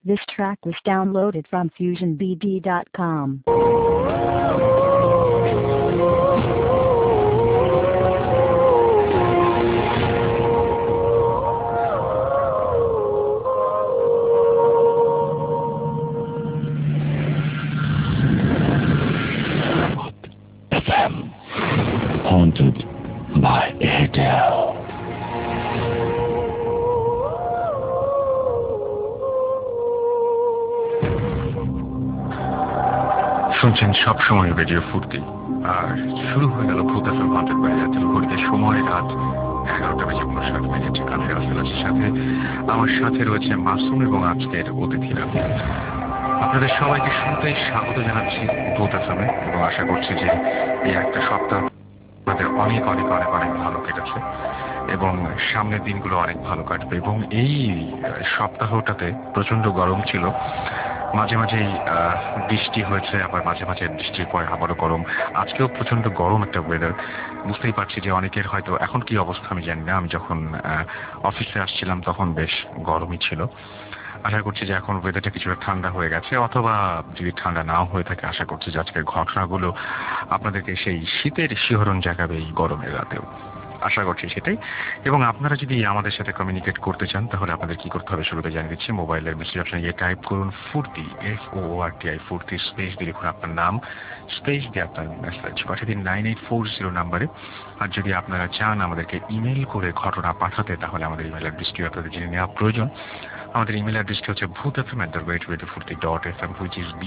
This track was downloaded from FusionBD.com. FM, haunted by Adele. শুনছেন সবসময় radio ফুর্তি, আর শুরু হয়ে গেল ভূত এফএম হান্টেড বাই এয়ারটেল। ঘড়িতে সময় রাত 11টা বেজে 59 আমি রাসেল আছির সাথে, আমার সাথে রয়েছে মাসুম এবং আজকের অতিথিরা। আপনাদের সবাইকে শুরুতেই স্বাগত জানাচ্ছি ভূত এফএমে এবং আশা করছি যে এই একটা সপ্তাহ আপনাদের অনেক অনেক অনেক অনেক ভালো কেটেছে এবং সামনের দিনগুলো অনেক ভালো কাটবে। এবং এই সপ্তাহটাতে প্রচন্ড গরম ছিল, মাঝে মাঝেই বৃষ্টি হয়েছে, আবার মাঝে মাঝে বৃষ্টির পরে আবারও গরম। আজকেও প্রচন্ড গরম একটা ওয়েদার। বুঝতেই পারছি যে অনেকের হয়তো এখন কি অবস্থা আমি জানি না, আমি যখন অফিসে আসছিলাম তখন বেশ গরমই ছিল। আশা করছি যে এখন ওয়েদারটা কিছুটা ঠান্ডা হয়ে গেছে, অথবা যদি ঠান্ডা নাও হয়ে থাকে আশা করছি যে আজকের ঘটনাগুলো আপনাদেরকে সেই শীতের শিহরণ জাগাবে এই গরমের রাতেও, আশা করছি সেটাই। এবং আপনারা যদি আমাদের সাথে কমিউনিকেট করতে চান তাহলে আপনাদের কি করতে হবে শুরুতে জানিয়ে দিচ্ছি। মোবাইলের মেসেজ অপশনে গিয়ে টাইপ করুন ফুর্তি, FOORTI ফুর্তি, স্পেস দিয়ে লিখুন আপনার নাম, স্পেস দিয়ে আপনার মেসেজ পাঠিয়ে দিন 9840 নাম্বারে। আর যদি আপনারা চান আমাদেরকে ইমেল করে ঘটনা পাঠাতে তাহলে আমাদের ইমেল অ্যাড্রেসটি আপনাদের জেনে নেওয়া প্রয়োজন। আমাদের ইমেল অ্যাড্রেসটি হচ্ছে bhootfm@radiofurti, which is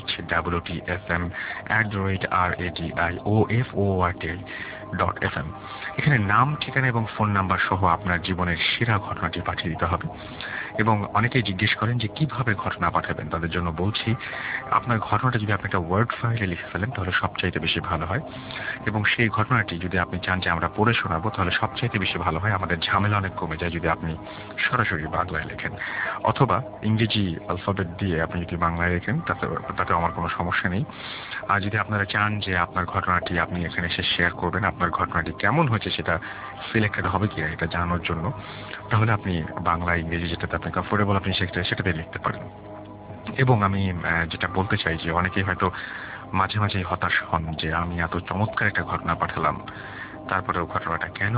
BHOOTFM@RADIOFORTI.FM। এখানে নাম, ঠিকানা এবং ফোন নাম্বার সহ আপনার জীবনের সেরা ঘটনাটি পাঠিয়ে দিতে হবে। এবং অনেকেই জিজ্ঞেস করেন যে কিভাবে ঘটনা পাঠাবেন, তাদের জন্য বলছি আপনার ঘটনাটা যদি আপনি একটা ওয়ার্ড ফাইলে লিখে ফেলেন তাহলে সবচাইতে বেশি ভালো হয়। এবং সেই ঘটনাটি যদি আপনি চান যে আমরা পড়ে শোনাবো তাহলে সবচাইতে বেশি ভালো হয়, আমাদের ঝামেলা অনেক কমে যায় যদি আপনি সরাসরি বাংলায় লেখেন, অথবা ইংরেজি অ্যালফাবেট দিয়ে আপনি যদি বাংলায় লেখেন তাতে আমার কোনো সমস্যা নেই। আর যদি আপনারা চান যে আপনার ঘটনাটি আপনি এখানে এসে শেয়ার করবেন, আপনার ঘটনাটি কেমন হয়েছে সেটা সিলেক্টেড হবে কিনা এটা জানানোর জন্য, তাহলে আপনি বাংলা ইংরেজি যেটাতে আপনি কমফোর্টেবল আপনি সেটাতে লিখতে পারেন। এবং আমি যেটা বলতে চাই যে অনেকেই হয়তো মাঝে মাঝে হতাশ হন যে আমি এত চমৎকার একটা ঘটনা পাঠালাম, তারপরেও ঘটনাটা কেন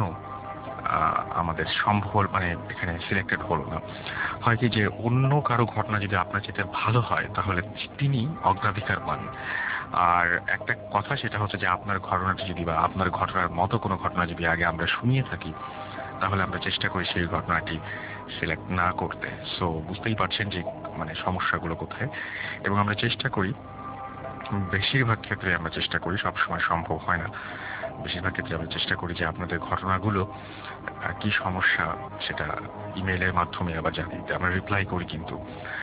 আমাদের সম্ভব মানে এখানে সিলেক্টেড হলো না। হয় কি যে অন্য কারো ঘটনা যদি আপনার যেতে ভালো হয় তাহলে তিনি অগ্রাধিকার পান। আর একটা কথা সেটা হচ্ছে যে আপনার ঘটনাটি যদি বা আপনার ঘটনার মতো কোনো ঘটনা যদি আগে আমরা শুনিয়ে থাকি তাহলে আমরা চেষ্টা করি সেই ঘটনাটি সিলেক্ট না করতে। সো বুঝতেই পারছেন যে মানে সমস্যাগুলো কোথায়। এবং আমরা চেষ্টা করি, বেশিরভাগ ক্ষেত্রে আমরা চেষ্টা করি, সবসময় সম্ভব হয় না, বেশিরভাগ ক্ষেত্রে আমরা চেষ্টা করি যে আপনাদের ঘটনাগুলো কি সমস্যা সেটা ইমেইলের মাধ্যমে আবার জানিয়ে দিতে আমরা রিপ্লাই করি। কিন্তু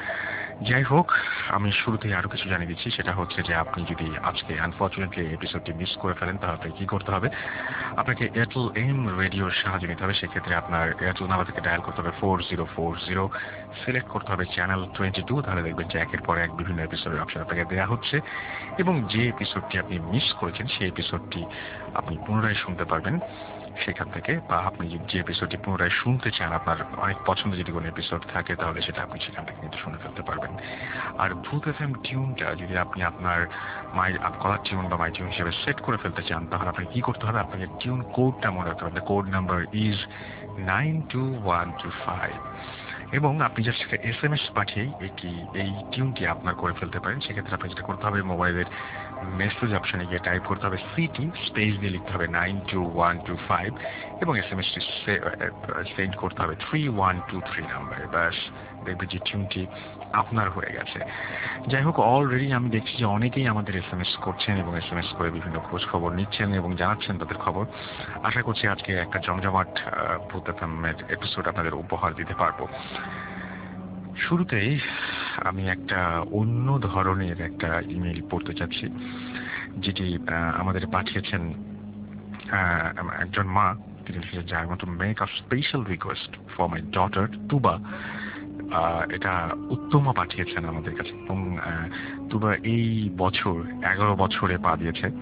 যাই হোক, আমি শুরুতেই আরো কিছু জানিয়ে দিচ্ছি, সেটা হচ্ছে যে আপনি যদি আজকে আনফর্চুনেটলি এপিসোডটি মিস করে ফেলেন তাহলে কি করতে হবে, আপনাকে এয়ারটেল এম রেডিওর সাহায্য নিতে হবে। সেক্ষেত্রে আপনার এয়ারটেল নাম্বার থেকে ডায়াল করতে হবে 4040, সিলেক্ট করতে হবে চ্যানেল 22, তাহলে দেখবেন যে একের পর এক বিভিন্ন এপিসোডের অপশন আপনাকে দেওয়া হচ্ছে এবং যে এপিসোডটি আপনি মিস করেছেন সেই এপিসোডটি আপনি পুনরায় শুনতে পারবেন সেখান থেকে। বা আপনি যে এপিসোডটি পুনরায় শুনতে চান, আপনার অনেক পছন্দ যদি কোনো এপিসোড থাকে তাহলে সেটা আপনি সেখান থেকে কিন্তু শুনে ফেলতে পারবেন। আর ভূত এফএম টিউনটা যদি আপনি আপনার কলার টিউন বা মাই টিউন হিসেবে সেট করে ফেলতে চান তাহলে আপনাকে কি করতে হবে, আপনাকে টিউন কোডটা মনে রাখতে হবে। কোড নাম্বার ইজ 92125 এবং আপনি জাস্ট একটা SMS পাঠিয়েই এই টিউনটি আপনার করে ফেলতে পারেন। সেক্ষেত্রে আপনি যেটা করতে হবে, মোবাইলের মেসেজ অপশনে গিয়ে টাইপ করতে হবে সিটি, স্পেস দিয়ে লিখতে হবে 92125 এবং SMS-টি সেন্ড করতে হবে 3123 নাম্বারে। ব্যাস, দেখবে যে টিউনটি আপনার হয়ে গেছে। যাই হোক, অলরেডি আমি দেখছি যে অনেকেই আমাদের SMS করছেন এবং SMS করে বিভিন্ন খোঁজ খবর নিচ্ছেন এবং জানাচ্ছেন তাদের খবর। আশা করছি আজকে একটা জমজমাট ভূত এফএমের এপিসোড আপনাদের উপহার দিতে পারবো। শুরুতেই আমি একটা অন্য ধরনের একটা ইমেল পড়তে চাচ্ছি, যেটি আমাদের পাঠিয়েছেন একজন মা। তিনি লিখেছেন যে I want to make a special request for my daughter Tuba. এটা উত্তমা পাঠিয়েছেন আমাদের কাছে এবং তুবা এই বছর 11 বছরে পা দিয়েছে।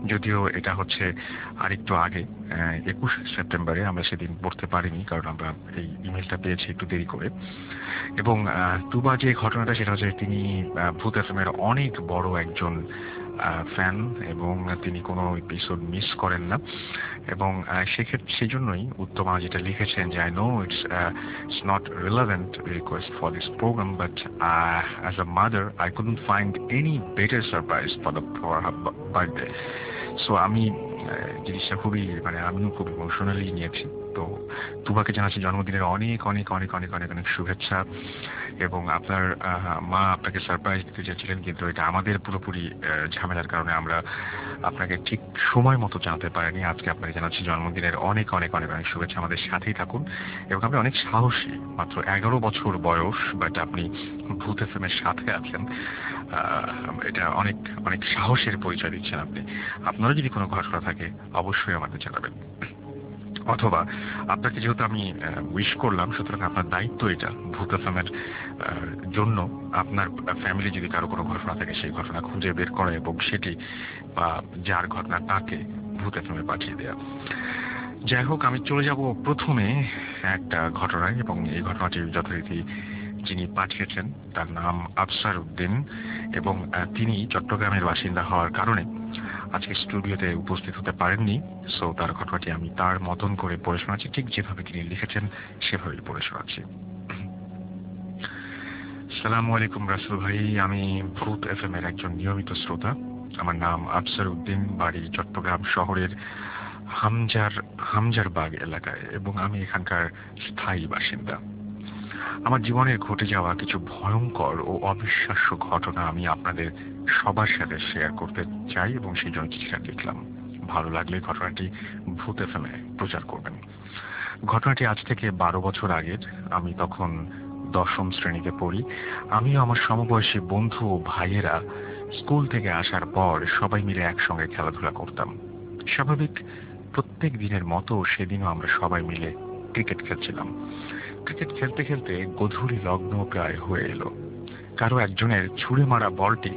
যদিও এটা হচ্ছে আরেকটু আগে, 21 সেপ্টেম্বরে। আমরা সেদিন পড়তে পারিনি, কারণ আমরা এই ইমেলটা পেয়েছি একটু দেরি করে। এবং তুবা যে ঘটনাটা, সেটা হচ্ছে তিনি ভূত এফএমের অনেক বড় একজন ফ্যান, এবং তিনি কোনো এপিসোড মিস করেন না। এবং সেক্ষেত্রে সেই জন্যই উত্তমা যেটা লিখেছেন যে, I know it's not relevant request for this program, but as a mother I couldn't find any better surprise for her birthday. So আমি জিনিসটা খুবই, আমিও খুব ইমোশনালি নিয়েছি। তো তুবাকে জানাচ্ছি জন্মদিনের অনেক অনেক অনেক অনেক অনেক অনেক শুভেচ্ছা। এবং আপনার মা আপনাকে সারপ্রাইজ দিতে চেয়েছিলেন, কিন্তু এটা আমাদের পুরোপুরি ঝামেলার কারণে আমরা আপনাকে ঠিক সময় মতো জানতে পারিনি। আজকে আপনাকে জানাচ্ছি জন্মদিনের অনেক অনেক অনেক অনেক শুভেচ্ছা। আমাদের সাথেই থাকুন। এবং আপনি অনেক সাহসী, মাত্র 11 বছর বয়স, বাট আপনি ভূত এফএমের সাথে আছেন। এটা অনেক অনেক সাহসের পরিচয় দিচ্ছেন আপনি। আপনারও যদি কোনো ঘটনা থাকে অবশ্যই আমাদের জানাবেন। অথবা আপনাকে যেহেতু আমি উইশ করলাম, সুতরাং আপনার দায়িত্ব এটা ভূত এফএমের জন্য আপনার ফ্যামিলি যদি কারো কোনো ঘটনা থাকে সেই ঘটনা খুঁজে বের করা এবং সেটি বা যার ঘটনা তাকে ভূত এফএমে পাঠিয়ে দেওয়া। যাই হোক, আমি চলে যাব প্রথমে একটা ঘটনায়, এবং এই ঘটনাটি যথারীতি যিনি পাঠিয়েছেন তার নাম আফসার উদ্দিন, এবং তিনি চট্টগ্রামের বাসিন্দা হওয়ার কারণে আজকে স্টুডিওতে উপস্থিত হতে পারেননি। সো তার ঘটনাটি আমি তার মতন করে পড়ে শোনাচ্ছি, ঠিক যেভাবে তিনি লিখেছেন সেভাবেই পড়ে শোনাচ্ছি। সালামু আলাইকুম রাসূল ভাই, আমি ভূত এফএম এর একজন নিয়মিত শ্রোতা। আমার নাম আফসার উদ্দিন, বাড়ি চট্টগ্রাম শহরের হামজারবাগ এলাকায়, এবং আমি এখানকার স্থায়ী বাসিন্দা। আমার জীবনে ঘটে যাওয়া কিছু ভয়ঙ্কর ও অবিশ্বাস্য ঘটনা আমি আপনাদের সবার সাথে শেয়ার করতে চাই, এবং সেই জন্য চিঠিটা লিখলাম। ভালো লাগলে ঘটনাটি ভূত এফএমে প্রচার করবেন। ঘটনাটি আজ থেকে 12 বছর আগের। আমি তখন 10ম শ্রেণীতে পড়ি। আমিও আমার সমবয়সী বন্ধু ও ভাইয়েরা স্কুল থেকে আসার পর সবাই মিলে একসঙ্গে খেলাধুলা করতাম। স্বাভাবিক প্রত্যেক দিনের মতো সেদিনও আমরা সবাই মিলে ক্রিকেট খেলছিলাম। ক্রিকেট খেলতে খেলতে গধূলি লগ্ন প্রায় হয়ে এলো। কারো একজনের ছুঁড়ে মারা বলটি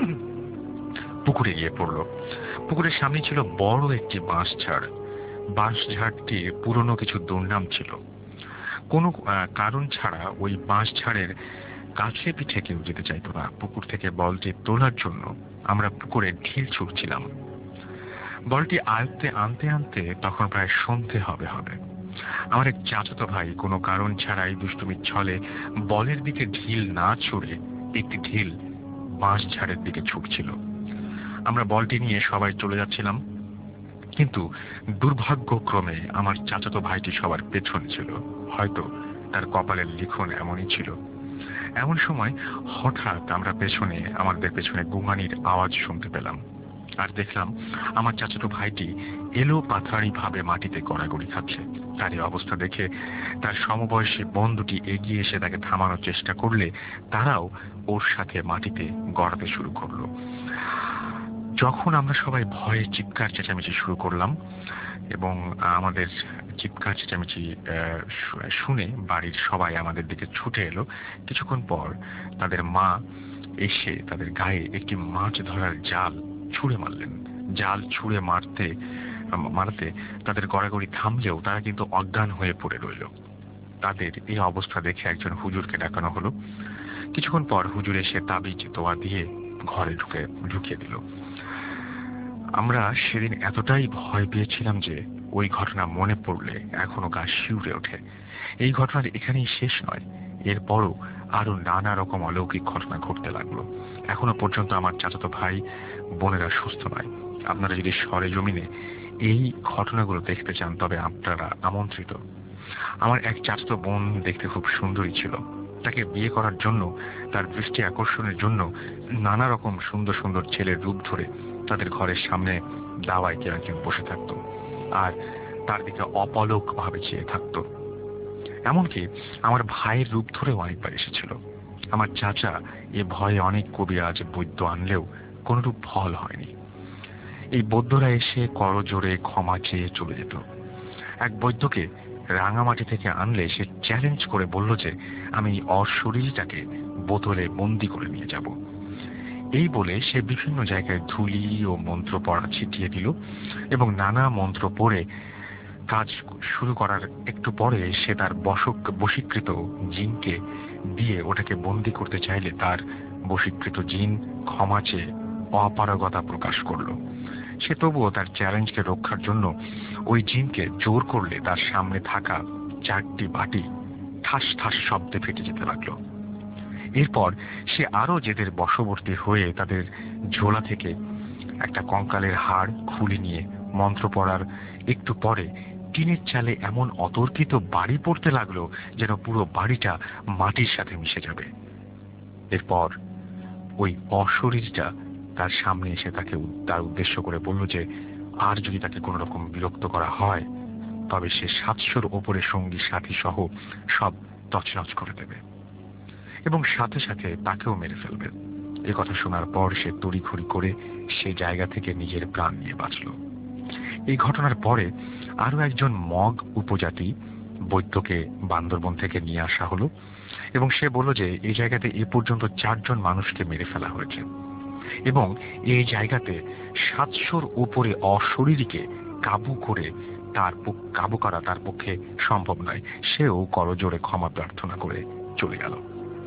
পুকুরে গিয়ে পড়ল। পুকুরের সামনে ছিল বড় একটি বাঁশঝাড়। বাঁশঝাড়টির পুরনো কিছু দুর্নাম ছিল। কোনো কারণ ছাড়া ওই বাঁশঝাড়ের কাছে পিঠে কেউ যেতে চাইতো না। পুকুর থেকে বলটি তোলার জন্য আমরা পুকুরে ঢিল ছুটছিলাম। বলটি আয়ত্তে আনতে আনতে তখন প্রায় সন্ধে হবে। আমার এক চাচাতো ভাই কোনো কারণ ছাড়াই দুষ্টুমির ছলে বলের দিকে ঢিল না ছুড়ে একটি ঢিল বাঁশঝাড়ের দিকে ছুটছিল। আমরা বলটি নিয়ে সবাই চলে যাচ্ছিলাম, কিন্তু দুর্ভাগ্যক্রমে আমার চাচাতো ভাইটি সবার পেছনে ছিল। হয়তো তার কপালের লিখন এমনই ছিল। এমন সময় হঠাৎ আমরা আমাদের পেছনে গুঙানির আওয়াজ শুনতে পেলাম, আর দেখলাম আমার চাচাতো ভাইটি এলো পাথারি ভাবে মাটিতে গড়াগড়ি খাচ্ছে। তার এই অবস্থা দেখে তার সমবয়সী বন্ধুটি এগিয়ে এসে তাকে থামানোর চেষ্টা করলে তারাও ওর সাথে মাটিতে গড়াতে শুরু করলো। যখন আমরা সবাই ভয়ে চিৎকার চেঁচামেচি শুরু করলাম, এবং আমাদের চিৎকার চেঁচামেচি শুনে বাড়ির সবাই আমাদের দিকে ছুটে এলো। কিছুক্ষণ পর তাদের মা এসে তাদের গায়ে একটি মাছ ধরার জাল ছুঁড়ে মারলেন। জাল ছুঁড়ে মারতে তাদের গড়াগড়ি থামলেও তারা কিন্তু অজ্ঞান হয়ে পড়ে রইল। তাদের এই অবস্থা দেখে একজন হুজুরকে ডাকানো হলো। কিছুক্ষণ পর হুজুর এসে তাবিজ দোয়া দিয়ে ঘরে ঢুকিয়ে দিল। আমরা সেদিন এতটাই ভয় পেয়েছিলাম যে ওই ঘটনা মনে পড়লে এখনো গা শিউরে ওঠে। এই ঘটনার এখানেই শেষ নয়, এরপরও আরো নানা রকম অলৌকিক ঘটনা ঘটতে লাগলো। এখনো পর্যন্ত আমার চাচাতো ভাই বোনেরা সুস্থ নয়। আপনারা যদি সরেজমিনে এই ঘটনাগুলো দেখতে চান তবে আপনারা আমন্ত্রিত। আমার এক চাচাতো বোন দেখতে খুব সুন্দরী ছিল। তাকে বিয়ে করার জন্য, তার দৃষ্টি আকর্ষণের জন্য নানা রকম সুন্দর সুন্দর ছেলের রূপ ধরে তাদের ঘরের সামনে দাওয়ায় কেউ একজন বসে থাকতো, আর তার দিকে অপলক ভাবে চেয়ে থাকতো। এমনকি আমার ভাইয়ের রূপ ধরেও অনেকবার এসেছিল। আমার চাচা এ ভয়ে অনেক কবিরাজ বৈদ্য আনলেও কোনরূপ ফল হয়নি। এই বৈদ্যরা এসে করজোড়ে ক্ষমা চেয়ে চলে যেত। এক বৈদ্যকে রাঙামাটি থেকে আনলে সে চ্যালেঞ্জ করে বলল যে আমি অশরীরটাকে বোতলে বন্দি করে নিয়ে যাব। এই বলে সে বিভিন্ন জায়গায় ধুলি ও মন্ত্র পড়া ছিটিয়ে দিল এবং নানা মন্ত্র পড়ে কাজ শুরু করার একটু পরে সে তার বশীকৃত জিনকে দিয়ে ওটাকে বন্দি করতে চাইলে তার বশীকৃত জিন ক্ষমা চেয়ে অপারগতা প্রকাশ করল। সে তবুও তার চ্যালেঞ্জকে রক্ষার জন্য ওই জিনকে জোর করলে তার সামনে থাকা 4টি বাটি ঠাস ঠাস শব্দে ফেটে যেতে লাগলো। এরপর সে আরো জেদের বশবর্তী হয়ে তাদের ঝোলা থেকে একটা কঙ্কালের হাড় খুলে নিয়ে মন্ত্র পড়ার একটু পরে টিনের চালে এমন অতর্কিত বাড়ি পড়তে লাগলো যেন পুরো বাড়িটা মাটির সাথে মিশে যাবে। এরপর ওই অশরীরটা তার সামনে এসে তার উদ্দেশ্য করে বলল যে আর যদি তাকে কোন রকম বিরক্ত করা হয় তবে সে 700-র ওপরে সঙ্গী সাথী সহ সব তছনছ করে দেবে এবং সাথে সাথে তাকেও মেরে ফেলবে। এ কথা শোনার পর সে তড়িঘড়ি করে সে জায়গা থেকে নিজের প্রাণ নিয়ে বাঁচল। এই ঘটনার পরে আরো একজন মগ উপজাতি বৈদ্যকে বান্দরবন থেকে নিয়ে আসা হলো এবং সে বলল যে এই জায়গাতে এ পর্যন্ত 4 জন মানুষকে মেরে ফেলা হয়েছে এবং এই জায়গাতে 700-র উপরে অশরীরীকে কাবু করা তার পক্ষে সম্ভব নয়। সেও করজোড়ে ক্ষমা প্রার্থনা করে চলে গেল।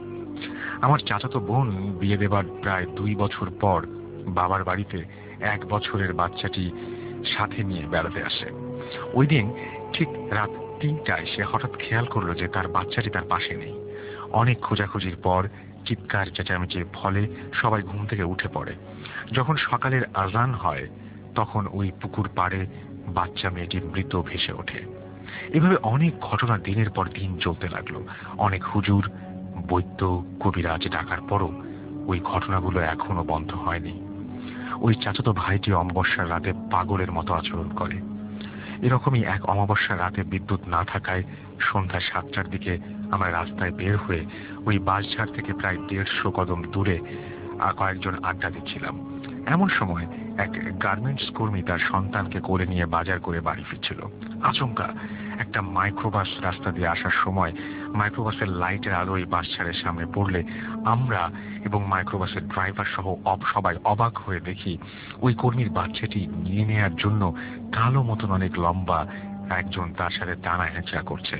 আমার চাচাতো বোন বিয়ে দেবার প্রায় 2 বছর পর বাবার বাড়িতে 1 বছরের বাচ্চাটি সাথে নিয়ে বেড়াতে আসে। ওই দিন ঠিক রাত 3টায় সে হঠাৎ খেয়াল করলো যে তার বাচ্চাটি তার পাশে নেই। অনেক খোঁজাখুঁজির পর চিৎকার চেঁচামেচির ফলে সবাই ঘুম থেকে উঠে পড়ে। যখন সকালের আজান হয় তখন ওই পুকুর পাড়ে বাচ্চা মেয়েটির মৃত ভেসে ওঠে। এভাবে অনেক ঘটনা দিনের পর দিন চলতে লাগলো। অনেক হুজুর, বৈদ্য, কবিরাজ ডাকার পরও ওই ঘটনাগুলো এখনো বন্ধ হয়নি। ওই চাচাতো ভাইটি অমাবস্যার রাতে পাগলের মতো আচরণ করে। এরকমই এক অমাবস্যার রাতে বিদ্যুৎ না থাকায় সন্ধ্যা 7টার দিকে আমরা রাস্তায় বের হয়ে ওই বাঁশঝাড় থেকে প্রায় 150 কদম দূরে কয়েকজন আড্ডা দিচ্ছিলাম। এমন সময় এক গার্মেন্টস কর্মী তার সন্তানকে কোলে নিয়ে বাজার করে বাড়ি ফিরছিল। আচমকা একটা মাইক্রোবাস রাস্তা দিয়ে আসার সময় মাইক্রোবাসের লাইটের আলো ওই বাঁশঝাড়ের সামনে পড়লে আমরা এবং মাইক্রোবাসের ড্রাইভার সহ সবাই অবাক হয়ে দেখি ওই কর্মীর বাচ্চাটি নিয়ে নেয়ার জন্য কালো মতন অনেক লম্বা একজন তার সাথে টানা হেঁচড়া করছে।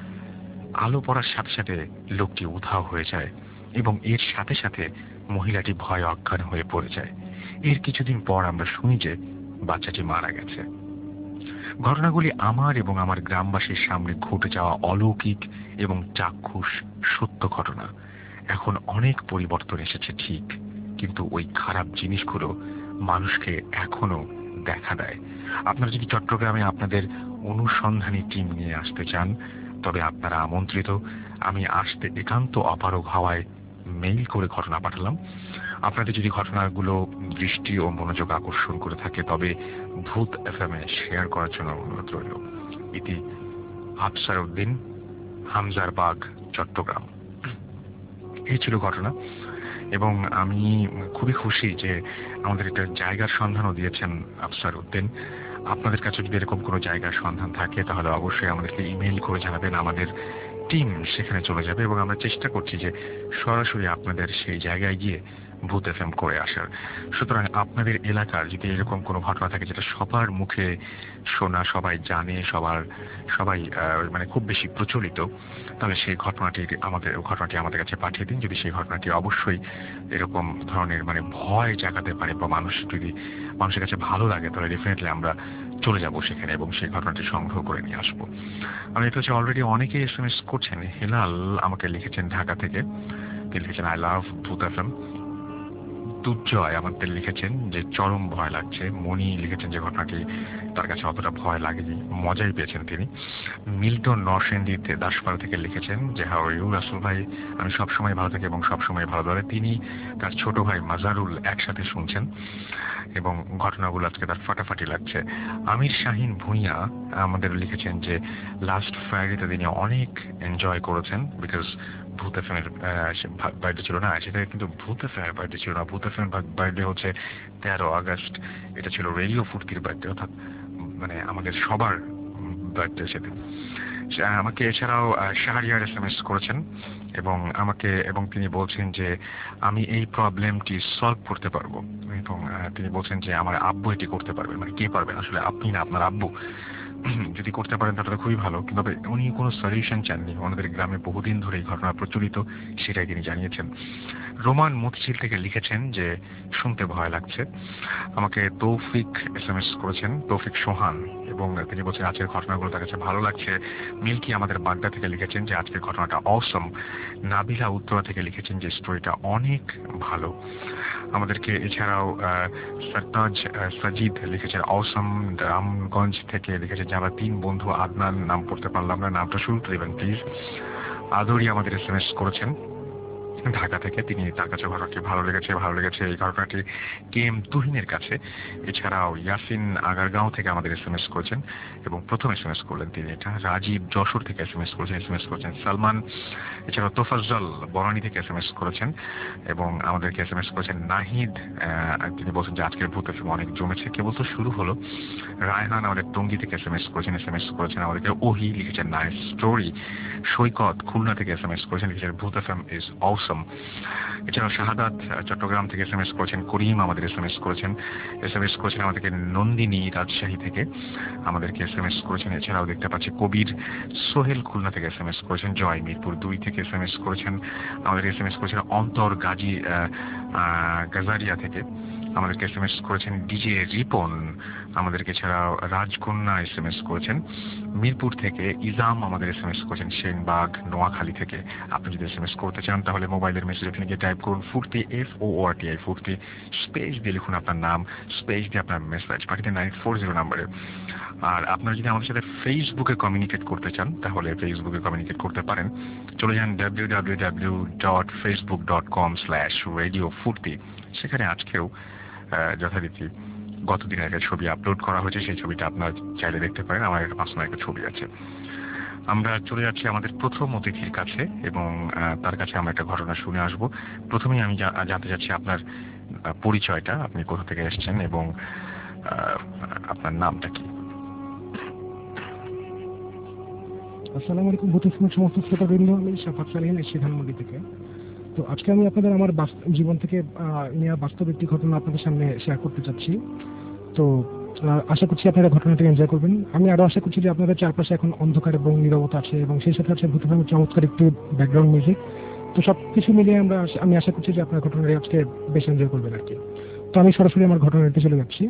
আলো পড়ার সাথে সাথে লোকটি উধাও হয়ে যায় এবং এর সাথে সাথে মহিলাটি ভয়ে অজ্ঞান হয়ে পড়ে যায়। এর কিছুদিন পর আমরা শুনি যে বাচ্চাটি মারা গেছে। ঘটনাগুলি আমার এবং আমার গ্রামবাসীর সামনে ঘটে যাওয়া অলৌকিক এবং চাক্ষুষ সত্য ঘটনা। এখন অনেক পরিবর্তন এসেছে ঠিক, কিন্তু ওই খারাপ জিনিসগুলো মানুষকে এখনো দেখা দেয়। আপনারা যদি চট্টগ্রামে আপনাদের অনুসন্ধানী টিম নিয়ে আসতে চান তবে আপনারা আমন্ত্রিত। আমি আসতে একান্ত অপারগ হওয়ায় মেইল করে ঘটনা পাঠালাম। আপনাদের যদি ঘটনাগুলো দৃষ্টি ও মনোযোগ আকর্ষণ করে থাকে তবে ভূত FM এ শেয়ার করার জন্য অনুরোধ রইল। ইতি আফসার উদ্দিন, হামজারবাগ, চট্টগ্রাম। এই ছিল ঘটনা এবং আমি খুবই খুশি যে আমাদের একটা জায়গার সন্ধানও দিয়েছেন আফসার উদ্দিন। আপনাদের কাছে যদি এরকম কোনো জায়গার সন্ধান থাকে তাহলে অবশ্যই আমাদেরকে ইমেইল করে জানাবেন। আমাদের টিম সেখানে চলে যাবে এবং আমরা চেষ্টা করছি যে সরাসরি আপনাদের সেই জায়গায় গিয়ে ভূত FM করে আসার। সুতরাং আপনাদের এলাকার যদি এরকম কোনো ঘটনা থাকে যেটা সবার মুখে শোনা, সবাই জানে, সবাই মানে খুব বেশি প্রচলিত, তাহলে সেই ঘটনাটি আমাদের কাছে পাঠিয়ে দিন। যদি সেই ঘটনাটি অবশ্যই এরকম ধরনের মানে ভয় জাগাতে পারে বা মানুষের কাছে ভালো লাগে তাহলে ডেফিনেটলি আমরা চলে যাব সেখানে এবং সেই ঘটনাটি সংগ্রহ করে নিয়ে আসবো। আমি এটা হচ্ছে অলরেডি অনেকেই SMS করছেন। হেলাল আমাকে লিখেছেন ঢাকা থেকে, তিনি লিখেছেন আই লাভ ভূত FM। দুর্জয় আমাদের লিখেছেন যে চরম ভয় লাগছে। মনি লিখেছেন যে ঘটনাটি তার কাছে অতটা ভয় লাগেনি, মজাই পেয়েছেন তিনি। মিল্টন নরসেন্দিতে দাসপাড়া থেকে লিখেছেন যে হাউ আর ইউ রাসুল ভাই, আমি সবসময় ভালো থাকি এবং সবসময় ভালো ধরে। তিনি তার ছোট ভাই মাজারুল একসাথে শুনছেন এবং ঘটনাগুলো আজকে তার ফাটাফাটি লাগছে। আমির শাহিন ভুঁইয়া আমাদের লিখেছেন যে লাস্ট ফ্রাইডেতে তিনি অনেক এনজয় করেছেন বিকজ ভূত FM এর বার্থডে ছিল না, সেটা কিন্তু ভূত FM এর বার্থডে ছিল না। ভূত FM এর বার্থডে হচ্ছে 13 আগস্ট। এটা ছিল রেডিও ফুর্তির বার্থডে, অর্থাৎ মানে আমাদের সবার বার্থডে সেদিন। আমাকে এছাড়াও শাহরিয়ার SMS করেছেন এবং তিনি বলছেন যে আমি এই প্রবলেমটি সলভ করতে পারবো। এবং তিনি বলছেন যে আমার আব্বু এটি করতে পারবে। মানে কে পারবেন আসলে, আপনি না আপনার আব্বু? যদি করতে পারেন তাহলে খুবই ভালো, কিন্তু উনি কোনো সলিউশন চাননি। ওনাদের গ্রামে বহুদিন ধরে এই ঘটনা প্রচলিত, সেটাই তিনি জানিয়েছেন। রোমান মতিঝিল থেকে লিখেছেন যে শুনতে ভয় লাগছে। আমাকে তৌফিক SMS করেছেন, তৌফিক সোহান, এবং তিনি বলছেন আজকের ঘটনাগুলো তার কাছে ভালো লাগছে। মিল্কি আমাদের বাগদা থেকে লিখেছেন যে আজকের ঘটনাটা অসম। নাবিলা উত্তরা থেকে লিখেছেন যে স্টোরিটা অনেক ভালো। আমাদেরকে এছাড়াও সরতাজ সাজিদ লিখেছেন অসম। রামগঞ্জ থেকে লিখেছেন যে আমরা 3 বন্ধু, আদনান নাম পড়তে পারলাম না, নামটা শুনতে দেবেন প্লিজ। আদরি আমাদের SMS করেছেন ঢাকা থেকে, তিনি তার কাছে ঘটনাটি ভালো লেগেছে এই ঘটনাটি KM তুহিনের কাছে। এছাড়াও ইয়াসিন আগারগাঁও থেকে আমাদের SMS করেছেন এবং প্রথম SMS করলেন তিনি এটা। রাজীব যশোর থেকে SMS করেছেন সালমান। এছাড়াও তোফাজ্জল বনানী থেকে SMS করেছেন এবং আমাদেরকে SMS করেছেন নাহিদ। তিনি বলছেন যে আজকের ভূত FM অনেক জমেছে, কেবল তো শুরু হলো। রায়হান আমাদের টঙ্গী থেকে SMS করেছেন আমাদেরকে। ওহি লিখেছেন নাইস স্টোরি। সৈকত খুলনা থেকে SMS করেছেন, লিখেছেন ভূত FM ইজ অসম। এছাড়াও শাহাদাত চট্টগ্রাম থেকে SMS করেছেন। করিম আমাদের SMS করেছেন আমাদেরকে। নন্দিনী রাজশাহী থেকে আমাদেরকে SMS করেছেন। এছাড়াও দেখতে পাচ্ছি কবির সোহেল খুলনা থেকে SMS করেছেন। জয় মিরপুর 2 থেকে SMS করেছেন আমাদেরকে। SMS করেছেন অন্তর গাজারিয়া থেকে আমাদেরকে SMS করেছেন। ডিজে রিপন আমাদেরকে। এছাড়াও রাজকন্যা SMS করেছেন মিরপুর থেকে। ইজাম আমাদের SMS করেছেন সেনবাগ নোয়াখালী থেকে। আপনি যদি SMS করতে চান তাহলে মোবাইলের মেসেজে আপনি গিয়ে টাইপ করুন ফুর্তি, FORTI ফুর্তি, স্পেস দিয়ে লিখুন আপনার নাম, স্পেস দিয়ে আপনার মেসেজ পাঠিয়ে 940 নম্বরে। আর আপনারা যদি আমাদের সাথে ফেসবুকে কমিউনিকেট করতে চান তাহলে ফেসবুকে কমিউনিকেট করতে পারেন। চলে যান www.facebook.com/radiofurti। সেখানে আজকেও যথারীতি গতদিনের একটা ছবি আপলোড করা হয়েছে, সেই ছবিটা আপনার চাইলে দেখতে পারেন। আমার একটা পার্সোনাল একটা ছবি আছে। আমরা চলে যাচ্ছি আমাদের প্রথম অতিথির কাছে এবং তার কাছে আমরা একটা ঘটনা শুনে আসব। প্রথমেই আমি জানতে চাচ্ছি আপনার পরিচয়টা, আপনি কোথা থেকে এসেছেন এবং আপনার নামটা কি? আসসালামু আলাইকুম ভূত FM সমস্ত শ্রোতাবৃন্দ, আমি শাফাত সালিহিন এসেছি ধানমন্ডি থেকে। তো আজকে আমি আপনাদের আমার জীবন থেকে নেওয়া বাস্তব একটি ঘটনা আপনাদের সামনে শেয়ার করতে চাচ্ছি। তো আশা করছি আপনারা ঘটনাটি এনজয় করবেন। আমি আরো আশা করছি যে আপনাদের চারপাশে এখন অন্ধকার এবং নীরবতা আছে এবং সেই সাথে আছে ভূত FM চমৎকার একটি ব্যাকগ্রাউন্ড মিউজিক। তো সবকিছু মিলিয়ে আমি আশা করছি যে আপনার ঘটনাটি আজকে বেশ এনজয় করবেন আর কি। তো আমি সরাসরি আমার ঘটনাটি চলে যাচ্ছি।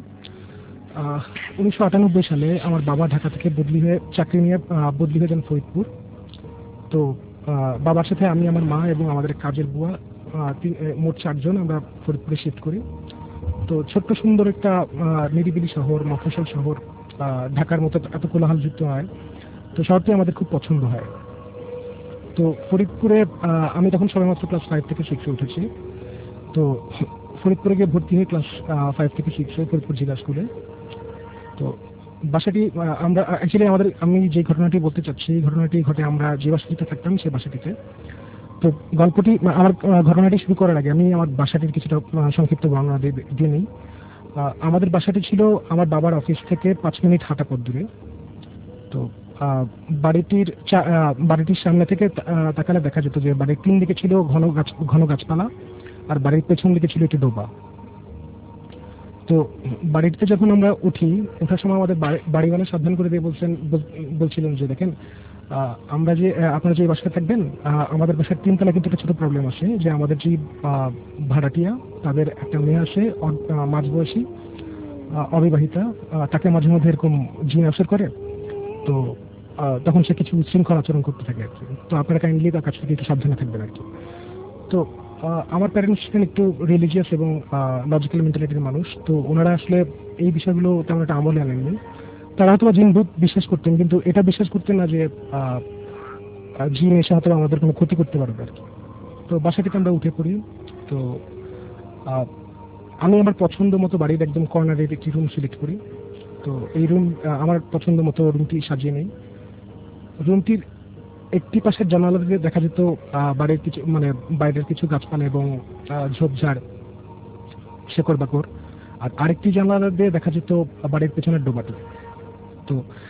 1998 সালে আমার বাবা ঢাকা থেকে চাকরি নিয়ে বদলি হয়ে যান ফরিদপুর। তো বাবার সাথে আমি, আমার মা এবং আমাদের কাজের বুয়া, মোট 4 জন আমরা ফরিদপুরে শিফট করি। তো ছোট্ট সুন্দর একটা নিরিবিলি শহর, মফস্বল শহর, ঢাকার মতো এত কোলাহলযুক্ত হয়। তো শহরটি আমাদের খুব পছন্দ হয়। তো ফরিদপুরে আমি তখন সবেমাত্র ক্লাস 5 থেকে 6-এ উঠেছি। তো ফরিদপুরে গিয়ে ভর্তি হয়ে ক্লাস 5 থেকে 6-এ ফরিদপুর জেলা স্কুলে। তো বাসাটি আমি যে ঘটনাটি বলতে চাচ্ছি, এই ঘটনাটি ঘটে আমরা যে বাসাটিতে থাকতাম সেই বাসাটিতে। তো আমার ঘটনাটি শুরু করার আগে আমি আমার বাসাটির কিছুটা সংক্ষিপ্ত বর্ণনা দিয়ে নিই। আমাদের বাসাটি ছিল আমার বাবার অফিস থেকে 5 মিনিট হাঁটা পথ দূরে। তো বাড়িটির সামনে থেকে তাকালে দেখা যেত যে বাড়ির 3 দিকে ছিল ঘন গাছপালা আর বাড়ির পেছন দিকে ছিল একটি ডোবা। তো বাড়িতে যখন আমরা ওঠার সময় আমাদের বাড়িওয়ালা সাবধান করে দিয়ে বলছিলেন যে দেখেন, আপনারা যে বাসায় থাকবেন, আমাদের বাসার 3 তলায় কিন্তু একটা ছোট প্রবলেম আছে যে আমাদের যে ভাড়াটিয়া, তাদের একটা মেয়ে আছে মাঝবয়সী অবিবাহিতা, তাকে মাঝে মধ্যে এরকম জিন আসর করে। তো তখন সে কিছু উচ্ছৃঙ্খল আচরণ করতে থাকে আর কি। তো আপনারা কাইন্ডলি তার কাছ থেকে একটু সাবধানে থাকবেন আর কি। তো আমার প্যারেন্টস ছিলেন একটু রিলিজিয়াস এবং লজিক্যাল মেন্টালিটির মানুষ। তো ওনারা আসলে এই বিষয়গুলো তেমন একটা আমলে আনেননি। তারা হয়তো জিন ভূত বিশ্বাস করতেন, কিন্তু এটা বিশ্বাস করতেন না যে জিন এসে হয়তো আমাদের কোনো ক্ষতি করতে পারবে আর কি। তো বাসাটিতে আমরা উঠে পড়ি। তো আমি আমার পছন্দ মতো বাড়ির একদম কর্নারের একটি রুম সিলেক্ট করি। তো এই আমার পছন্দ মতো রুমটি সাজিয়ে নেই। রুমটির একটি পাশের জানালা দিয়ে দেখা যেত বাড়ির কিছু বাইরের কিছু গাছপালা এবং ঝোপঝাড়, শেকড় বাকড়। আর আরেকটি জানালা দিয়ে দেখা যেত বাড়ির পেছনের ডোবাটি। তো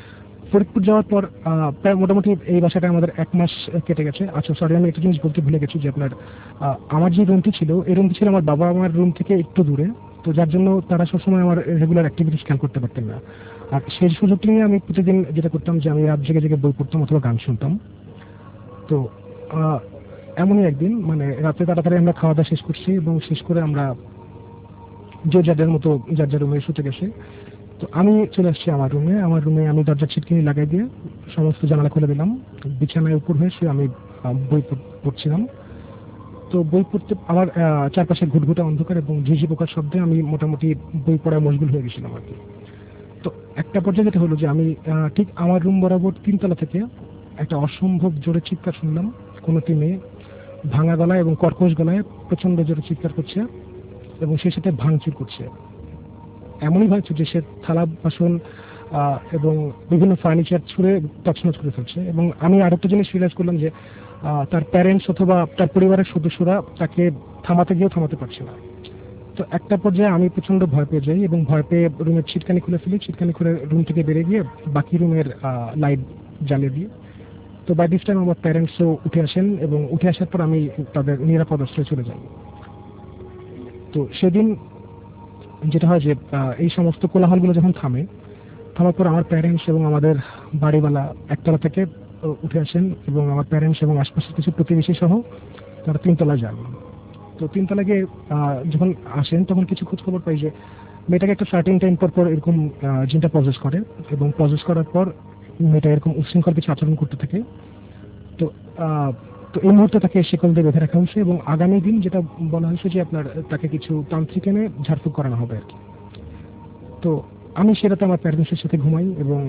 ফরিদপুর যাওয়ার পর প্রায় মোটামুটি এই বাসাটা আমাদের 1 মাস কেটে গেছে। আচ্ছা সরি, আমি একটা জিনিস বলতে ভুলে গেছি যে আপনার আমার যে রুমটি ছিল, এই রুমটি ছিল আমার বাবা আমার রুম থেকে একটু দূরে। তো যার জন্য তারা সবসময় আমার রেগুলার অ্যাক্টিভিটিস খেয়াল করতে পারতেন না। আর সেই সুযোগটি নিয়ে আমি প্রতিদিন যেটা করতাম যে আমি রাত জেগে জেগে বই পড়তাম অথবা গান শুনতাম। তো এমনই একদিন মানে রাতে তাড়াতাড়ি আমরা খাওয়া দাওয়া শেষ করছি এবং শেষ করে আমরা যে যাদের মতো যার যার রুমে শুতে গেছে। তো আমি চলে আসছি আমার রুমে আমি দরজার ছিটকিনি লাগাই দিয়ে সমস্ত জানালা খুলে দিলাম। বিছানায় উপর হয়ে শুয়ে আমি বই পড়ছিলাম। তো বই পড়তে আমার চারপাশে ঘুটঘুটে অন্ধকার এবং ঝিঝি পোকার শব্দে আমি মোটামুটি বই পড়ায় মশগুল হয়ে গেছিলাম আর কি। তো একটা পর্যায়ে যেটা হলো যে আমি ঠিক আমার রুম বরাবর 3 তলা থেকে একটা অসম্ভব জোরে চিৎকার শুনলাম। কোনো একটি মেয়ে ভাঙা গলায় এবং কর্কশ গলায় প্রচন্ড জোরে চিৎকার করছে এবং সেই সাথে ভাঙচুর করছে। এমনই ভাঙচুর যে সে থালা বাসন এবং বিভিন্ন ফার্নিচার ছুঁড়ে তছনছ করে ফেলছে। এবং আমি আরেকটা জিনিস রিয়েলাইজ করলাম যে তার প্যারেন্টস অথবা তার পরিবারের সদস্যরা তাকে থামাতে গিয়েও থামাতে পারছে না। তো একটা পর্যায়ে আমি প্রচন্ড ভয় পেয়ে যাই এবং ভয় পেয়ে রুমের ছিটকানি খুলে ফেলি। ছিটকানি খুলে রুম থেকে বেরিয়ে গিয়ে বাকি রুমের লাইট জ্বালিয়ে দিই। তো বাই দিস টাইম আমার প্যারেন্টসও উঠে আসেন এবং উঠে আসার পর আমি তাদের নিরাপদ আশ্রয়ে চলে যাই। তো সেদিন যেটা হয় যে এই সমস্ত কোলাহলগুলো যখন থামার পর আমার প্যারেন্টস এবং আমাদের বাড়িওয়ালা একতলা থেকে উঠে আসেন এবং আমার প্যারেন্টস এবং আশপাশের কিছু প্রতিবেশী সহ তারা 3 তলায় যান। তো 3 তলায় গিয়ে যখন আসেন তখন কিছু খোঁজ খবর পাই যে মেয়েটাকে একটা সার্টেন টাইম পর এরকম জিনটা পজেস করে এবং পজেস করার পর মেয়েটা এরকম উচ্ছৃঙ্খল কিছু আচরণ করতে থাকে। তো এই মুহূর্তে তাকে শিকল দিয়ে বেঁধে রাখা হয়েছে এবং আগামী দিন যেটা বলা হয়েছে যে আপনার তাকে কিছু তান্ত্রিক এনে ঝাড়ফুঁক করানো হবে আর কি। তো আমি সেটাতে আমার প্যারেন্টসের সাথে ঘুমাই এবং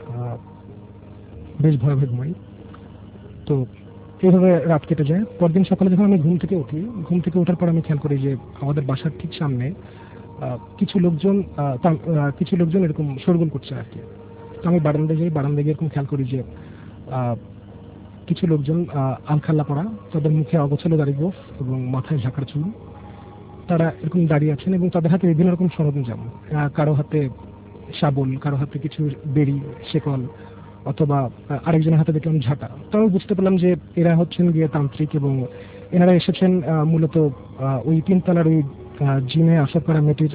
বেশ ভয় ঘুমাই। তো এইভাবে রাত কেটে যায়। পরদিন সকালে যখন আমি ঘুম থেকে ওঠার পর আমি খেয়াল করি যে আমাদের বাসার ঠিক সামনে কিছু লোকজন এরকম শোরগোল করছে আর কি। তো আমি বারান্দায় গিয়ে এরকম খেয়াল করি যে কিছু লোকজন আলখাল্লা পরা, তাদের মুখে অগোছালো দাড়ি গোঁফ এবং মাথায় ঝাঁকার চুল, তারা এরকম দাঁড়িয়ে আছেন এবং তাদের হাতে বিভিন্ন রকম সরঞ্জাম, কারো হাতে শাবল, কারো হাতে কিছু বেড়ি শেকল, অথবা আরেকজনের হাতে দেখলাম ঝাঁটা। তো আমি বুঝতে পারলাম যে এরা হচ্ছেন গিয়ে তান্ত্রিক এবং এনারা এসেছেন মূলত ওই 3 তলার ওই জিনে আসর করা মেয়েটির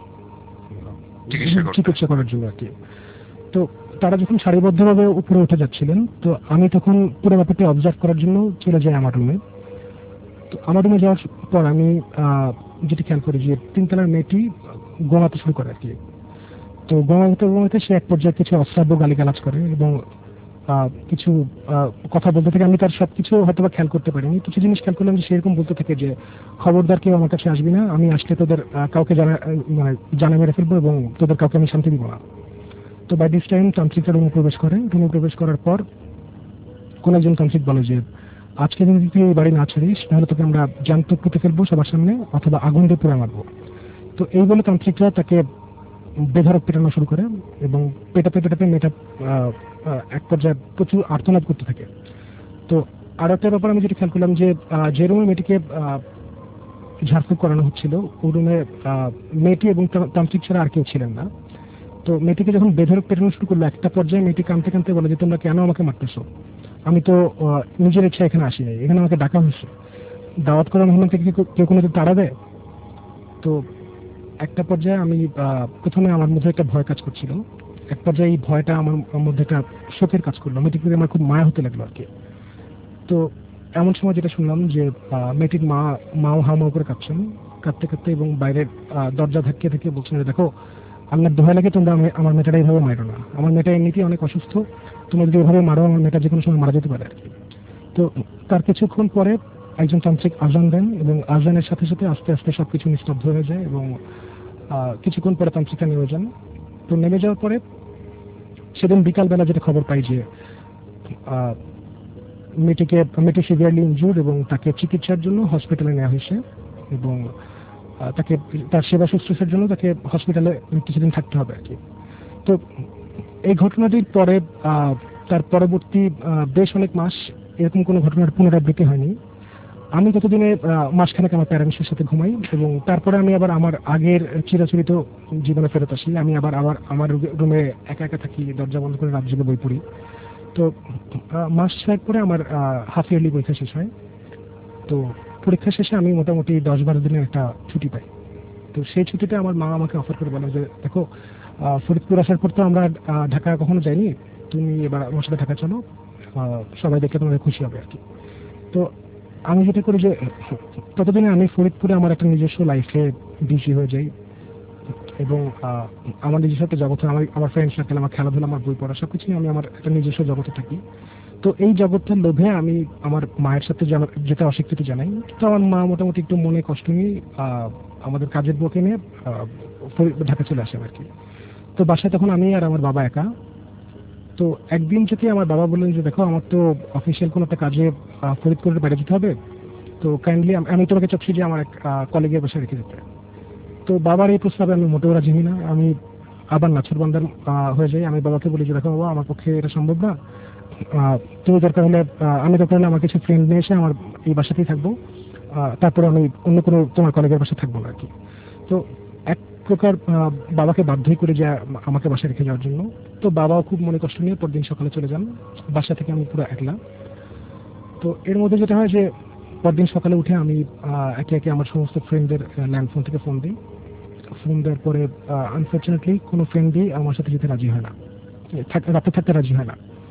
চিকিৎসা করার জন্য আর কি। তো তারা যখন সারিবদ্ধভাবে উপরে উঠে যাচ্ছিলেন, তো আমি তখন পুরো ব্যাপারটি অবজার্ভ করার জন্য চলে যাই আমার রুমে। তো আমার রুমে যাওয়ার পর আমি যেটি খেয়াল করি যে 3 তলার মেয়েটি গোমাতে শুরু করে আর কি। তো গোমাতে সে এক পর্যায়ে কিছু অশ্রাব্য গালিগালাজ করে এবং কিছু কথা বলতে থাকে। আমি তার সবকিছু হয়তো বা খেয়াল করতে পারিনি। কিছু জিনিস খেয়াল করলাম যে সেরকম বলতে থাকে যে খবরদার কেউ আমার কাছে আসবি না, আমি আসলে তোদের কাউকে জানা মেরে ফেলবো এবং তোদের কাউকে আমি শান্তি দিব না। তো বাই দিস টাইম তান্ত্রিকরা রুমে প্রবেশ করার পর কোন একজন তান্ত্রিক বলে যে আজকে যদি তুই এই বাড়ি না ছাড়িস তাহলে তোকে আমরা জ্যান্ত পুঁতে ফেলবো সবার সামনে অথবা আগুন দিয়ে পুড়ে মারবো। তো এই বলে তান্ত্রিকরা তাকে বেধড়ক পেটানো শুরু করে এবং পেটাতে মেয়েটা এক পর্যায়ে প্রচুর আর্তনাদ করতে থাকে। তো আর একটা ব্যাপার আমি যেটা খেয়াল করলাম যে রুমে মেয়েটিকে ঝাড়ফুঁক করানো হচ্ছিল ওই রুমে মেয়েটি এবং তান্ত্রিক ছাড়া আর কেউ ছিলেন না। তো মেয়েটিকে যখন বেধড়ক পেটানো শুরু করলো, একটা পর্যায়ে মেয়েটি কাঁদতে বলে যে তোমরা কেন আমাকে মারতেছো, আমি তো নিজের ইচ্ছা এখানে আসি নাই, এখানে আমাকে ডাকা হয়েছে, দাওয়াত করা মেহমান থেকে কেউ কোনো তাড়া দেয়। তো একটা পর্যায়ে আমি প্রথমে আমার মধ্যে একটা ভয় কাজ করছিল, এক পর্যায়ে এই ভয়টা আমার মধ্যে একটা শোকের কাজ করলো, মেয়েটিকে আমার খুব মায়া হতে লাগলো আর কি। তো এমন সময় যেটা শুনলাম যে মেয়েটির মাও হাওমাও করে কাঁদতে এবং বাইরের দরজা ধাক্কিয়ে বলছেন দেখো আল্লাহর দোহাই লাগে তোমরা আমার মেয়েটাটা এইভাবে মারো না, আমার মেয়েটা এমনিতেই অনেক অসুস্থ, তোমরা যদি এভাবে মারো আমার মেয়েটা যে কোনো সময় মারা যেতে পারে আর কি। তো তার কিছুক্ষণ পরে একজন তান্ত্রিক আজান দেন এবং আজানের সাথে সাথে আস্তে আস্তে সবকিছু নিস্তব্ধ হয়ে যায় এবং কিছুক্ষণ পরে তান্ত্রিকটা নেমে যান। তো নেমে যাওয়ার পরে সেদিন বিকালবেলা যেটা খবর পাই যে মেয়েটি সিভিয়ারলি ইনজুর্ড এবং তাকে চিকিৎসার জন্য হসপিটালে নেওয়া হয়েছে এবং তাকে তার সেবা শুশ্রূষার জন্য তাকে হসপিটালে কিছুদিন থাকতে হবে আর কি। তো এই ঘটনাটির পরে তার পরবর্তী বেশ অনেক মাস এরকম কোনো ঘটনার পুনরাবৃত্তি হয়নি। আমি ততদিনে মাসখানেক আমার প্যারেন্টসের সাথে ঘুমাই, এবং তারপরে আমি আবার আমার আগের চিরাচরিত জীবনে ফেরত আসি। আমি আবার আমার রুমে একা একা থাকি, দরজা বন্ধ করে রাত জেগে বই পড়ি। তো মাস 6 পরে আমার হাফ ইয়ারলি পরীক্ষা শেষ হয়। তো পরীক্ষা শেষে আমি মোটামুটি 10-12 দিনের একটা ছুটি পাই। তো সেই ছুটিতে আমার মা আমাকে অফার করে বলে যে দেখো, ফরিদপুর আসার পর তো আমরা ঢাকা কখনো যাইনি, তুমি এবার আমার সাথে ঢাকা চলো, সবাই দেখে তোমাদের খুশি হবে আর কি। তো আমি যেটা করি যে ততদিনে আমি ফরিদপুরে আমার একটা নিজস্ব লাইফে বিজি হয়ে যাই, এবং আমার নিজস্ব একটা জগতে আমার ফ্রেন্ড সার্কেল, আমার খেলাধুলা, আমার বই পড়া সবকিছুই আমি আমার একটা নিজস্ব জগতে থাকি। তো এই জগৎটার লোভে আমি আমার মায়ের সাথে যেটা অস্বীকৃতি জানাই। তো আমার মা মোটামুটি একটু মনে কষ্ট নিয়ে আমাদের কাজের বউকে নিয়ে ঢাকা চলে আসে আর কি। তো বাসায় তখন আমি আর আমার বাবা একা। তো একদিন থেকে আমার বাবা বললেন যে দেখো, আমার তো অফিসিয়াল কোনো একটা কাজে ফরিদপুরের বাইরে যেতে হবে, তো কাইন্ডলি আমি তোমাকে চাচ্ছি যে আমার এক কলিগের বাসায় রেখে যেতে। তো বাবার এই প্রস্তাবে আমি মোটেও রাজি হই না। আমি আবার নাছরবান্দার হয়ে যাই। আমি বাবাকে বলি যে দেখো বাবা, আমার পক্ষে এটা সম্ভব না, তুমি দরকার হলে আমি দরকার হলে আমার কিছু ফ্রেন্ড নিয়ে এসে আমার এই বাসাতেই থাকবো, তারপরে আমি অন্য কোনো তোমার কলেজের বাসায় থাকবো না আর কি। তো এক প্রকার বাবাকে বাধ্যই করে যে আমাকে বাসায় রেখে যাওয়ার জন্য। তো বাবাও খুব মনে কষ্ট নিয়ে পরদিন সকালে চলে যান। বাসা থেকে আমি পুরো একলা। তো এর মধ্যে যেটা হয় যে পরদিন সকালে উঠে আমি একে একে আমার সমস্ত ফ্রেন্ডদের ল্যান্ড ফোন থেকে ফোন দিই। ফোন দেওয়ার পরে আনফর্চুনেটলি কোনো ফ্রেন্ডই আমার সাথে যেতে রাজি হয় না, রাতে থাকতে রাজি হয় না।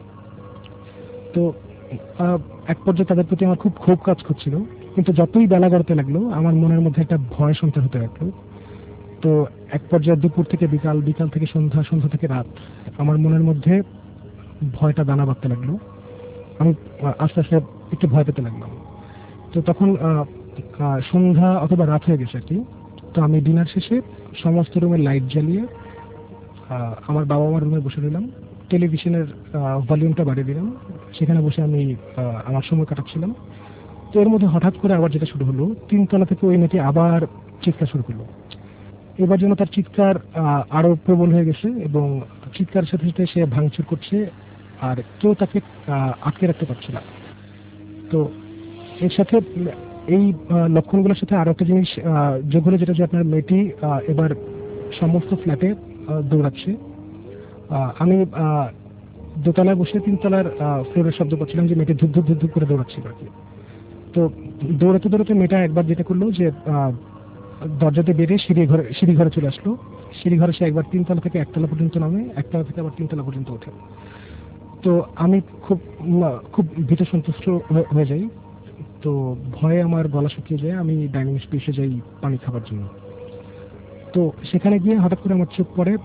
তো এক পর্যায়ে তাদের প্রতি আমার খুব ক্ষোভ কাজ করছিল, কিন্তু যতই বেলা গড়তে লাগলো আমার মনের মধ্যে একটা ভয় সঞ্চার হতে লাগলো। তো এক পর্যায়ে দুপুর থেকে বিকাল, বিকাল থেকে সন্ধ্যা, সন্ধ্যা থেকে রাত আমার মনের মধ্যে ভয়টা দানা বাঁধতে লাগলো। আমি আস্তে আস্তে একটু ভয় পেতে লাগলাম। তো তখন সন্ধ্যা অথবা রাত হয়ে গেছে আর কি। তো আমি ডিনার শেষে সমস্ত রুমের লাইট জ্বালিয়ে আমার বাবা মার রুমে বসে রইলাম। টেলিভিশনের ভলিউমটা বাড়িয়ে দিলাম, সেখানে বসে আমি আমার সময় কাটাচ্ছিলাম। তো এর মধ্যে হঠাৎ করে আবার যেটা শুরু হলো, 3 তলা থেকে ওই মেয়েটি আবার চিৎকার শুরু করলো। এবার যেন তার চিৎকার আরো প্রবল হয়ে গেছে, এবং চিৎকারের সাথে সাথে সে ভাঙচুর করছে, আর কেউ তাকে আটকে রাখতে পারছে না। তো এর সাথে এই লক্ষণগুলোর সাথে আরো একটা জিনিস যোগ হলো, যেটা যে আপনার মেয়েটি এবার সমস্ত ফ্ল্যাটে দৌড়াচ্ছে। আমি দোতলায় বসে 3 তলার ফ্লোরের শব্দ পাচ্ছিলাম যে মেয়েটি ধুপ ধুপ ধুপ ধুপ করে দৌড়াচ্ছিল আর কি। তো দৌড়াতে দৌড়াতে মেয়েটা একবার যেটা করলো যে দরজাতে বেরিয়ে সিঁড়ি ঘরে চলে আসলো। সিঁড়ি ঘরে সে একবার 3 তলা থেকে 1 তলা পর্যন্ত নামে, 1 তলা থেকে আবার 3 তলা পর্যন্ত ওঠে। তো আমি খুব খুব ভীত সন্তুষ্ট হয়ে যাই। তো ভয়ে আমার গলা শুকিয়ে যায়। আমি ডাইনিং স্পেসে যাই পানি খাবার জন্য। তো সেখানে গিয়ে হঠাৎ করে আমার চোখ পড়ে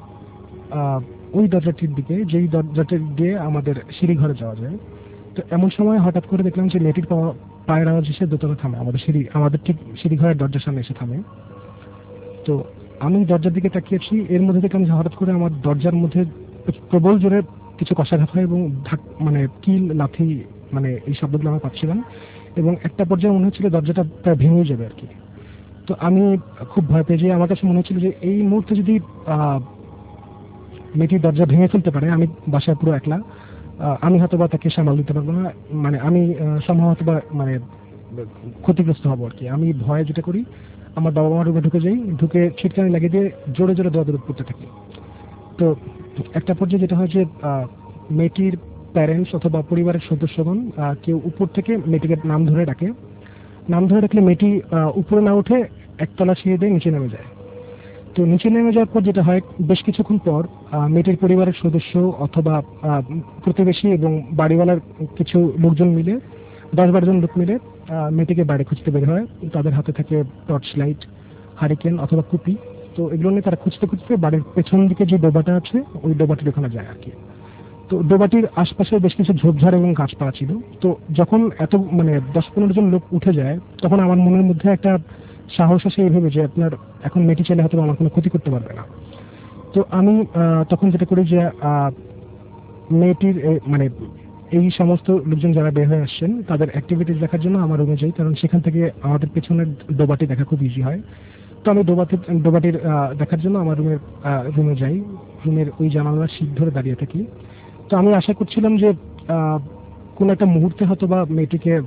ওই দরজাটির দিকে, যেই দরজাটি দিয়ে আমাদের সিঁড়ি ঘরে যাওয়া যায়। তো এমন সময় হঠাৎ করে দেখলাম যে মেয়েটির পায়ের আওয়াজ এসে দোতলা থামে, আমাদের ঠিক সিঁড়ি ঘরের দরজার সামনে এসে থামে। তো আমি দরজার দিকে তাকিয়েছি, এর মধ্যে দেখলাম যে হঠাৎ করে আমার দরজার মধ্যে প্রবল জোরে কিছু কষাঘাত হয়, এবং মানে কিল, লাথি, মানে এই শব্দগুলো আমি পাচ্ছিলাম, এবং একটা পর্যায়ে মনে হচ্ছিল দরজাটা প্রায় ভেঙে যাবে আর কি। তো আমি খুব ভয় পেয়ে যাই। আমার কাছে মনে হচ্ছিল যে এই মুহূর্তে যদি মেয়েটি দরজা ভেঙে ফেলতে পারে, আমি বাসায় পুরো একলা, আমি হয়তো বা তাকে সামাল দিতে পারবো না, মানে আমি সম্ভবত বা মানে ক্ষতিগ্রস্ত হবো আর কি। আমি ভয়ে যেটা করি, আমার বাবা মার রুমে ঢুকে যাই, ঢুকে ছিটকানি লাগিয়ে দিয়ে জোরে জোরে দৌড়াদৌড়ি করতে থাকি। তো একটা পর্যায়ে যেটা হয় যে মেয়েটির প্যারেন্টস অথবা পরিবারের সদস্যগণ কেউ উপর থেকে মেয়েটিকে নাম ধরে ডাকে। নাম ধরে ডাকলে মেয়েটি উপরে না উঠে 1 তলা সিঁড়ি দিয়ে নিচে নেমে যায়। তো নিচে নেমে যাওয়ার পর যেটা হয়, বেশ কিছুক্ষণ পর মেয়েটির পরিবারের সদস্য অথবা প্রতিবেশী এবং বাড়িওয়ালার কিছু লোকজন মিলে, 10-12 জন লোক মিলে মেয়েটিকে বাইরে খুঁজতে বের হয়। তাদের হাতে থাকে টর্চ লাইট, হারিকেন অথবা কুপি। তো এগুলো নিয়ে তারা খুঁজতে খুঁজতে বাড়ির পেছন দিকে যে ডোবাটা আছে, ওই ডোবাটির ওখানে যায় আর কি। তো ডোবাটির আশপাশে বেশ কিছু ঝোপঝাড় এবং গাছপালা ছিল। তো যখন এত মানে 10-15 জন লোক উঠে যায়, তখন আমার মনের মধ্যে একটা সাহস আসে এইভাবে যে আপনার এখন মেয়েটি ছেলে হয়তো আমার কোনো ক্ষতি করতে পারবে না। তো আমি তখন যেটা করি যে মেয়েটির মানে এই সমস্ত লোকজন যারা বের হয়ে আসছেন তাদের অ্যাক্টিভিটিস দেখার জন্য আমার রুমে যাই, কারণ সেখান থেকে আমাদের পেছনের ডোবাটি দেখা খুব ইজি হয়। তো আমি ডোবাটির দেখার জন্য আমার রুমে যাই। রুমের ওই জানালার শীট ধরে দাঁড়িয়ে থাকি। তো আমি আশা করছিলাম যে কোনো একটা মুহূর্তে হয়তো বা মেয়েটিকে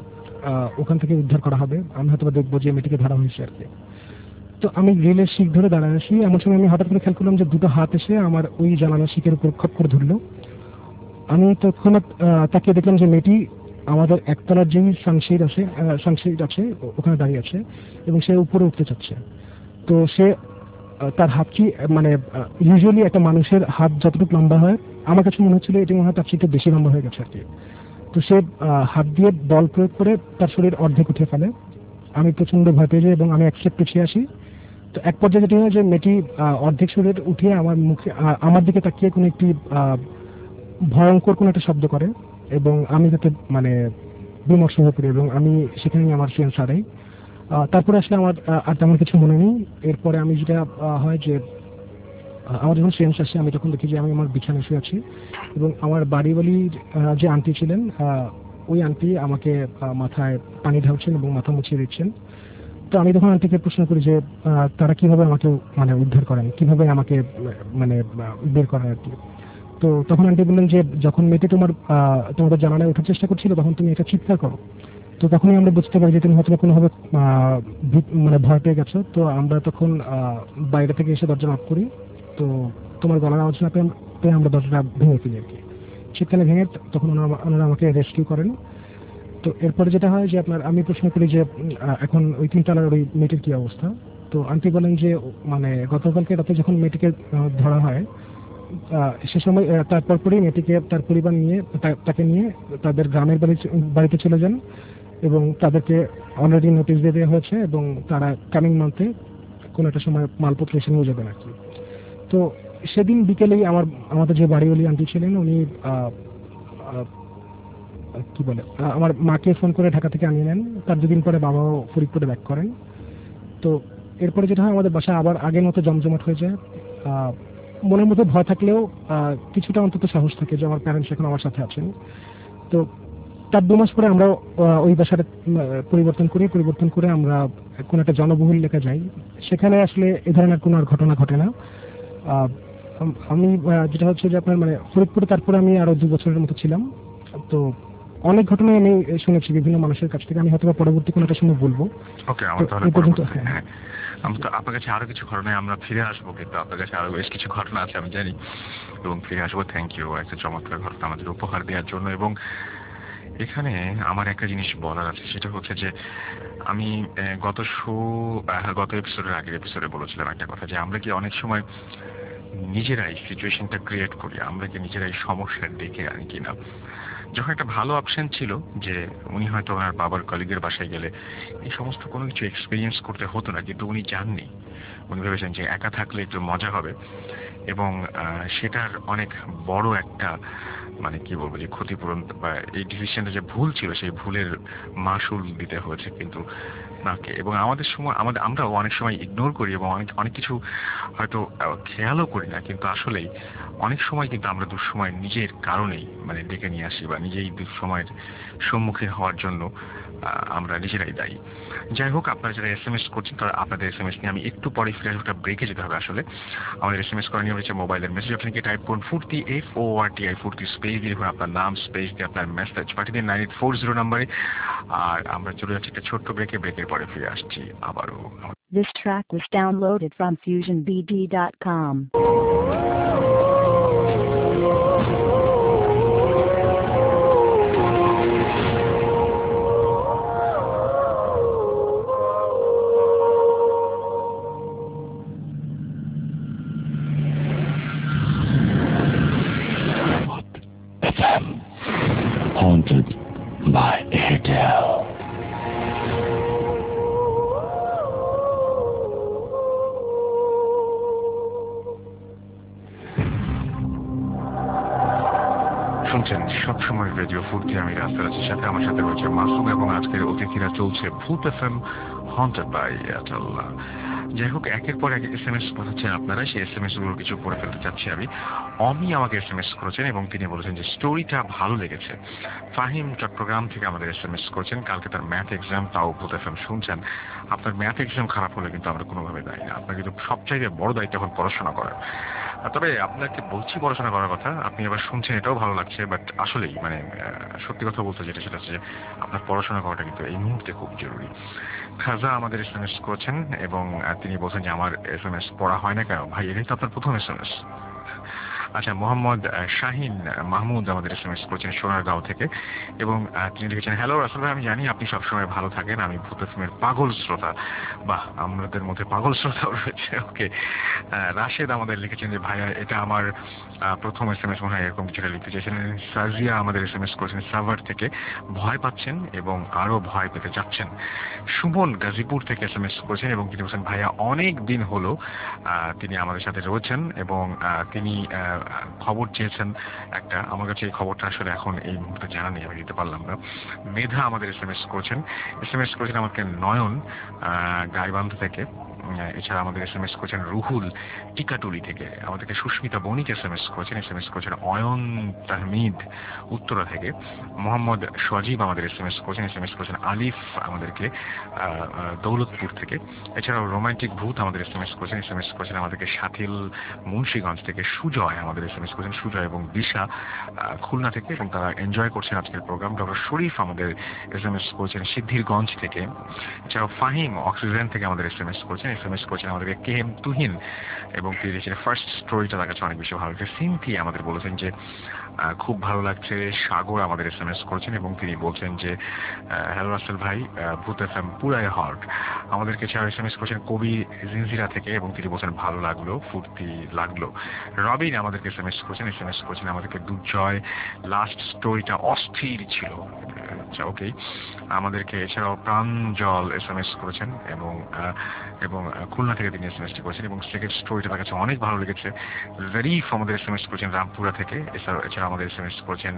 ওখান থেকে উদ্ধার করা হবে, আমি হয়তো দেখবো যে মেয়েটিকে ধরা হয়েছে আর কি। তো আমি গ্রিলের শিক ধরে দাঁড়ায় আছি, এমন সময় আমি হঠাৎ করে খেয়াল করলাম যে দুটো হাত এসে আমার ওই জানালার শিকের উপর খপ করে ধরলো। আমি তৎক্ষণাৎ তাকিয়ে দেখলাম যে মেয়েটি আমাদের একতলার যেই সানশেড আছে ওখানে দাঁড়িয়ে আছে এবং সে উপরে উঠতে চাচ্ছে। তো সে তার হাত কি মানে ইউজুয়ালি একটা মানুষের হাত যতটুকু লম্বা হয়, আমার কাছে মনে হচ্ছিল এটি মনে হয় তার চেয়ে বেশি লম্বা হয়ে গেছে আর কি। তো সে হাত দিয়ে বল প্রয়োগ করে তার শরীর অর্ধেক উঠে ফেলে। আমি প্রচন্ড ভয় পেয়ে যাই এবং আমি এক স্টেপ পিছিয়ে আসি। তো এক পর্যায়ে যেটি হয় যে মেয়েটি অর্ধেক শরীর উঠিয়ে আমার মুখে আমার দিকে তাকিয়ে কোনো একটি ভয়ঙ্কর কোনো একটা শব্দ করে এবং আমি যাতে মানে বিমর্ষ হয়ে পড়ি এবং আমি সেখানেই আমার সেন্স হারাই। তারপরে আসলে আমার আর তেমন কিছু মনে নেই। এরপরে আমি যেটা হয় যে আমার যখন সেন্স আসে আমি তখন দেখি যে আমি আমার বিছানায় শুয়ে আছি এবং আমার বাড়িওয়ালির যে আন্টি ছিলেন ওই আন্টি আমাকে মাথায় পানি ঢালছেন এবং মাথা মুছিয়ে দিচ্ছেন। তো আমি তখন আন্টিকে প্রশ্ন করি যে তারা কিভাবে আমাকে মানে উদ্ধার করেন, কিভাবে আমাকে মানে বের করেন আর কি। তো তখন আন্টি বললেন যে যখন মেয়েটি তোমাদের জানালায় ওঠার চেষ্টা করছিল তখন তুমি এটা চিৎকার করো। তো তখনই আমরা বুঝতে পারি যে তুমি হয়তো কোনোভাবে মানে ভয় পেয়ে গেছো। তো আমরা তখন বাইরে থেকে এসে দরজা নক করি। তো তোমার গলার আওয়াজ না পেয়ে আমরা দরজাটা ভেঙে ফেলি আর কি। শীতকালে ভেঙে তখন ওনারা আমাকে রেস্কিউ করেন। তো এরপরে যেটা হয় যে আমি প্রশ্ন করি যে এখন ওই 3 তলার ওই মেয়েটির কি অবস্থা। তো আন্টি বলেন যে মানে গতকালকে রাতে যখন মেয়েটিকে ধরা হয় সে সময় তারপর পরই মেয়েটিকে তার পরিবার নিয়ে তাকে নিয়ে তাদের গ্রামের বাড়িতে চলে যান এবং তাদেরকে অলরেডি নোটিশ দিয়ে দেওয়া হয়েছে এবং তারা কামিং মান্থে কোনো একটা সময় মালপত্র এসে নিয়ে যাবেন আর কি। তো সেদিন বিকেলেই আমাদের যে বাড়িওয়ালি আন্টি ছিলেন উনি কি বলে আমার মাকে ফোন করে ঢাকা থেকে আনিয়ে নেন। তার 2 দিন পরে বাবাও ফরিদপুরে ব্যাক করেন। তো এরপরে যেটা হয় আমাদের বাসা আবার আগের মতো জমজমাট হয়ে যায়। মনের মধ্যে ভয় থাকলেও কিছুটা অন্তত সাহস থাকে যে আমার প্যারেন্টস এখন আমার সাথে আছেন। তো তার 2 মাস পরে আমরা ওই বাসাটা পরিবর্তন করে আমরা কোনো একটা জনবহুল এলাকা যাই। সেখানে আসলে এ ধরনের কোনো আর ঘটনা ঘটে না। আমি যেটা হচ্ছে যে আপনার মানে ফরিদপুরে তারপরে আমি আরো 2 বছরের মতো ছিলাম। তো অনেক ঘটনাই আমি শুনেছি বিভিন্ন মানুষের কাছ থেকে, আমি হয়তো পরবর্তী কোনো একটা সময় বলবো। ওকে, আমার তাহলে আমি তো আপনার কাছে আরো কিছু ঘটনায় আমরা ফিরে আসবো, কিন্তু আপনার কাছে আরো বেশ কিছু ঘটনা আছে আমি জানি এবং ফিরে আসবো। থ্যাংক ইউ একটা চমৎকার ঘটনা আমাদের উপহার দেওয়ার জন্য। এবং এখানে আমার একটা জিনিস বলার আছে, সেটা হচ্ছে যে আমি গত আগের এপিসোডে বলেছিলাম একটা কথা, যে আমরা কি অনেক সময় নিজেরাই সিচুয়েশনটা ক্রিয়েট করি, আমরা কি নিজেরাই সমস্যার ডেকে আনি কিনা। যখন একটা ভালো অপশন ছিল যে উনি হয়তো ওনার বাবার কলিগের বাসায় গেলে এই সমস্ত কোনো কিছু এক্সপিরিয়েন্স করতে হতো না, কিন্তু উনি যাননি। উনি ভেবেছেন যে একা থাকলে একটু মজা হবে এবং সেটার অনেক বড় একটা মানে কি বলবো যে ক্ষতিপূরণ বা এই ডিসিশনটা যে ভুল ছিল সেই ভুলের মাসুল দিতে হয়েছে কিন্তু নাকে। এবং আমাদের সময় আমরাও অনেক সময় ইগনোর করি এবং অনেক কিছু হয়তো খেয়ালও করি না, কিন্তু আসলেই অনেক সময় কিন্তু আমরা দুঃসময় নিজের কারণেই মানে ডেকে নিয়ে আসি বা নিজেই দুঃসময়ের সম্মুখীন হওয়ার জন্য আমরা নিজেরাই দায়ী। যাই হোক, আপনারা যারা SMS করছেন তারা আপনাদের SMS নিয়ে আমি একটু পরে ফিরে আসবো, একটা ব্রেকে যেতে হবে। আসলে আমাদের SMS করার নিয়ম রয়েছে মোবাইলের মেসেজ অপশনকে টাইপ করুন ফুর্তি FORTI ফুর্তি স্পেস দিয়ে লিখুন আপনার নাম, স্পেস দিয়ে আপনার মেসেজ পাঠিয়ে দিন 9840 নম্বরে। আর আমরা চলে যাচ্ছি একটা ছোট্ট ব্রেকের পরে ফিরে আসছি আবারও। This track was downloaded from FusionBD.com. Haunted by Airtel. শুনছেন সবসময় রেডিও ফুর্তি, আমি রাস্তার আছি, সাথে আমার সাথে রয়েছে মাসুম এবং আজকের অতিথিরা। চলছে ভূত FM হন্টেড বাই এয়ারটেল। যাই হোক, একের পর এক SMS পাঠাচ্ছেন আপনারা, সেই SMS গুলো কিছু পড়ে ফেলতে চাচ্ছি আমি। অমি আমাকে SMS করেছেন এবং তিনি বলেছেন যে স্টোরিটা ভালো লেগেছে। ফাহিম চট্টগ্রাম থেকে আমাদের SMS করেছেন, কালকে তার ম্যাথ এক্সাম, তাও ভূত FM শুনছেন। আপনার ম্যাথ এক্সাম খারাপ হলে কিন্তু আমরা কোনোভাবে দায়ী না, আপনার কিন্তু সবচাইতে বড় দায়িত্ব এখন পড়াশোনা করার। তবে আপনাকে বলছি পড়াশোনা করার কথা, আপনি আবার শুনছেন, এটাও ভালো লাগছে, বাট আসলেই মানে সত্যি কথা বলতে যেটা সেটা হচ্ছে যে আপনার পড়াশোনা করাটা কিন্তু এই মুহূর্তে খুব জরুরি। খাজা আমাদের এসএমএস করেছেন এবং তিনি বলছেন যে আমার এসএমএস পড়া হয় না কেন ভাই, এটাই তো আপনার প্রথম এসএমএস। আচ্ছা, মোহাম্মদ শাহিন মাহমুদ আমাদের এসএমএস করেছেন সোনারগাঁও থেকে এবং তিনি লিখেছেন, হ্যালো রাসেল ভাই, আমি জানি আপনি সবসময় ভালো থাকেন, আমি ভূত এফএমের পাগল শ্রোতা। বাহ, আমাদের মধ্যে পাগল শ্রোতাও রয়েছে। ওকে। রাশেদ আমাদের লিখেছেন যে ভাইয়া এটা আমার প্রথম এসএমএস, মনে হয় এরকম কিছুটা লিখতে চাইছেন। সাজিয়া আমাদের এসএমএস করেছেন সাভার থেকে, ভয় পাচ্ছেন এবং আরো ভয় পেতে যাচ্ছেন। সুমন গাজীপুর থেকে এসএমএস করেছেন এবং তিনি বলছেন ভাইয়া অনেক দিন হলো তিনি আমাদের সাথে রয়েছেন এবং তিনি খবর চেয়েছেন একটা, আমার কাছে এই খবরটা আসলে এখন এই মুহূর্তে জানা নেই, আমি দিতে পারলাম না। মেধা আমাদের এসএমএস করেছেন আমাকে নয়ন গাইবান্ধা থেকে। এছাড়া আমাদের এসএমএস করেছেন রুহুল টিকাটুলি থেকে, আমাদেরকে সুস্মিতা বণিক এসএমএস করেছেন অয়ন তাহমিদ উত্তরা থেকে, মোহাম্মদ সজীব আমাদের এসএমএস করেছেন আলিফ আমাদেরকে দৌলতপুর থেকে। এছাড়াও রোমান্টিক ভূত আমাদের এসএমএস করেছেন আমাদেরকে সাথিল মুন্সিগঞ্জ থেকে। সুজয় আমাদের এসএমএস করেছেন, সুজয় এবং দিশা খুলনা থেকে, এবং তারা এনজয় করছেন আজকের প্রোগ্রাম। ডক্টর শরীফ আমাদের এসএমএস করেছেন সিদ্ধিরগঞ্জ থেকে। এছাড়াও ফাহিম অক্সিজেন থেকে আমাদের এসএমএস করেছেন আমাদেরকে কে এম তুহিন, এবং তিনি লিখেছেন ফার্স্ট স্টোরিটা তার কাছে অনেক বেশি ভালো লাগছে। সিনথি আমাদের বলেছেন যে খুব ভালো লাগছে। সাগর আমাদের এসএমএস করেছেন এবং তিনি বলছেন যে হ্যালো রাসেল ভাই, ভূত এফএম পুরাই হট। আমাদেরকে এছাড়া এসএমএস করেছেন কবি জিনজিরা থেকে এবং তিনি বলছেন ভালো লাগলো, ফুর্তি লাগলো। রবিন আমাদেরকে এসএমএস করেছেন আমাদেরকে দুর্জয়, লাস্ট স্টোরিটা অস্থির ছিল। আচ্ছা, ওকে। আমাদেরকে এছাড়াও প্রাঞ্জল এসএমএস করেছেন এবং খুলনা থেকে তিনি এসএমএসটি করেছেন এবং সেকেন্ড স্টোরিটা তার কাছে অনেক ভালো লেগেছে। জরিফ আমাদের এসএমএস করেছেন রামপুরা থেকে। এছাড়া আমাদের এসএমএস করেছেন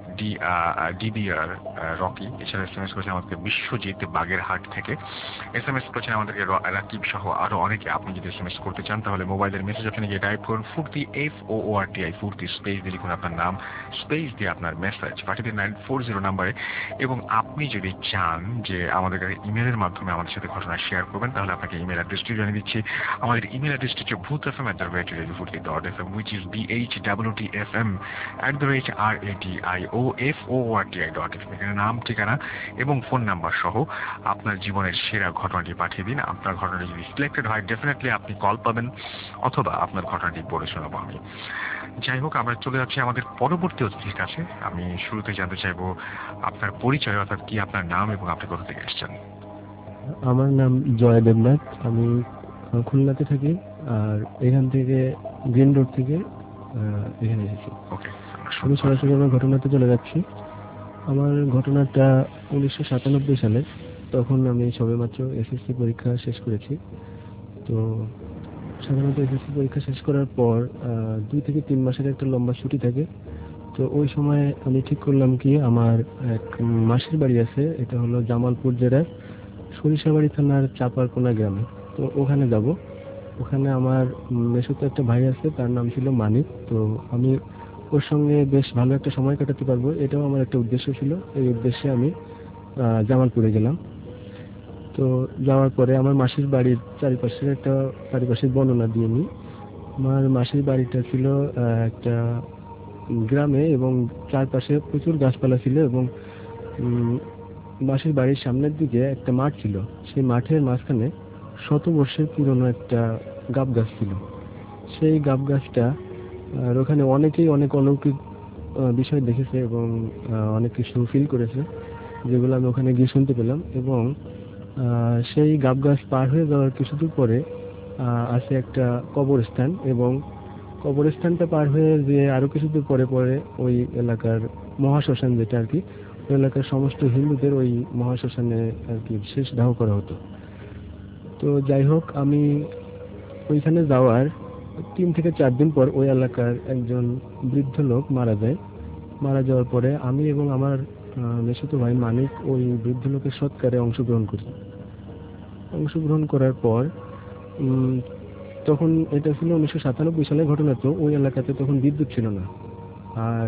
ডিবিআর রকি। এছাড়া এসএমএস করেছেন আমাদেরকে বিশ্বজিৎ বাগেরহাট থেকে। এসএমএস করেছেন আমাদেরকে রাকিব সহ আরো অনেকে। আপনি যদি এসএমএস করতে চান তাহলে মোবাইলের মেসেজ অপশনে গিয়ে টাইপ করুন ফুর্তি, FOORTI, ফুর্তি, স্পেস দিয়ে লিখুন আপনার নাম, স্পেস দিয়ে আপনার মেসেজ পাঠিয়ে দিন 940 নাম্বারে। এবং আপনি যদি চান যে আমাদের ইমেলের মাধ্যমে আমাদের সাথে ঘটনা শেয়ার করবেন তাহলে আপনাকে ইমেল অ্যাড্রেসটি জানিয়ে দিচ্ছি। আমাদের ইমেল অ্যাড্রেসটি হচ্ছে bhutfm@radiofuti.fm, which is BHWTFM@radiofuti.fm। এখানে নাম, ঠিকানা এবং ফোন নাম্বার সহ আপনার জীবনের সেরা ঘটনাটি পাঠিয়ে দিন। আপনার ঘটনাটি যদি সিলেক্টেড হয় ডেফিনেটলি আপনি কল পাবেন, অথবা আপনার ঘটনাটি পড়ে শোনাবো আমি। যাই হোক, আমরা চলে যাচ্ছি আমাদের পরবর্তী অতিথির কাছে। আমি শুরুতে জানতে চাইবো আপনার পরিচয়, অর্থাৎ কি আপনার নাম এবং আপনি কোথা থেকে এসেছেন। আমার নাম জয় দেবনাথ, আমি খুলনাতে থাকি, আর এখান থেকে গ্রিন রোড থেকে এখানে এসেছি। ওকে, আমি সরাসরি আমার ঘটনাতে চলে যাচ্ছি। আমার ঘটনাটা 1997 সালে, তখন আমি সবেমাত্র এসএসসি পরীক্ষা শেষ করেছি। তো সাধারণত এসএসসি পরীক্ষা শেষ করার পর 2 থেকে 3 মাসের একটা লম্বা ছুটি থাকে। তো ওই সময় আমি ঠিক করলাম কি, আমার এক মাসির বাড়ি আছে, এটা হলো জামালপুর জেলার সরিষাবাড়ি থানার চাপারকোনা গ্রামে। তো ওখানে যাব। ওখানে আমার মেসোতে একটা ভাই আছে, তার নাম ছিল মানিক। তো আমি ওর সঙ্গে বেশ ভালো একটা সময় কাটাতে পারবো, এটাও আমার একটা উদ্দেশ্য ছিল। এই উদ্দেশ্যে আমি জামালপুরে গেলাম। তো যাওয়ার পরে আমার মাসির বাড়ির চারিপাশের একটা পারিপার্শ্বিক বর্ণনা দিয়ে নিই। আমার মাসির বাড়িটা ছিল একটা গ্রামে এবং চারপাশে প্রচুর গাছপালা ছিল, এবং মাসির বাড়ির সামনের দিকে একটা মাঠ ছিল। সেই মাঠের মাঝখানে 100 বর্ষের পুরনো একটা গাব গাছ ছিল। সেই গাব গাছটা ওখানে অনেকেই অনেক অলৌকিক বিষয় দেখেছে এবং অনেক কিছু ফিল করেছে, যেগুলো আমি ওখানে গিয়ে শুনতে পেলাম। এবং সেই গাব গাছ পার হয়ে যাওয়ার কিছুদূর পরে আছে একটা কবরস্থান, এবং কবরস্থানটা পার হয়ে যে আরো কিছুদূর পরে পরে ওই এলাকার মহাশ্মশান, যেটা আর কি ওই এলাকার সমস্ত হিন্দুদের ওই মহাশ্মশানে আর কি শেষ দাহ করা হতো। তো যাই হোক, আমি ওইখানে যাওয়ার 3 থেকে 4 দিন পর ওই এলাকার একজন বৃদ্ধ লোক মারা যায়। মারা যাওয়ার পরে আমি এবং আমার মেসোতো ভাই মানিক ওই বৃদ্ধ লোকের সৎকারে অংশগ্রহণ করি। অংশগ্রহণ করার পর তখন এটা ছিল 1997 সালের ঘটনা। তো ওই এলাকাতে তখন বিদ্যুৎ ছিল না, আর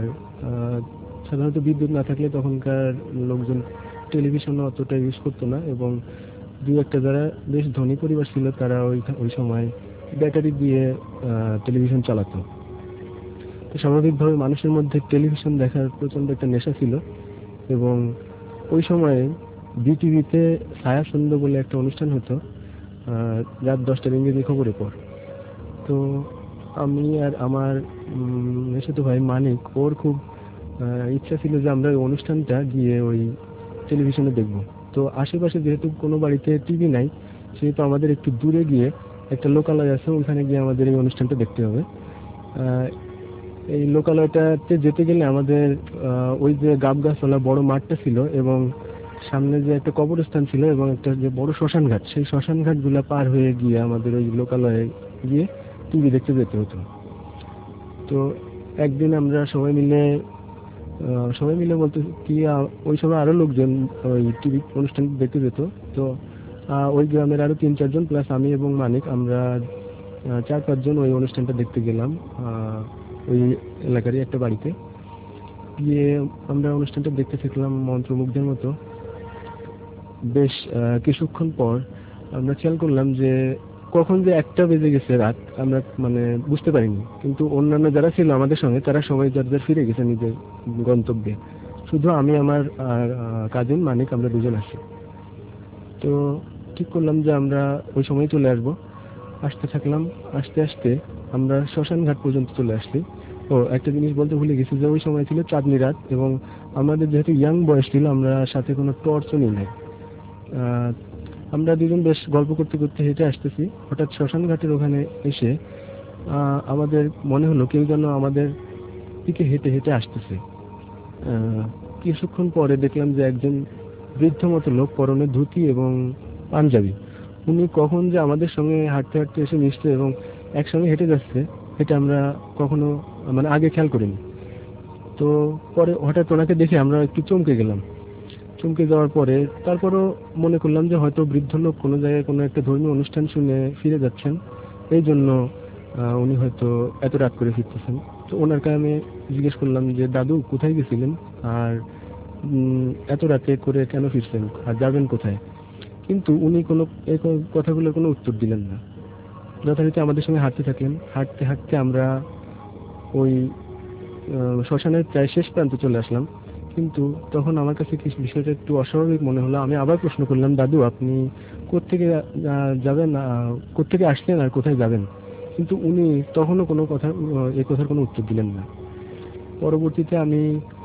সাধারণত বিদ্যুৎ না থাকলে তখনকার লোকজন টেলিভিশনও অতটা ইউজ করতো না, এবং দুই একটা যারা বেশ ধনী পরিবার ছিল তারা ওই সময় ব্যাটারি দিয়ে টেলিভিশন চালাতো। তো স্বাভাবিকভাবে মানুষের মধ্যে টেলিভিশন দেখার প্রচন্ড একটা নেশা ছিল এবং ওই সময়ে বিটিভিতে ছায়াছন্দ বলে একটা অনুষ্ঠান হতো রাত 10টার ইংরেজি খবরের পর। তো আমি আর আমার মেসোতো ভাই মানিক, ওর খুব ইচ্ছা ছিল যে আমরা ওই অনুষ্ঠানটা গিয়ে ওই টেলিভিশনে দেখব। তো আশেপাশে যেহেতু কোনো বাড়িতে টিভি নাই, সেহেতু আমাদের একটু দূরে গিয়ে একটা লোকালয় আছে, ওখানে গিয়ে আমাদের এই অনুষ্ঠানটা দেখতে হবে। এই লোকালয়টাতে যেতে গেলে আমাদের ওই যে গাব গাছওয়ালা বড় মাঠটা ছিল এবং সামনে যে একটা কবরস্থান ছিল এবং একটা যে বড় শ্মশান ঘাট, সেই শ্মশান ঘাটগুলো পার হয়ে গিয়ে আমাদের ওই লোকালয়ে গিয়ে টিভি দেখতে যেতে হতো। তো একদিন আমরা সবাই মিলে বলতে কি ওই সময় আরো লোকজন ওই টিভি অনুষ্ঠান দেখতে যেত। তো ওই গ্রামের আরো 3-4 জন প্লাস আমি এবং মানিক, আমরা 4-5 জন ওই অনুষ্ঠানটা দেখতে গেলাম ওই এলাকারই একটা বাড়িতে গিয়ে। আমরা অনুষ্ঠানটা দেখতে থাকলাম মন্ত্রমুগ্ধের মতো। বেশ কিছুক্ষণ পর আমরা খেয়াল করলাম যে কখন যে 1টা বেজে গেছে রাত, আমরা মানে বুঝতে পারিনি। কিন্তু অন্যান্য যারা ছিল আমাদের সঙ্গে তারা সবাই যার যার ফিরে গেছে নিজের গন্তব্যে। শুধু আমি আমার কাজিন মানিক আমরা দুজন আছি। তো ঠিক করলাম যে আমরা ওই সময় চলে আসবো। আসতে থাকলাম, আস্তে আস্তে আমরা শ্মশান ঘাট পর্যন্ত চলে আসছি। একটা জিনিস বলতে ভুলে গেছি যে ওই সময় ছিল চাঁদনি রাত এবং আমাদের যেহেতু ইয়াং বয়স ছিল, আমরা সাথে কোনো টর্চও নিই নাই। আমরা দুজন বেশ গল্প করতে করতে হেঁটে আসতেছি, হঠাৎ শ্মশান ঘাটের ওখানে এসে আমাদের মনে হলো কেউ যেন আমাদের দিকে হেঁটে হেঁটে আসতেছে। কিছুক্ষণ পরে দেখলাম যে একজন বৃদ্ধ মতো লোক, পরনে ধুতি এবং পাঞ্জাবি, উনি কখন যে আমাদের সঙ্গে হাঁটতে হাঁটতে এসে মিশছে এবং একসঙ্গে হেঁটে যাচ্ছে, এটা আমরা কখনো মানে আগে খেয়াল করিনি। তো পরে হঠাৎ ওনাকে দেখে আমরা একটু চমকে গেলাম। চমকে যাওয়ার পরে তারপরও মনে করলাম যে হয়তো বৃদ্ধ লোক কোনো জায়গায় কোনো একটা ধর্মীয় অনুষ্ঠান শুনে ফিরে যাচ্ছেন, এই জন্য উনি হয়তো এত রাত করে ফিরতেছেন। তো ওনাকে আমি জিজ্ঞেস করলাম যে দাদু কোথায় গেছিলেন আর এত রাতে করে কেন ফিরছেন আর যাবেন কোথায়? কিন্তু উনি কোনো এই কথাগুলোর কোনো উত্তর দিলেন না। যথারীতি আমাদের সঙ্গে হাঁটতে থাকলেন। হাঁটতে হাঁটতে আমরা ওই শ্মশানের প্রায় শেষ প্রান্তে চলে আসলাম। কিন্তু তখন আমার কাছে কি বিষয়টা একটু অস্বাভাবিক মনে হলো। আমি আবার প্রশ্ন করলাম, দাদু আপনি কোত্থেকে যাবেন, কোত্থেকে আসছেন আর কোথায় যাবেন? কিন্তু উনি তখনও কোনো কথা এই কথার কোনো উত্তর দিলেন না। পরবর্তীতে আমি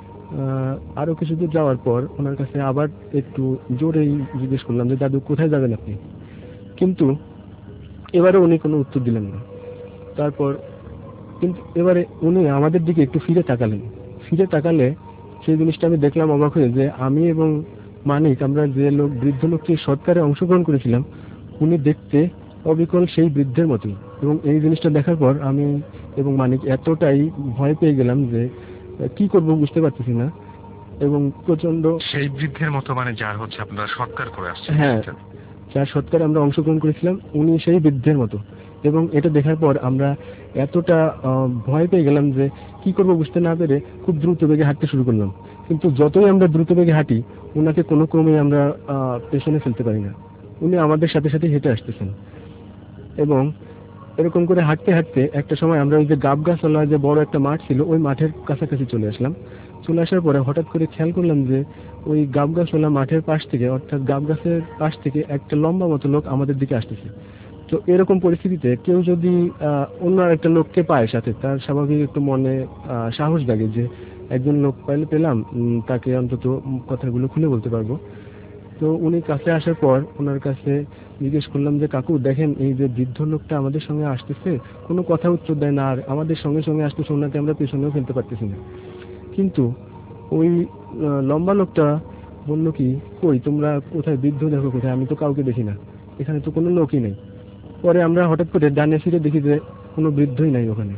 আরো কিছু দূর যাওয়ার পর ওনার কাছে আবার একটু জোরেই জিজ্ঞেস করলাম যে দাদু কোথায় যাবেন আপনি? কিন্তু এবারে উনি কোনো উত্তর দিলেন না। তারপর কিন্তু এবারে উনি আমাদের দিকে একটু ফিরে তাকালেন। ফিরে তাকালে সেই জিনিসটা আমি দেখলাম অবাক হয়ে, যে আমি এবং মানিক আমরা যে বৃদ্ধ লোকটির সৎকারে অংশগ্রহণ করেছিলাম, উনি দেখতে অবিকল সেই বৃদ্ধের মতোই। এবং এই জিনিসটা দেখার পর আমি এবং মানিক এতটাই ভয় পেয়ে গেলাম যে কি করব বুঝতে পারতেছি না এবং প্রচন্ড। সেই বৃদ্ধের মতো মানে যার হচ্ছে আপনারা সৎকার করে আসছেন? হ্যাঁ, যার সৎকারে আমরা অংশগ্রহণ করেছিলাম উনি সেই বৃদ্ধের মতো। এবং এটা দেখার পর আমরা এতটা ভয় পেয়ে গেলাম যে কি করব বুঝতে না পেরে খুব দ্রুত বেগে হাঁটতে শুরু করলাম। কিন্তু যতই আমরা দ্রুত বেগে হাঁটি, ওনাকে কোনো ক্রমে আমরা পেছনে ফেলতে পারি না। উনি আমাদের সাথে সাথে হেঁটে আসতেছেন এবং এরকম করে হাঁটতে হাঁটতে একটা সময় আমরা ওই যে গাব গাছওয়ালা যে বড় একটা মাঠ ছিল, ওই মাঠের কাছাকাছি চলে আসলাম। চলে আসার পরে হঠাৎ করে খেয়াল করলাম যে ওই গাব গাছওয়ালা মাঠের পাশ থেকে, অর্থাৎ গাব গাছের পাশ থেকে একটা লম্বা মতো লোক আমাদের দিকে আসতেছে। তো এরকম পরিস্থিতিতে কেউ যদি অন্য একটা লোককে পায় সাথে, তার স্বাভাবিক একটু মনে সাহস জাগে যে একজন লোক পেলাম, তাকে অন্তত কথাগুলো খুলে বলতে পারবো। তো উনি কাছে আসার পর ওনার কাছে জিজ্ঞেস করলাম যে কাকু দেখেন, এই যে বৃদ্ধ লোকটা আমাদের সঙ্গে আসতেছে, কোনো কথা উত্তর দেয় না আর আমাদের সঙ্গে সঙ্গে আসতেছে, ওনাকে আমরা পেছনেও ফেলতে পারতেছি না। কিন্তু ওই লম্বা লোকটা বলল কি, কই তোমরা কোথায়, বৃদ্ধ দেখো কোথায়, আমি তো কাউকে দেখি না, এখানে তো কোনো লোকই নেই। পরে আমরা হঠাৎ করে ডানে ফিরে দেখি যে কোনো বৃদ্ধই নাই ওখানে।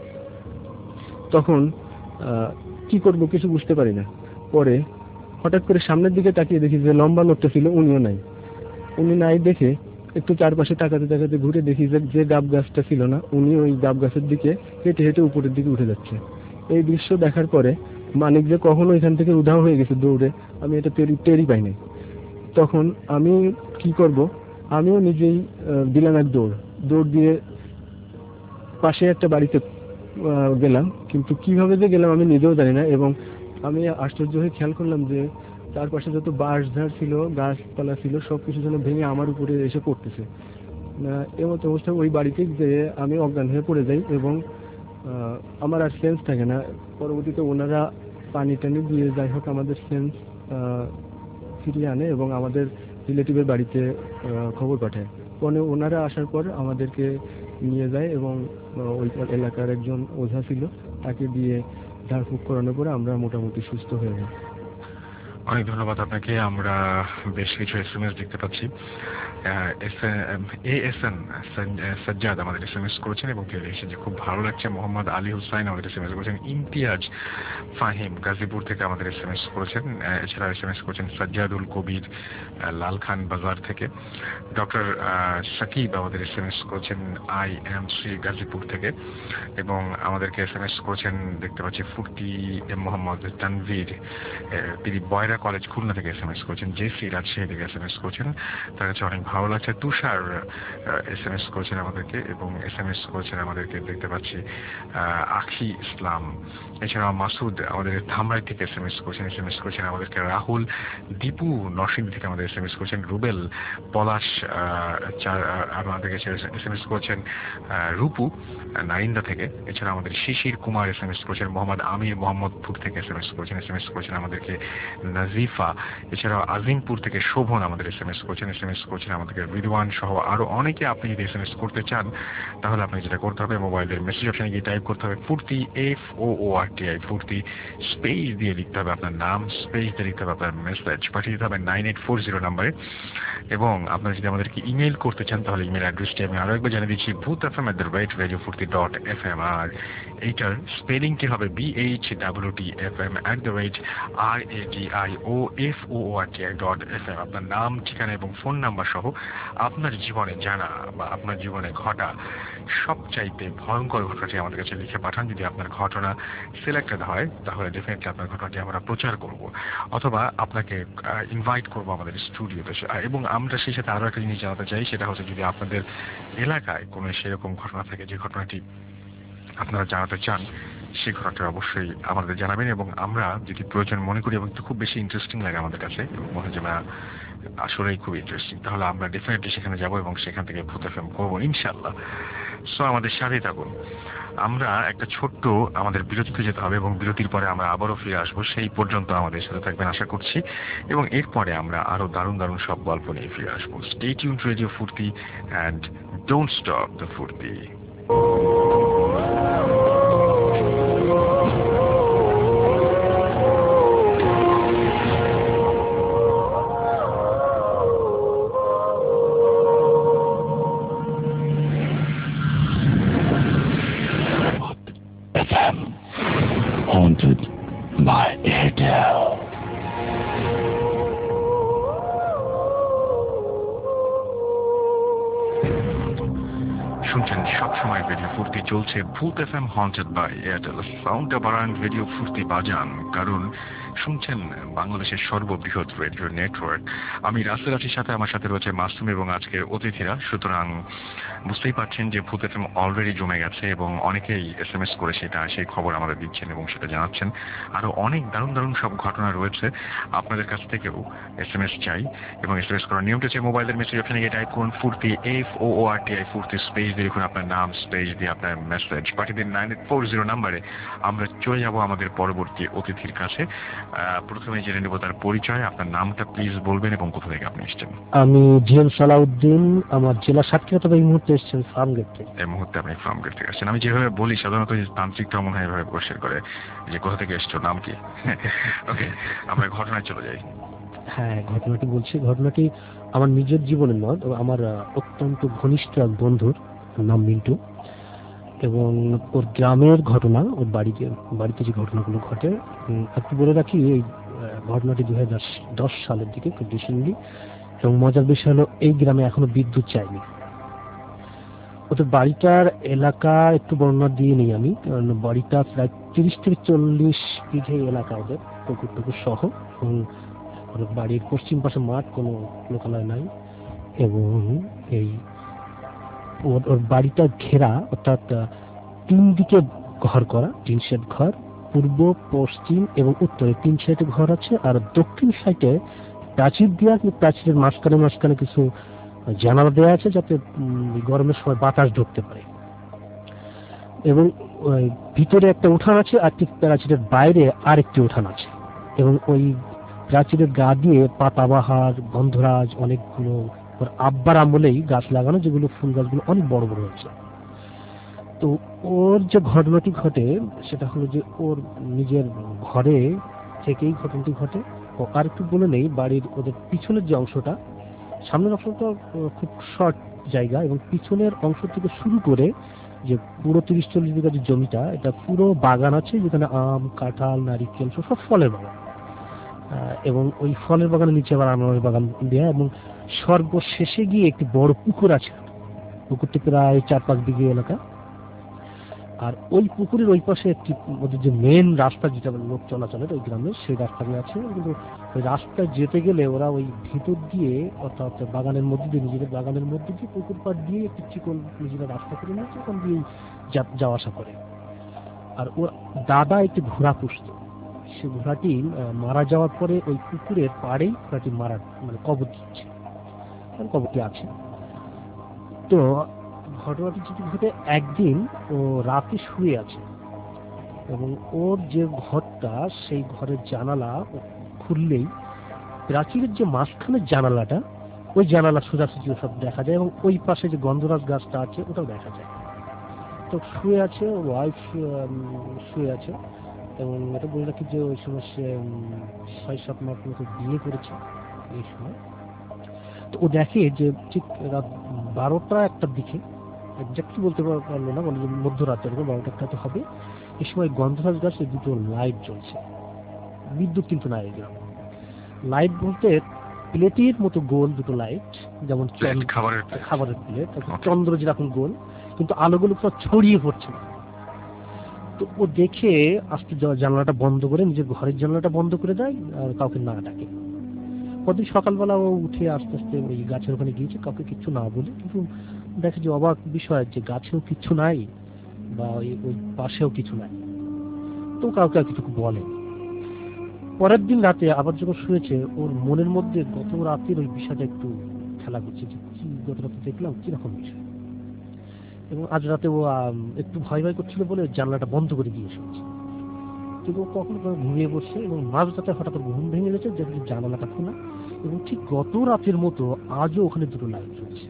তখন কি করব কিছু বুঝতে পারি না। পরে হঠাৎ করে সামনের দিকে তাকিয়ে দেখি যে লম্বা লোকটা ছিল উনিও নাই। উনি নাই দেখে একটু চারপাশে তাকাতে তাকাতে ঘুরে দেখি যে গাব গাছটা ছিল না, উনি ওই গাব গাছের দিকে হেঁটে হেঁটে উপরের দিকে উঠে যাচ্ছে। এই দৃশ্য দেখার পরে মানিক যে কখনো এখান থেকে উধাও হয়ে গেছে দৌড়ে, আমি এটা টেরই পাইনি। তখন আমি কি করব আমিও নিজেই দিলাম এক দৌড় দিয়ে পাশে একটা বাড়িতে গেলাম, কিন্তু কিভাবে যে গেলাম আমি নিজেও জানি না। এবং আমি আশ্চর্য হয়ে খেয়াল করলাম যে তার পাশে যত বাঁশঝাড় ছিল, গাছপালা ছিল, সবকিছু যেন ভেঙে আমার উপরে এসে পড়তেছে। এমতো অবস্থায় ওই বাড়িতে যে আমি অজ্ঞান হয়ে পড়ে যাই এবং আমার আর সেন্স থাকে না। পরবর্তীতে ওনারা পানি টানি দিয়ে যাই হোক আমাদের সেন্স ফিরিয়ে আনে এবং আমাদের রিলেটিভের বাড়িতে খবর পাঠায়। পরে ওনারা আসার পর আমাদেরকে নিয়ে যায় এবং ওই এলাকার একজন ওঝা ছিল, তাকে দিয়ে ঝাড়ফুঁক করানোর পরে আমরা মোটামুটি সুস্থ হয়ে যাই। অনেক ধন্যবাদ আপনাকে। আমরা বেশ কিছু SMS দেখতে পাচ্ছি। ASN সাজ্জাদ আমাদের SMS করেছেন এবং তিনি লিখেছেন যে খুব ভালো লাগছে। মোহাম্মদ আলী হুসাইন আমাদের SMS করেছেন। ইমতিয়াজ ফাহিম গাজীপুর থেকে আমাদের SMS করেছেন। এছাড়া SMS করেছেন সাজ্জাদুল কবির লালখান বাজার থেকে। ডক্টর সাকিব আমাদের SMS করেছেন IMC গাজীপুর থেকে এবং আমাদেরকে SMS করেছেন দেখতে পাচ্ছি ফুর্তি মোহাম্মদ তানভীর, তিনি বয়রা কলেজ খুলনা থেকে SMS করেছেন। জেসি রাজশাহী থেকে SMS করেছেন, তার কাছে অনেক ভালো লাগছে। তুষার SMS করেছেন আমাদেরকে এবং SMS করেছেন আমাদেরকে দেখতে পাচ্ছি আখি ইসলাম। এছাড়াও মাসুদ আমাদের ধামরাই থেকে SMS করেছেন আমাদেরকে। রাহুল দীপু নরসিংদী থেকে আমাদের SMS করেছেন। রুবেল পলাশ আমাদেরকে SMS করেছেন। রূপু নারিন্দা থেকে। এছাড়া আমাদের শিশির কুমার SMS করেছেন। মোহাম্মদ আমির মোহাম্মদপুর থেকে SMS করেছেন আমাদেরকে নাজিফা। এছাড়াও আজিমপুর থেকে শোভন আমাদের SMS করেছেন আমাদেরকে রিদওয়ান সহ আরো অনেকে। আপনি যদি SMS করতে চান তাহলে আপনি যেটা করতে হবে, মোবাইলের মেসেজ অপশনে গিয়ে টাইপ করতে হবে ফুর্তি FOORTI, ফুর্তি স্পেস দিয়ে লিখতে হবে আপনার নাম, স্পেস দিয়ে লিখতে হবে আপনার মেসেজ, পাঠিয়ে দিতে হবে 9840 নাম্বারে। এবং আপনারা যদি আমাদেরকে ইমেল করতে চান তাহলে ইমেল অ্যাড্রেসটি আমি আরো একবার জানিয়ে দিচ্ছি, bhutfm@radiofurti.fm, আর এইটার স্পেলিংটি হবে BHWTFM@radioforti.fm। আপনার নাম, ঠিকানা এবং ফোন নাম্বার সহ আপনার জীবনে জানা বা আপনার জীবনে ঘটা সবচাইতে ভয়ঙ্কর ঘটনাটি আমাদের কাছে লিখে পাঠান। যদি আপনার ঘটনা সিলেক্টেড হয় তাহলে ডেফিনেটলি আপনার ঘটনাটি আমরা প্রচার করব অথবা আপনাকে ইনভাইট করব আমাদের স্টুডিওতে। এবং আমরা সেই সাথে আরো একটা জিনিস জানাতে চাই, সেটা হচ্ছে যদি আপনাদের এলাকায় কোনো সেরকম ঘটনা থাকে যে ঘটনাটি আপনারা জানাতে চান, সেই ঘটনাটা অবশ্যই আমাদের জানাবেন এবং আমরা যদি প্রয়োজন মনে করি এবং খুব বেশি ইন্টারেস্টিং লাগে আমাদের কাছে, মনে হয় যে না আসলেই খুব ইন্টারেস্টিং, তাহলে আমরা ডেফিনেটলি সেখানে যাব এবং সেখান থেকে ভূত এফএম করবো ইনশাল্লাহ। সো আমাদের সাথেই থাকুন। আমরা একটা ছোট্ট আমাদের বিরতিতে যেতে হবে এবং বিরতির পরে আমরা আবারও ফিরে আসবো। সেই পর্যন্ত আমাদের সাথে থাকবেন আশা করছি এবং এরপরে আমরা আরো দারুণ দারুণ সব গল্প নিয়ে ফিরে আসবো। Stay tuned radio Foorti and don't stop the Foorti. Haunted by Airtel. শুনছেন সবসময় রেডিও ফুর্তি, চলছে ভূত এফএম হন্টেড বাই এয়ারটেল। সাউন্ডটা বাড়ান, রেডিও ফুর্তি বাজান, কারণ শুনছেন বাংলাদেশের সর্ববৃহৎ রেডিও নেটওয়ার্ক। আমি রাসেল আছির সাথে, আমার সাথে রয়েছে মাসুম এবং আজকের অতিথিরা। সুতরাং বুঝতেই পারছেন যে ভূত এফএম অলরেডি জমে গেছে এবং অনেকেই SMS করে সেটা সেই খবর আমাদের দিচ্ছেন এবং সেটা জানাচ্ছেন। আরো অনেক দারুণ দারুণ সব ঘটনা রয়েছে, আপনাদের কাছ থেকেও SMS চাই এবং SMS করার নিয়মটা হচ্ছে মোবাইলের মেসেজ অপশনে গিয়ে টাইপ করুন ফুর্তি FOORTI, ফুর্তি স্পেস দিয়ে লিখুন আপনার নাম, স্পেস দিয়ে আপনার মেসেজ পাঠিয়ে দিন 9840 নাম্বারে। আমরা চলে যাব আমাদের পরবর্তী অতিথির কাছে। প্রথমে জেনে নেব তার পরিচয়। আপনার নামটা প্লিজ বলবেন এবং কোথা থেকে আপনি এসেছেন। আমি জিএম সালাউদ্দিন, আমার জেলা সাতক্ষীরা, তবে এই মুহূর্তে এসেছেন ফার্মগেট থেকে। এই মুহূর্তে আপনি ফার্মগেট থেকে আসছেন। আমি যেভাবে বলি সাধারণত তান্ত্রিকটা মনে হয় এভাবে কোশ্চেন করে যে কোথা থেকে এসছো, নাম কি। ওকে, আমরা ঘটনায় চলে যাই। হ্যাঁ, ঘটনাটি বলছি। ঘটনাটি আমার নিজের জীবনের নয়, তবে আমার অত্যন্ত ঘনিষ্ঠ এক বন্ধুর, নাম মিন্টু, এবং ওর গ্রামের ঘটনা, ওর বাড়িতে যে ঘটনাগুলো ঘটে। একটু বলে রাখি, এই ঘটনাটি 2010 সালের দিকে খুব রিসেন্টলি। এবং মজার বিষয় হলো এই গ্রামে এখনো বিদ্যুৎ চাইনি। ওদের বাড়িটার এলাকা একটু বর্ণনা দিয়ে নিই আমি, কারণ বাড়িটা প্রায় 30 থেকে 40 বিঘে এলাকা, ওদের পুকুর টুকুর সহ। এবং বাড়ির পশ্চিম পাশে মাঠ, কোনো লোকালয় নাই। এবং এই ওর বাড়িটা ঘেরা, অর্থাৎ 3 দিকে ঘর করা, টিন শেড ঘর, পূর্ব, পশ্চিম এবং উত্তরে 3 সাইডে ঘর আছে। আর দক্ষিণ সাইডে প্রাচীর দেওয়া, কিন্তু প্রাচীরের মাঝখানে মাঝখানে কিছু জানালা দেওয়া আছে যাতে গরমের সময় বাতাস ঢুকতে পারে। এবং ওই ভিতরে একটা উঠান আছে, আর ঠিক প্রাচীরের বাইরে আরেকটি উঠান আছে। এবং ওই প্রাচীরের গা দিয়ে পাতাবাহার, গন্ধরাজ, অনেকগুলো ওর আব্বার আমলেই গাছ লাগানো, যেগুলো ফুল গাছগুলো অনেক বড় বড় হয়েছে। তো ওর যে ঘটনাটি ঘটে সেটা হলো যে ওর নিজের ঘরে থেকেই ঘটনাটি ঘটে। ও আর একটু বলে নেই, বাড়ির ওদের পিছনের যে অংশটা, সামনের অংশটা খুব শর্ট জায়গা, এবং পিছনের অংশ থেকে শুরু করে যে পুরো 30-40 বিঘা যে জমিটা, এটা পুরো বাগান আছে, যেখানে আম, কাঁঠাল, নারিকেল, সব ফলের বাগান। এবং ওই ফলের বাগানের নিচে আবার আনারস বাগান দেয়া, এবং সর্বশেষে গিয়ে একটি বড় পুকুর আছে। পুকুরটি প্রায় 4-5 বিঘে এলাকা। আর ওই পুকুরের ওই পাশে একটি ওদের যে মেন রাস্তা, যেটা লোক চলাচলের ওই গ্রামের, সেই রাস্তাগুলো আছে। কিন্তু ওই রাস্তায় যেতে গেলে ওরা ওই ভিতর দিয়ে, অর্থাৎ বাগানের মধ্যে দিয়ে, নিজেদের বাগানের মধ্যে দিয়ে পুকুর পাড় দিয়ে একটি চিকন নিজেরা রাস্তা করে নিয়েছে, ওখান দিয়ে যাওয়া আসা করে। আর ওর দাদা একটি ঘোড়া পুষত। সে ঘোড়াটি মারা যাওয়ার পরে ওই পুকুরের পাড়েই ঘোড়াটি মানে কবর দিচ্ছে, কবরটি আছে। তো ঘটনাটি যেটি ঘটে, একদিন ও রাতে শুয়ে আছে, এবং ওর যে ঘরটা, সেই ঘরের জানালা খুললেই প্রাচীরের যে মাঝখানের জানালাটা, ওই জানালা সোজাসুজি সব দেখা যায়, এবং ওই পাশে যে গন্ধরাজ গাছটা আছে ওটাও দেখা যায়। তো শুয়ে আছে, ওর ওয়াইফ শুয়ে আছে, এবং এটা বলে রাখি যে ওই সময় সে 6-7 মাস মতো বিয়ে করেছে এই সময়। তো ও দেখে যে ঠিক রাত 12টা-1টার দিকে, এক্স্যাক্টলি বলতে পারলো না, মানে মধ্যরাতে 12টা-1টা হবে, এই সময় গন্ধরাজ গাছে দুটো লাইট জ্বলছে। বিদ্যুৎ কিন্তু নাই এই গ্রামে। লাইট বলতে প্লেটের মতো গোল দুটো লাইট, যেমন খাবারের প্লেট, চন্দ্র যেরকম গোল, কিন্তু আলোগুলো সব ছড়িয়ে পড়ছে না। তো ও দেখে আস্তে জানলাটা বন্ধ করে, নিজের ঘরের জানলাটা বন্ধ করে দেয়, আর কাউকে না ডাকে। পরদিন সকালবেলা ও উঠে আস্তে আস্তে ওই গাছের ওখানে গিয়েছে, কাউকে কিচ্ছু না বলে। কিন্তু দেখে যে অবাক বিষয়, যে গাছেও কিচ্ছু নাই, বা ওই পাশেও কিছু নাই। তো কাউকে আর কিছু বলে। পরের দিন রাতে আবার যখন শুয়েছে, ওর মনের মধ্যে গত রাতের ওই বিষয়টা একটু খেলা করছে, যে কি গত রাতে দেখলাম, কিরকম বিষয়। এবং আজ রাতে ও একটু ভয় ভয় করছিল বলে জানলাটা বন্ধ করে দিয়ে শুনছে। কিন্তু ও কখনো ঘুমিয়ে পড়ছে, এবং মাঝ রাতে হঠাৎ ঘুম ভেঙে গেছে, যে জানালাটা খোলা, এবং ঠিক গত রাতের মতো আজও ওখানে দুটো লাইট জ্বলছে।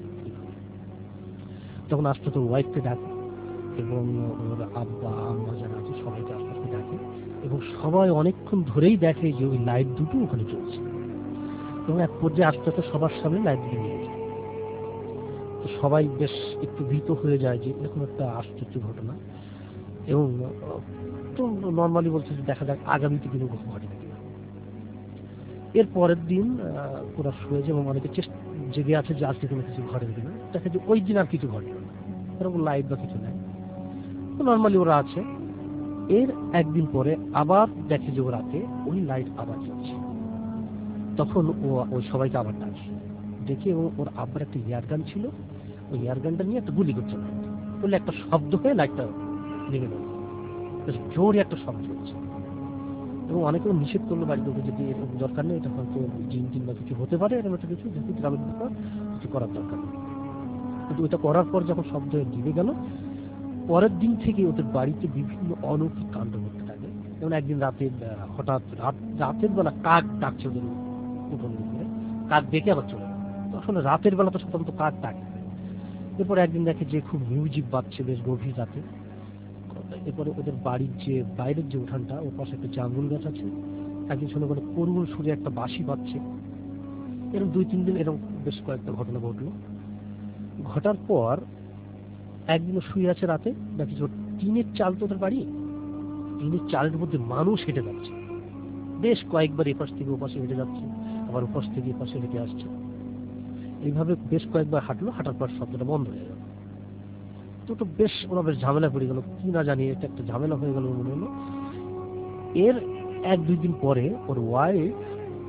তখন আস্তে তোর ওয়াইফকে ডাকে, এবং ওর আব্বা আম্মা যারা আছে সবাইকে আস্তে আস্তে ডাকে, এবং সবাই অনেকক্ষণ ধরেই দেখে যে ওই লাইট দুটো ওখানে জ্বলছে। এবং এক পর্যায়ে আস্তে আস্তে সবার সামনে লাইট দিয়ে নিয়ে যায়। তো সবাই বেশ একটু ভীত হয়ে যায় যে এরকম একটা আশ্চর্য ঘটনা। এবং তো নর্মালি বলছে যে দেখা যাক আগামীতে কিন্তু ঘটে কিনা। এর পরের দিন ওরা শুয়েছে, এবং অনেকে জেগে আছে যে আজকে কোনো কিছু ঘটে কিনা। দেখা যায় ওই দিন আর কিছু ঘটে না, এরকম লাইট বা কিছু নেই। তো নর্মালি ওরা আছে। এর একদিন পরে আবার দেখে যে ও রাতে ওই লাইট আবার জ্বলছে। তখন ও ওই সবাইকে আবার ডাকে, দেখে, এবং ওর আব্বার একটা এয়ারগান ছিল, ওই এয়ারগানটা নিয়ে একটা গুলি করছে, বলে একটা শব্দ হয়ে লাইটটা নেমে গেল, জোরে একটা শব্দ হচ্ছে। এবং অনেকে নিষেধ করলো বাড়িতে, যদি এরকম দরকার নেই, এটা হয়তো জিন টিন বা কিছু হতে পারে, এরকম একটা কিছু, যেহেতু গ্রামের ব্যাপার, কিছু করার দরকার নেই। কিন্তু ওইটা করার পর যখন শব্দ দিবে গেল, পরের দিন থেকে ওদের বাড়িতে বিভিন্ন অলৌকিক কাণ্ড করতে থাকে। যেমন একদিন রাতে হঠাৎ রাতের বেলা কাক ডাকছে ওদের উঠোন দিকে, কাক দেখে আবার চলে গেল। আসলে রাতের বেলা তো সাধারণত কাক ডাকে। এরপরে একদিন দেখে যে খুব মিউজিক বাজছে বেশ গভীর রাতে। এরপরে ওদের বাড়ির যে বাইরের যে উঠানটা, ওর পাশে একটা জামরুল গাছ আছে, একদিন শুনে বলে করুণ সুরে একটা বাঁশি বাজছে। এরকম 2-3 দিন এরকম বেশ কয়েকটা ঘটনা ঘটলো। ঘটার পর একদিন শুয়ে আছে রাতে, দেখি টিনের চাল, তো ওদের বাড়ি টিনের চালের মধ্যে মানুষ হেঁটে যাচ্ছে, বেশ কয়েকবার এপাশ থেকে ওপাশে হেঁটে যাচ্ছে, আবার ওপাশ থেকে এপাশে হেঁটে আসছে। এইভাবে বেশ কয়েকবার হাঁটলো, হাঁটার পর শব্দটা বন্ধ হয়ে গেল। তো বেশ ওরা বেশ ঝামেলা পড়ে গেল, কি না জানি, এটা একটা ঝামেলা হয়ে গেল মনে হলো। এর 1-2 দিন পরে ওর ওয়াইফ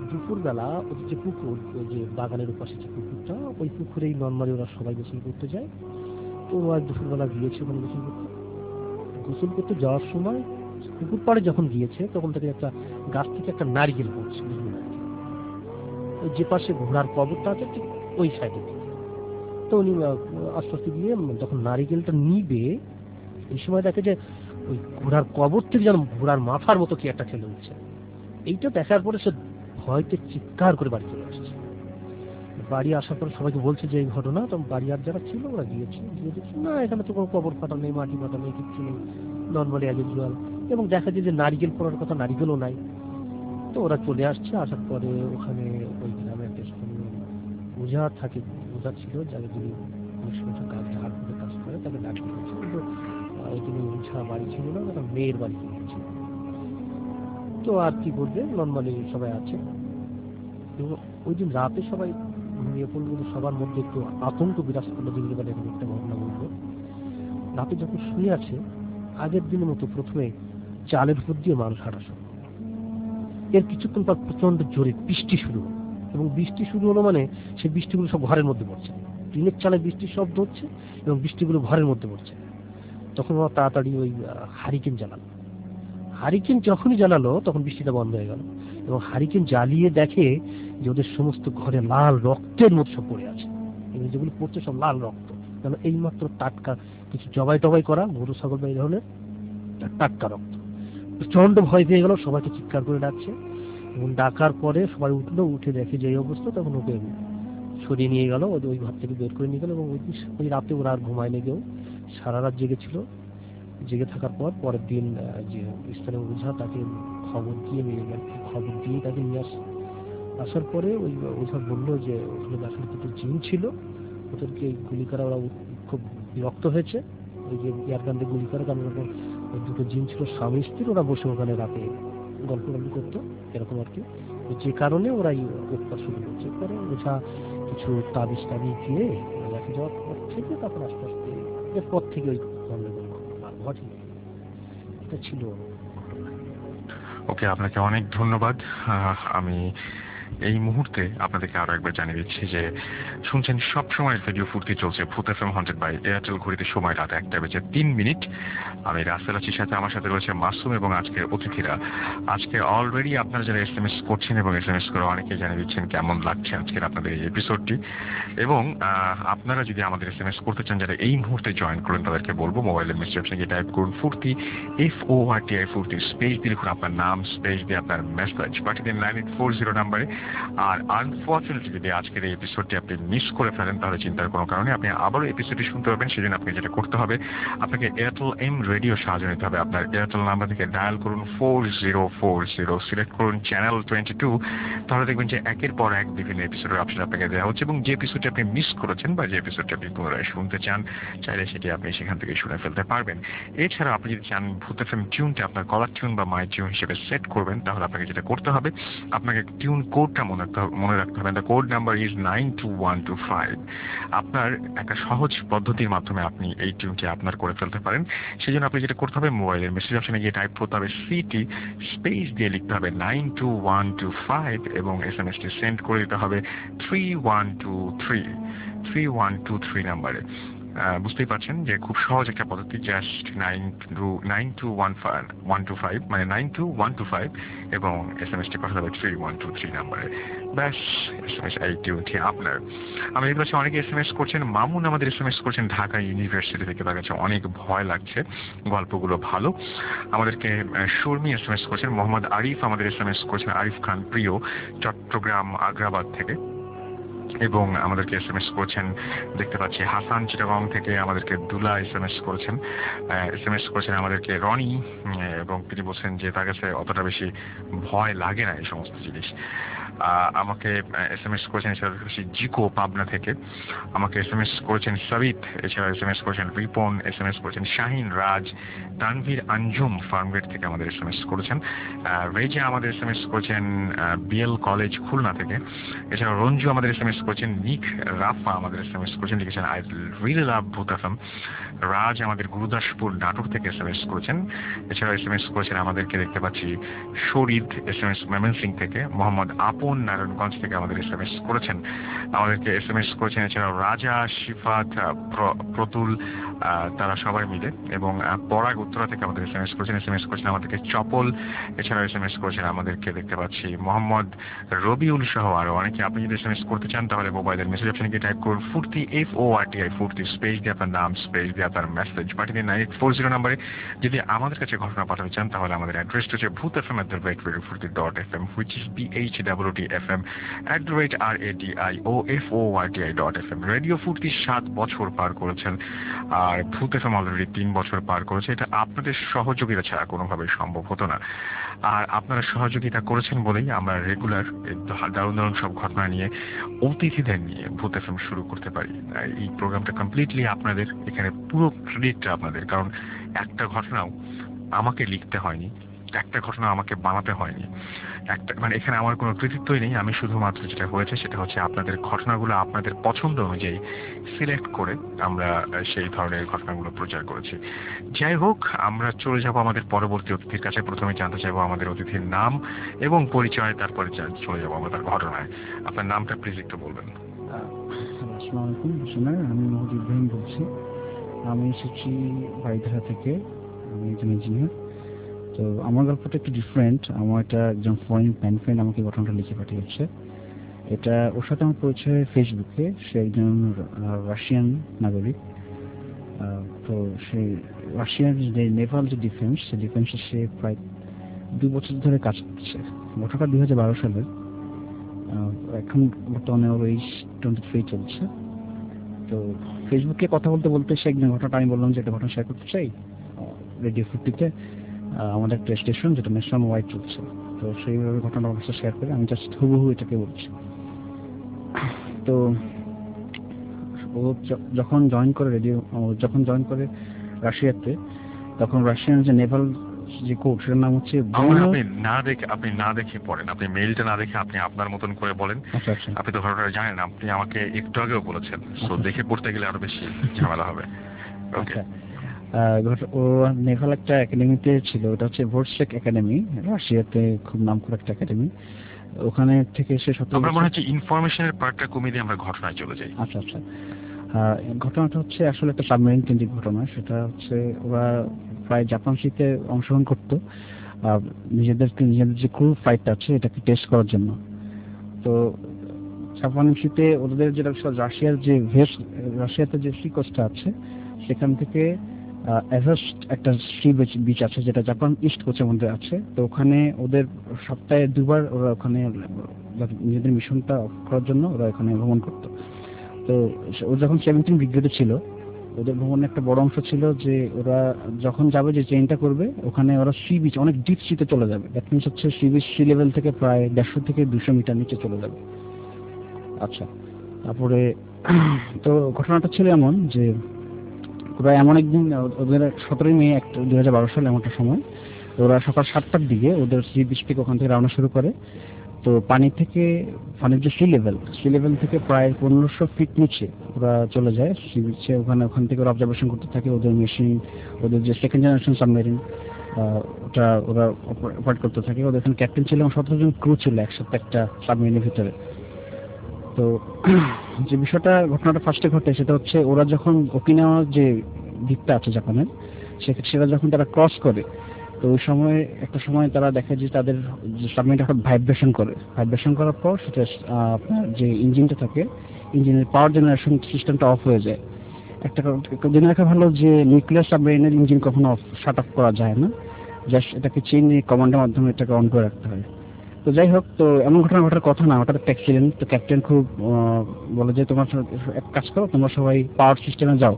দুপুরবেলা ওদের যে পুকুর, ওই যে বাগানের পাশে যে পুকুরটা, ওই পুকুরেই নর্মালি ওরা সবাই গোসল করতে যায়। তো ওরা দুপুরবেলা গিয়েছে ওখানে গোসল করতে যাওয়ার সময় পুকুর পাড়ে যখন গিয়েছে তখন থেকে একটা গাছ থেকে একটা নারিকেল পড়ছে, ওই যে পাশে ঘোড়ার কবরটা আছে ঠিক ওই সাইডে। তো উনি আস্তে আস্তে গিয়ে যখন নারিকেলটা নিবে, এই সময় দেখে যে ওই ঘোড়ার কবর থেকে যেন ঘোড়ার মাথার মতো কি একটা ঠেলে উঠছে। এইটা দেখার পরে সে ভয়তে চিৎকার করে বাড়ি চলে আসছে। বাড়ি আসার পরে সবাইকে বলছে যে এই ঘটনা। তো বাড়ি আর যারা ছিল ওরা গিয়েছে, গিয়ে দেখছে না এখানে তো কোনো কবর ফাটা নেই, মাটি ফাটা নেই, কিচ্ছু নেই, নর্মালি অ্যাজ ইউজুয়াল। এবং দেখা যায় যে নারিকেল পড়ার কথা, নারিকেলও নাই। তো ওরা চলে আসছে। আসার পরে ওখানে ওই গ্রামে একটা স্থানীয় ওঝা থাকে, ওঝা ছিল যাকে যিনি কাজ ঝাড় ফুটে কাজ করে, তাকে ডাকি দিয়েছে। কিন্তু তিনি ওঝা বাড়ি ছিল না, তারা মেয়ের বাড়ি গিয়েছে। তো আর কি করবে, নর্মালি সবাই আছে। এবং ওই দিন রাতে সবাই ঘুমিয়ে পড়লো, সবার মধ্যে একটু আতঙ্ক বিরাজ করলো। দিনের বেলা এরকম একটা ঘটনা বলবো, রাতে যখন শুয়ে আছে আগের দিনের মতো প্রথমে চালের উপর দিয়ে মানুষ হাঁটা শুরু। এর কিছুক্ষণ পর প্রচন্ড জোরে বৃষ্টি শুরু হলো, এবং বৃষ্টি শুরু হলো মানে সেই বৃষ্টিগুলো সব ঘরের মধ্যে পড়ছে। টিনের চালে বৃষ্টির শব্দ হচ্ছে এবং বৃষ্টিগুলো ঘরের মধ্যে পড়ছে। তখন ওরা তাড়াতাড়ি ওই হারিকেন জ্বালালো। হারিকেন যখনই জ্বালালো তখন বৃষ্টিটা বন্ধ হয়ে গেল, এবং হারিকেন জ্বালিয়ে দেখে যে ওদের সমস্ত ঘরে লাল রক্তের মতো সব পড়ে আছে, এবং যেগুলো পড়ছে সব লাল রক্ত। কারণ এইমাত্র টাটকা কিছু জবাই টবাই করা গরু ছাগল বা এই ধরনের টাটকা রক্ত। প্রচন্ড ভয় পেয়ে গেল, সবাইকে চিৎকার করে ডাকছে। এবং ডাকার পরে সবাই উঠলো, উঠে দেখে যে এই অবস্থা, তখন ওকে সরিয়ে নিয়ে গেল, ওই ঘর থেকে বের করে নিয়ে গেল। এবং ওই রাতে ওরা আর ঘুমায় নিয়ে গেও সারা রাত জেগেছিল। জেগে থাকার পর পরের দিন যে স্থানীয় ওঝা তাকে খবর দিয়ে নিয়ে গেল, খবর দিয়ে তাকে নিয়ে আসার পরে ওই ওঝা বললো যে ওখানে আসলে দুটো জিন ছিল, ওদেরকে গুলি করা ওরা খুব বিরক্ত হয়েছে, ওই যে এয়ারগান দিয়ে গুলি করা। কারণ ওই দুটো জিন ছিল স্বামী স্ত্রী, ওরা বসে ওখানে রাতে গল্প করতো এরকম আর কি। যে কারণে ওরা উৎপাত শুরু করছে। পরে ওঝা কিছু তাবিজ টাবিজ দিয়ে রেখে যাওয়ার পর থেকে তারপর আস্তে আস্তে এরপর থেকে ওই গন্ডগোল ঘটে। এটা ছিল। ওকে, আপনাকে অনেক ধন্যবাদ। আমি এই মুহূর্তে আপনাদেরকে আরো একবার জানিয়ে দিচ্ছি যে শুনছেন সবসময় রেডিও ফুর্তি চলছে ভূত এফএম 100 এয়ারটেল। ঘড়িতে সময় রাত 1:03। আমি রাসেল আছির সাথে, আমার সাথে রয়েছে মাসুম এবং আজকের অতিথিরা। আজকে অলরেডি আপনারা যারা এসএমএস করছেন এবং এসএমএস করে অনেকে জানিয়ে দিচ্ছেন কেমন লাগছে আজকের আপনাদের এই এপিসোডটি। এবং আপনারা যদি আমাদের এসএমএস করতে চান, যারা এই মুহূর্তে জয়েন করেন, তাদেরকে বলবো মোবাইলের মেসেজ অপশনে গিয়ে টাইপ করুন ফুর্তি, FORTI ফুর্তি, স্পেস দিয়ে লিখুন আপনার নাম, স্পেস দিয়ে আপনার মেসেজ পাঠিয়ে দিন 9840 নাম্বারে। আর আনফর্চুনেটলি যদি আজকের এই এপিসোডটি আপনি মিস করে ফেলেন, তাহলে চিন্তার কোনো কারণে আপনি আবারও এপিসোডটি শুনতে পারবেন। সেজন্য আপনি যেটা করতে হবে, আপনাকে এয়ারটেল এম রেডিও সাহায্য নিতে হবে। আপনার এয়ারটেল নাম্বার থেকে ডায়াল করুন 4040, সিলেক্ট করুন চ্যানেল 22। তাহলে দেখবেন যে একের পর এক বিভিন্ন এপিসোডের অপশন আপনাকে দেওয়া হচ্ছে, এবং যে এপিসোডটি আপনি মিস করেছেন বা যে এপিসোডটি আপনি পুনরায় শুনতে চান, চাইলে সেটি আপনি সেখান থেকে শুনে ফেলতে পারবেন। এছাড়া আপনি যদি চান ভূত এফএম টিউনটা আপনার কলার টিউন বা মাই টিউন হিসেবে সেট করবেন, তাহলে আপনাকে যেটা করতে হবে, আপনাকে টিউন কোডটা মনে রাখতে হবে। The code number is 92125। আপনার একটা সহজ পদ্ধতির মাধ্যমে আপনি এই টিউনটি আপনার করে ফেলতে পারেন। সেই জন্য আপনি যেটা করতে হবে, মোবাইলের মেসেজ অপশনে গিয়ে টাইপ করতে হবে সিটি, স্পেস দিয়ে লিখতে হবে 92125, এবং এসএমএসটি সেন্ড করে দিতে হবে 3123 নাম্বারে। বুঝতেই পারছেন যে খুব সহজ একটা পদ্ধতি। জাস্ট 92125 মানে 92125, এবং এসএমএসটি পাঠাতে হবে 3123 নাম্বারে। ব্যাস, এসএমএস এই টিউনটি আপনার। আমি দেখতে পাচ্ছি অনেকে এসএমএস করছেন। মামুন আমাদের এসএমএস করছেন ঢাকা ইউনিভার্সিটি থেকে, তার কাছে অনেক ভয় লাগছে, গল্পগুলো ভালো। আমাদেরকে শর্মি এসএমএস করছেন। মোহাম্মদ আরিফ আমাদের এসএমএস করছেন, আরিফ খান প্রিয়, চট্টগ্রাম আগ্রাবাদ থেকে। এবং আমাদেরকে এসএমএস করেছেন দেখতে পাচ্ছি হাসান চিটাগং থেকে, আমাদেরকে দুলা এসএমএস করেছেন আমাদেরকে রনি, এবং তিনি বলছেন যে তার কাছে অতটা বেশি ভয় লাগে না এই সমস্ত জিনিস। আমাকে এসএমএস করেছেন এছাড়া জিকো পাবনা থেকে, আমাকে এসএমএস করেছেন সাবিত, এছাড়া এসএমএস করেছেন রিপন, এসএমএস করেছেন শাহিন রাজ, তানভীর আঞ্জুম ফার্মগেট থেকে আমাদের এসএমএস করেছেন, রেজা আমাদের এসএমএস করেছেন বিএল কলেজ খুলনা থেকে, এছাড়া রঞ্জু আমাদের এসএমএস করেছেন, নিক রাফা আমাদের এসএমএস করেছেন, লিখেছেন আই রিয়েলি লাভ ভূত এফএম। রাজ আমাদের গুরুদাসপুর নাটক থেকে এসএমএস করেছেন, এছাড়া এসএমএস করেছেন আমাদেরকে দেখতে পাচ্ছি শরীদ এসএমএস ময়মনসিংহ থেকে, মোহাম্মদ আপন মামুন নারায়ণগঞ্জ থেকে আমাদের SMS করেছেন, আমাদেরকে SMS করেছেন। এছাড়াও রাজা, শিফাত, প্রতুল, তারা সবাই মিলে, এবং পরাগ উত্তরা থেকে আমাদের SMS করেছেন আমাদেরকে চপল। এছাড়াও SMS করেছেন আমাদেরকে দেখতে পাচ্ছি মোহাম্মদ রবিউল সহ আরো অনেকে। আপনি যদি SMS করতে চান তাহলে মোবাইলের মেসেজ অপশনে গিয়ে টাইপ করুন ফুর্তি, FORTI ফুর্তি, স্পেস দিয়ে আপনার নাম, স্পেস দিয়ে আপনার মেসেজ পাঠিয়ে দিন 9840 নম্বরে। যদি আমাদের কাছে ঘটনা পাঠাতে চান তাহলে আমাদের অ্যাড্রেসটা হচ্ছে bhutfm@radiofurti.fm, which is BHWTFM@radioForti.fm। Radio ফুর্তি 7 বছর পার করেছেন, আর ভূত এফএম অলরেডি 3 বছর পার করেছে। এটা আপনাদের সহযোগিতা ছাড়া কোনোভাবে সম্ভব হতো না, আর আপনারা সহযোগিতা করেছেন বলেই আমরা রেগুলার দারুণ দারুণ সব ঘটনা নিয়ে, অতিথিদের নিয়ে ভূত এফএম শুরু করতে পারি। এই প্রোগ্রামটা কমপ্লিটলি আপনাদের, এখানে পুরো ক্রেডিটটা আপনাদের, কারণ একটা ঘটনাও আমাকে লিখতে হয়নি, একটা ঘটনা আমাকে বানাতে হয়নি, এখানে আমার কোনো কৃতিত্বই নেই। আমি শুধুমাত্র যেটা হয়েছে সেটা হচ্ছে আপনাদের ঘটনাগুলো আপনাদের পছন্দ অনুযায়ী সিলেক্ট করে আমরা সেই ধরনের ঘটনাগুলো প্রচার করেছি। যাই হোক, আমরা চলে যাব আমাদের পরবর্তী অতিথির কাছে। প্রথমে জানতে চাইবো আমাদের অতিথির নাম এবং পরিচয়, তারপরে চলে যাবো আমরা তার ঘটনায়। আপনার নামটা প্লিজ একটু বলবেন। আসসালামু আলাইকুম, আমি মোহাম্মদ ইব্রাহিম বলছি। আমি এসেছি বাড়িধারা থেকে, আমি একজন ইঞ্জিনিয়ার। তো আমার গল্পটা একটু ডিফারেন্ট। আমার একটা একজন ফরেন প্যান ফ্রেন্ড আমাকে ঘটনাটা লিখে পাঠিয়েছে। এটা ওর সাথে আমার পরিচয় ফেসবুকে। সে একজন রাশিয়ান নাগরিক। তো সেই রাশিয়ান যে নেভাল যে ডিফেন্স, সেই ডিফেন্সে সে প্রায় 2 বছর ধরে কাজ করছে। ঘটনাটা 2012 সালের। এখন বর্তমানে ওর এইজ 23 চলছে। তো ফেসবুকে কথা বলতে বলতে সে একদিন ঘটনাটা, আমি বললাম যে একটা ঘটনা শেয়ার করতে চাই রেডিও ফুর্তিতে। আমাদের একটা স্টেশন যেটা ন্যাশনাল ওয়াইড চলছে, তো সেইভাবে ঘটনাটা আমার সাথে শেয়ার করে আমি জাস্ট হুবহু এটাকে বলছি। তো ও যখন জয়েন করে রাশিয়াতে, তখন রাশিয়ান যে নেভাল যে কোড, সেটার নাম হচ্ছে। আপনি না দেখে পড়েন, আপনি মেইলটা না দেখে আপনি আপনার মতন করে বলেন। আচ্ছা আচ্ছা, আপনি তো ঘটনাটা জানেন, আপনি আমাকে একটু আগেও বলেছেন, তো দেখে পড়তে গেলে আরো বেশি ঝামেলা হবে। আচ্ছা, ও নেভাল একটা একাডেমিতে ছিল, ওটা হচ্ছে ভোর্সেক একাডেমি, রাশিয়াতে খুব নামকরা একটা একাডেমি। ওখানে থেকে সে আমরা মনে হচ্ছে ইনফরমেশনের পার্টটা কমিয়ে দিয়ে আমরা ঘটনায় চলে যাই। আচ্ছা আচ্ছা, ঘটনাটা হচ্ছে আসলে একটা সাবমেরিন কেন্দ্রিক ঘটনা। সেটা হচ্ছে ওরা প্রায় জাপান শীতে অংশগ্রহণ করতো নিজেদের যে ক্রু ফ্লাইটটা আছে এটাকে টেস্ট করার জন্য। তো জাপান শীতে ওদের যেটা রাশিয়াতে যে সি কোস্টটা আছে, সেখান থেকে এভারেস্ট একটা সি বিচ আছে যেটা জাপান ইস্ট কোস্টের মধ্যে আছে। তো ওখানে ওদের সপ্তাহে 2 বার ওরা ওখানে নিজেদের মিশনটা করার জন্য ওরা ওখানে ভ্রমণ করতো। তো ও যখন 17 ব্রিগেডে ছিল, ওদের ভ্রমণে একটা বড় অংশ ছিল যে ওরা যখন যাবে, যে ট্রেনটা করবে, ওখানে ওরা সি বিচ, অনেক ডিপ সিতে চলে যাবে। দ্যাট মিনস হচ্ছে সি বিচ সি লেভেল থেকে প্রায় 150 থেকে 200 মিটার নিচে চলে যাবে। আচ্ছা, তারপরে তো ঘটনাটা ছিল এমন যে ওরা এমন একদিন, ওদের 17 মে 2012 সালে এমনটা সময়, ওরা সকাল 7টার দিকে ওদের সি বিচ থেকে ওখান থেকে রওনা শুরু করে। তো পানির যে সি লেভেল থেকে প্রায় 1500 ফিট নিচে ওরা চলে যায় সি বিচে। ওখান থেকে ওরা অবজারভেশন করতে থাকে ওদের মেশিন, ওদের যে সেকেন্ড জেনারেশন সাবমেরিন, ওটা ওরা অপারেট করতে থাকে। ওদের এখানে ক্যাপ্টেন ছিল এবং 17 জন ক্রু ছিল একসাথে একটা সাবমেরিনের ভিতরে। তো যে ঘটনাটা ফার্স্টে ঘটে সেটা হচ্ছে, ওরা যখন ওকিনাওয়া যে দ্বীপটা আছে জাপানের, সেটা যখন তারা ক্রস করে, তো ওই সময় একটা সময় তারা দেখে যে তাদের সাবমেরিনটা হঠাৎ ভাইব্রেশন করার পর সেটা আপনার যে ইঞ্জিনটা থাকে, ইঞ্জিনের পাওয়ার জেনারেশন সিস্টেমটা অফ হয়ে যায়। একটা জেনে রাখা ভালো যে নিউক্লিয়ার সাবমেরিনের ইঞ্জিন কখনো শাট অফ করা যায় না, জাস্ট এটাকে চেইন কমান্ডের মাধ্যমে এটাকে অন করে রাখতে হয়। তো যাই হোক, তো এমন ঘটনা ঘটার কথা না, হঠাৎ একটা অ্যাক্সিডেন্ট। তো ক্যাপ্টেন খুব বলে যে তোমরা এক কাজ করো, তোমরা সবাই পাওয়ার সিস্টেমে যাও।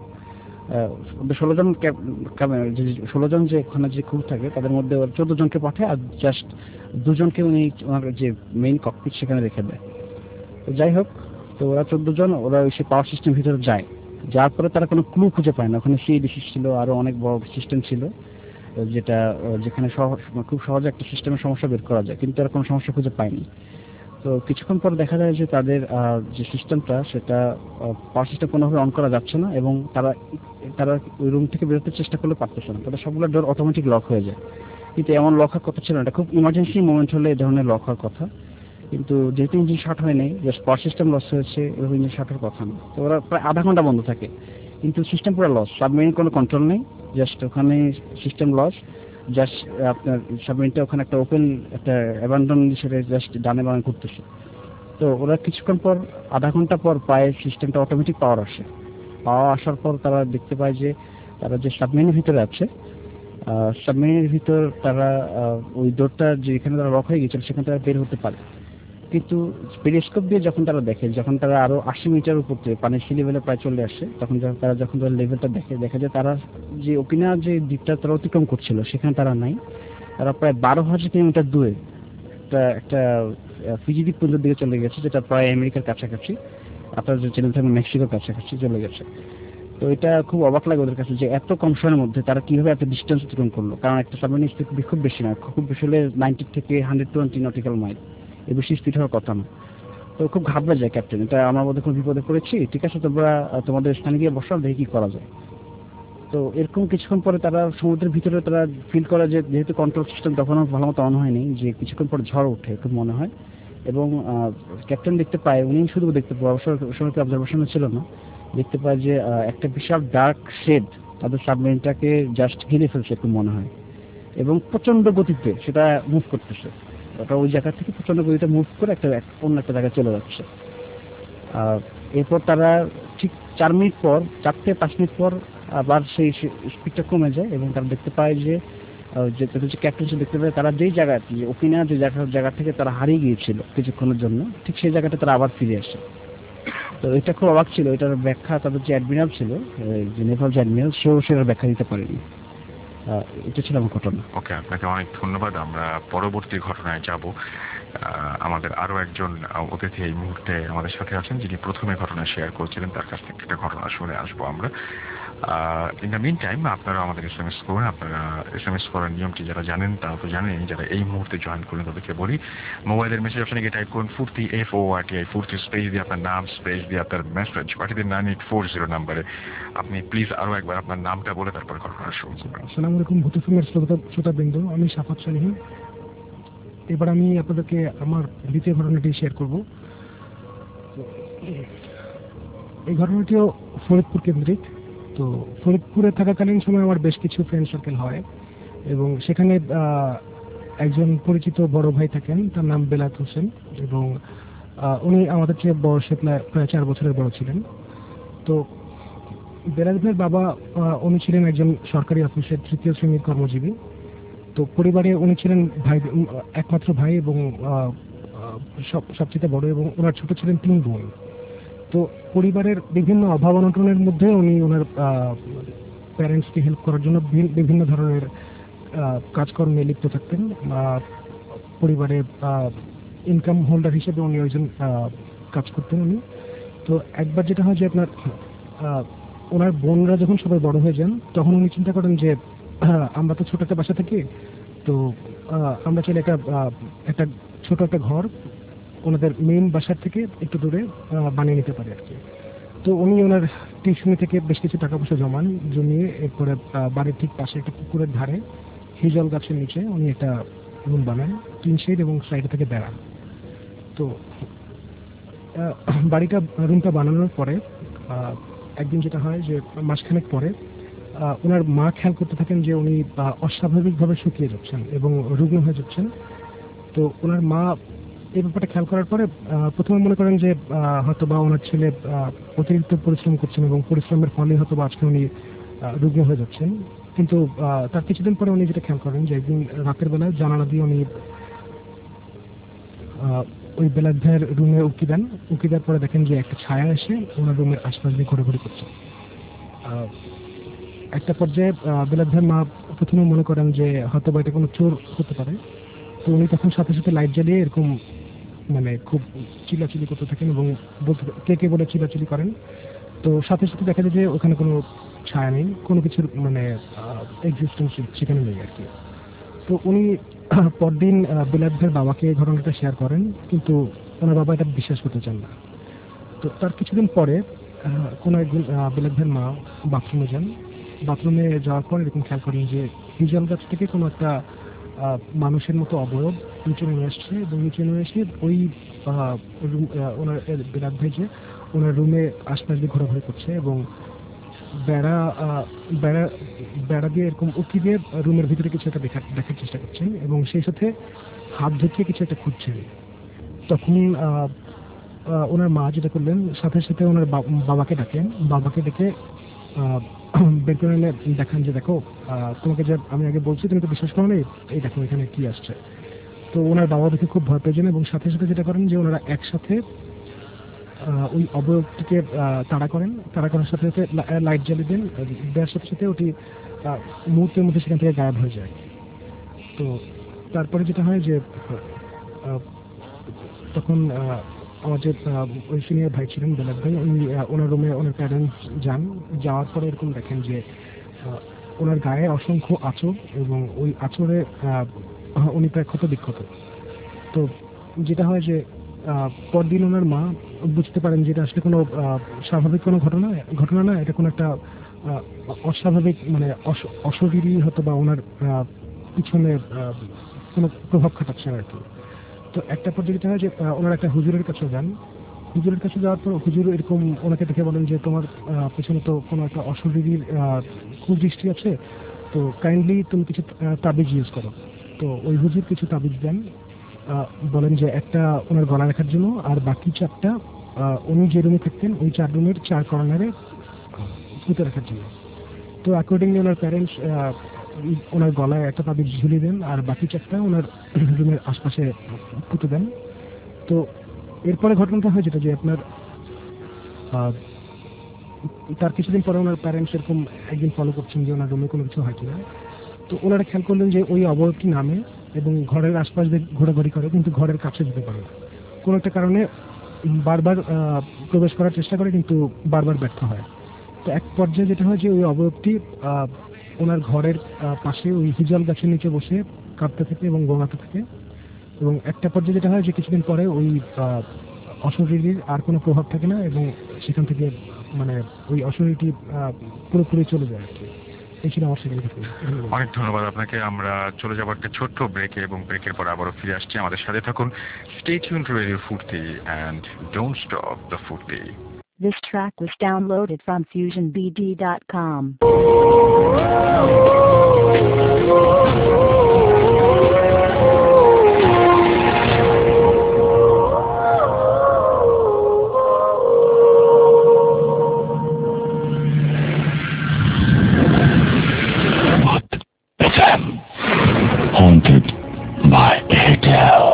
16 জন যে ওখানে যে ক্রু থাকে তাদের মধ্যে 14 জনকে পাঠায়, আর জাস্ট 2 জনকে উনি ওনার যে মেইন ককপিট সেখানে রেখে দেয়। তো যাই হোক, তো ওরা 14 জন ওরা সেই পাওয়ার সিস্টেম ভিতরে যায়। যাওয়ার পরে তারা কোনো ক্লু খুঁজে পায় না। ওখানে সিডিসি ছিল, আরো অনেক বড় সিস্টেম ছিল, যেখানে খুব সহজে একটা সিস্টেমের সমস্যা বের করা যায়, কিন্তু তারা কোনো সমস্যা খুঁজে পায়নি। তো কিছুক্ষণ পর দেখা যায় যে তাদের যে সিস্টেমটা, সেটা পাওয়ার সিস্টেম কোনোভাবে অন করা যাচ্ছে না, এবং তারা ওই রুম থেকে বেরোতে চেষ্টা করলে পারতেছে না। তাদের সবগুলো ডোর অটোমেটিক লক হয়ে যায়। কিন্তু এমন লক হওয়ার কথা ছিল না, এটা খুব ইমার্জেন্সি মোমেন্ট হলে এই ধরনের লক হওয়ার কথা। কিন্তু যেহেতু ইঞ্জিন শর্ট হয় নাই, জাস্ট পাওয়ার সিস্টেম লস হয়েছে, এভাবে ইঞ্জিন শর্ট হওয়ার কথা না। তো ওরা প্রায় আধা ঘন্টা বন্ধ থাকে, কিন্তু সিস্টেম পুরো লস, সাবমেরিন কোনো কন্ট্রোল নেই, জাস্ট ওখানে সিস্টেম লস। জাস্ট আপনার সাবমেরিনটা ওখানে একটা ওপেন একটা অ্যাবান্ডন হিসেবে জাস্ট ডানে বামে ঘুরতেছে। তো ওরা কিছুক্ষণ পর, আধা ঘন্টা পর পায় সিস্টেমটা অটোমেটিক পাওয়ার আসে। পাওয়ার আসার পর তারা দেখতে পায় যে তারা যে সাবমেরিনের ভিতরে আছে, সাবমেরিনের ভিতর তারা ওই ডোরটা যেখানে তারা লক হয়ে গেছিল সেখানে তারা বের হতে পারে। কিন্তু পেরিস্কোপ দিয়ে যখন তারা দেখে, যখন তারা আরো 80 মিটার উপর থেকে পানির সি লেভেলে প্রায় চলে আসে, তখন যখন তারা লেভেলটা দেখে, দেখা যায় তারা যে ওকিনা যে দ্বীপটা তারা অতিক্রম করছিল সেখানে তারা নাই। তারা প্রায় 12,000 কিলোমিটার দূরে একটা ফিজি দ্বীপ পর্যন্ত দিকে চলে গেছে, যেটা প্রায় আমেরিকার কাছাকাছি, আপনার যে চ্যানেল থাকে মেক্সিকোর কাছাকাছি চলে গেছে। তো এটা খুব অবাক লাগে ওদের কাছে যে এত কম সময়ের মধ্যে তারা কিভাবে এত ডিস্টেন্স অতিক্রম করলো, কারণ একটা সাবমেরিন স্পিড খুব বেশি না, খুব বেশি হলে 90 থেকে 120 নটিক্যাল মাইল, এর বেশি স্পিড হওয়ার কথা না। তো খুব ঘাবড়ে যায় ক্যাপ্টেন, এটা আমরা বোধহয় কোনো বিপদে পড়েছি, ঠিক আছে তোমরা তোমাদের স্থানে গিয়ে বসো, দেখি কি করা যায়। তো এরকম কিছুক্ষণ পরে তারা সমুদ্রের ভিতরে তারা ফিল করে যে যেহেতু কন্ট্রোল সিস্টেম তখনও ভালো মতো অন হয়নি, যে কিছুক্ষণ পরে ঝড় ওঠে খুব মনে হয়, এবং ক্যাপ্টেন দেখতে পায়, উনি শুধু দেখতে পায়, অবশ্য সময় অবজারভেশনে ছিল না, দেখতে পায় যে একটা বিশাল ডার্ক শেড তাদের সাবমেরিনটাকে জাস্ট ঘিরে ফেলছে খুব মনে হয়, এবং প্রচন্ড গতিতে সেটা মুভ করতেছে। ওটা ওই জায়গা থেকে প্রচন্ড গতিতে মুভ করে অন্য একটা জায়গায় চলে যাচ্ছে। এরপর তারা ঠিক 4 মিনিট পর, 4 থেকে 5 মিনিট পর আবার সেই স্পিডটা কমে যায়, এবং তারা দেখতে পায় যে ক্যাপ্টেন দেখতে পায় তারা যেই জায়গা, যে ওকিনা যে জায়গা থেকে তারা হারিয়ে গিয়েছিল কিছুক্ষণের জন্য, ঠিক সেই জায়গাটা তারা আবার ফিরে আসে। তো এটা খুব অবাক ছিল, এটার ব্যাখ্যা তাদের যে অ্যাডমিরাল ছিল, যে নেভাল যে অ্যাডমিরাল, সেটার ব্যাখ্যা দিতে পারেনি। এটা ছিল আমার ঘটনা। ওকে, আপনাকে অনেক ধন্যবাদ। আমরা পরবর্তী ঘটনায় যাব। আমাদের আরো একজন অতিথি এই মুহূর্তে আমাদের সাথে আছেন, যিনি প্রথমে ঘটনা শেয়ার করছিলেন, তার কাছ থেকে একটা ঘটনা শুনে আসবো আমরা। ইন দ্য মিন টাইম আপনারা আমাদের SMS করুন। আপনারা SMS করার নিয়মটি যারা জানেন তারা তো জানেন, যারা এই মুহূর্তে জয়েন করেন তাদেরকে বলি, মোবাইলের মেসেজ অপশনে গিয়ে টাইপ করুন ফুর্তি, FORTI, ফুর্তি স্পেস দিয়ে আপনার নাম, স্পেস দিয়ে আপনার মেসেজ পাঠিয়ে দিন 9840 নাম্বারে। আপনি প্লিজ আরো একবার আপনার নামটা বলে তারপর ঘটনা শুরু করবেন। আসসালামু আলাইকুম ভূতফিল্মের শ্রোতাবৃন্দ, আমি সাফাত সালিহী। এবার আমি আপনাদেরকে আমার দ্বিতীয় ঘটনাটি শেয়ার করব। এই ঘটনাটিও ফরিদপুর কেন্দ্রিক। তো ফরিদপুরে থাকাকালীন সময় আমার বেশ কিছু ফ্রেন্ড সার্কেল হয়, এবং সেখানে একজন পরিচিত বড় ভাই থাকেন, তার নাম বেলায়েত হোসেন, এবং উনি আমাদের চেয়ে বয়সে প্রায় 4 বছরের বড় ছিলেন। তো বেলায়েতের বাবা, উনি ছিলেন একজন সরকারি অফিসের 3য় শ্রেণীর কর্মজীবী। তো পরিবারে উনি ছিলেন একমাত্র ভাই, এবং সবচেয়ে বড়, এবং ওনার ছোট ছিলেন 3 বোন। তো পরিবারের বিভিন্ন অভাব অনটনের মধ্যে উনি ওনার প্যারেন্টসকে হেল্প করার জন্য বিভিন্ন ধরনের কাজকর্মে লিপ্ত থাকতেন। পরিবারে ইনকাম হোল্ডার হিসেবে উনি একজন কাজ করতেন উনি। তো একবার যেটা হয় যে আপনার ওনার বোনরা যখন সবাই বড় হয়ে যান, তখন উনি চিন্তা করেন যে আমরা তো ছোট একটা বাসা থাকি, তো আমরা চাইলে একটা ছোট একটা ঘর ওনাদের মেইন বাসার থেকে একটু দূরে বানিয়ে নিতে পারি আর কি। তো উনি ওনার টিউশনি থেকে বেশ কিছু টাকা পয়সা জমিয়ে এরপরে বাড়ির ঠিক পাশে একটা পুকুরের ধারে হিজল গাছের নিচে উনি একটা রুম বানান, 3 শেড এবং সাইডে থেকে বেড়া। তো রুমটা বানানোর পরে একদিন যেটা হয় যে মাসখানেক পরে ওনার মা খেয়াল করতে থাকেন যে উনি অস্বাভাবিকভাবে শুকিয়ে যাচ্ছেন এবং রুগ্ন হয়ে যাচ্ছেন। তো ওনার মা এই ব্যাপারটা খেয়াল করার পরে প্রথমে মনে করেন যে হয়তো বা ওনার ছেলে অতিরিক্ত পরিশ্রম করছেন, এবং পরিশ্রমের ফলে হয়তো বা আজকে উনি রুগ্ন হয়ে যাচ্ছেন। কিন্তু তার কিছুদিন পরে উনি যেটা খেয়াল করেন যে একদিন রাতের বেলায় জানালা দিয়ে উনি ওই বেলায়েত ভাইয়ের রুমে উকি দেওয়ার পরে দেখেন যে একটা ছায়া এসে ওনার রুমের আশপাশ দিয়ে ঘোরাঘুরি করছে। একটা পর্যায়ে বেলায়েত ভাইয়ের মা প্রথমে মনে করেন যে হয়তো বা এটা কোনো চোর হতে পারে। তো উনি তখন সাথে সাথে লাইট জ্বালিয়ে এরকম মানে খুব চিল্লাচিল্লি করতে থাকেন, এবং বলতে কে বলে চিল্লাচিল্লি করেন। তো সাথে সাথে দেখা যায় যে ওখানে কোনো ছায়া নেই, কোনো কিছুর মানে এক্সিস্টেন্স সেখানে নেই আর কি। তো উনি পরদিন বেলায়েত ভাইয়ের বাবাকে ঘটনাটা শেয়ার করেন, কিন্তু ওনার বাবা এটা বিশ্বাস করতে চান না। তো তার কিছুদিন পরে কোনো একদিন বেলায়েত ভাইয়ের মা বাথরুমে যান। বাথরুমে যাওয়ার পর এরকম খেয়াল করেন যে হিজল গাছ থেকে কোনো একটা মানুষের মতো অবয়ব, নিচে নেমে আসছে এবং নিচে নেমে এসে ওই ওনার বেলাত ভাই যে ওনার রুমে আশপাশ দিয়ে ঘোরাঘুরি করছে এবং বেড়া বেড়া বেড়া দিয়ে এরকম উঁকি দিয়ে রুমের ভিতরে কিছু একটা দেখার চেষ্টা করছেন এবং সেই সাথে হাত ঢুকিয়ে কিছু একটা খুঁজছেন। তখন ওনার মা যেটা করলেন, সাথে সাথে ওনার বাবাকে ডাকেন। বাবাকে ডেকে বের করে এনে দেখান যে দেখো, তোমাকে যে আমি আগে বলছি তুমি তো বিশ্বাস করো না, এই দেখো এখানে কি আসছে। তো ওনার বাবা দেখে খুব ভয় পেয়ে যান এবং সাথে সাথে যেটা করেন যে ওনারা একসাথে ওই অবয়বটিকে তাড়া করেন। তাড়া করার সাথে সাথে লাইট জ্বালিয়ে দেন, দেওয়ার সাথে সাথে ওটি মুহূর্তের মধ্যে সেখান থেকে গায়েব হয়ে যায়। তো তারপরে যেটা হয় যে তখন আমার যে ওই সিনিয়র ভাই ছিলেন বেলাত ভাই, উনি ওনার রুমে ওনার প্যারেন্টস যান। যাওয়ার পরে এরকম দেখেন যে ওনার গায়ে অসংখ্য আঁচড় এবং ওই আঁচড়ে উনি প্রায় ক্ষত বিক্ষত। তো যেটা হয় যে পরদিন ওনার মা বুঝতে পারেন যে এটা আসলে কোনো স্বাভাবিক কোনো ঘটনা না, এটা কোনো একটা অস্বাভাবিক মানে অশরীরী হয়তো বা ওনার পিছনে কোনো প্রভাব খাটাচ্ছে আর কি। তো একটা পর্যায়ে যেটা হয় যে ওনার একটা হুজুরের কাছে যান। হুজুরের কাছে যাওয়ার পর হুজুর এরকম ওনাকে দেখে বলেন যে তোমার পেছনে তো কোনো একটা অশরীরীর কুদৃষ্টি আছে, তো কাইন্ডলি তুমি কিছু তাবিজ ইউজ করো। তো ওই হুজুর কিছু তাবিজ দেন, বলেন যে একটা ওনার গলা রাখার জন্য আর বাকি 4টা উনি যে রুমে থাকতেন ওই 4 রুমের 4 কর্নারে পুঁতে রাখার জন্য। তো অ্যাকর্ডিংলি ওনার প্যারেন্টস ওনার গলায় একটা তাবিজ ঝুলিয়ে দেন আর বাকি 4টা ওনার রুমের আশপাশে পুঁতে দেন। তো এরপরে ঘটনাটা হয় যেটা যে আপনার তার কিছুদিন পরে ওনার প্যারেন্টস এরকম একদিন ফলো করছেন যে ওনার রুমে কোনো কিছু হয় কিনা। তো ওনারা খেয়াল করলেন যে ওই অবয়বটি নামে এবং ঘরের আশপাশ দিয়ে ঘোরাঘুরি করে, কিন্তু ঘরের কাছে যেতে পারে না। কোনো একটা কারণে বারবার প্রবেশ করার চেষ্টা করে কিন্তু বারবার ব্যর্থ হয়। তো এক পর্যায়ে যেটা হয় যে ওই অবয়বটি ওনার ঘরের পাশে ওই হিজল গাছের নিচে বসে কাঁদতে থাকে এবং গোঙাতে থাকে এবং একটা পর্যায়ে যেটা হয় যে কিছুদিন পরে ওই অশরীরীর আর কোনো প্রভাব থাকে না এবং সেখান থেকে মানে ওই অশরীরটি পুরোপুরি চলে যায় আর কি। এই ছিল আমার সেখানে ঘটনা। অনেক ধন্যবাদ আপনাকে। আমরা চলে যাবো একটা ছোট্ট ব্রেকে এবং ব্রেকের পর আবারও ফিরে আসছি। আমাদের সাথে থাকুন। Stay tuned to Radio Furti and don't stop the Furti. This track was downloaded from FusionBD.com. FM, haunted by Airtel.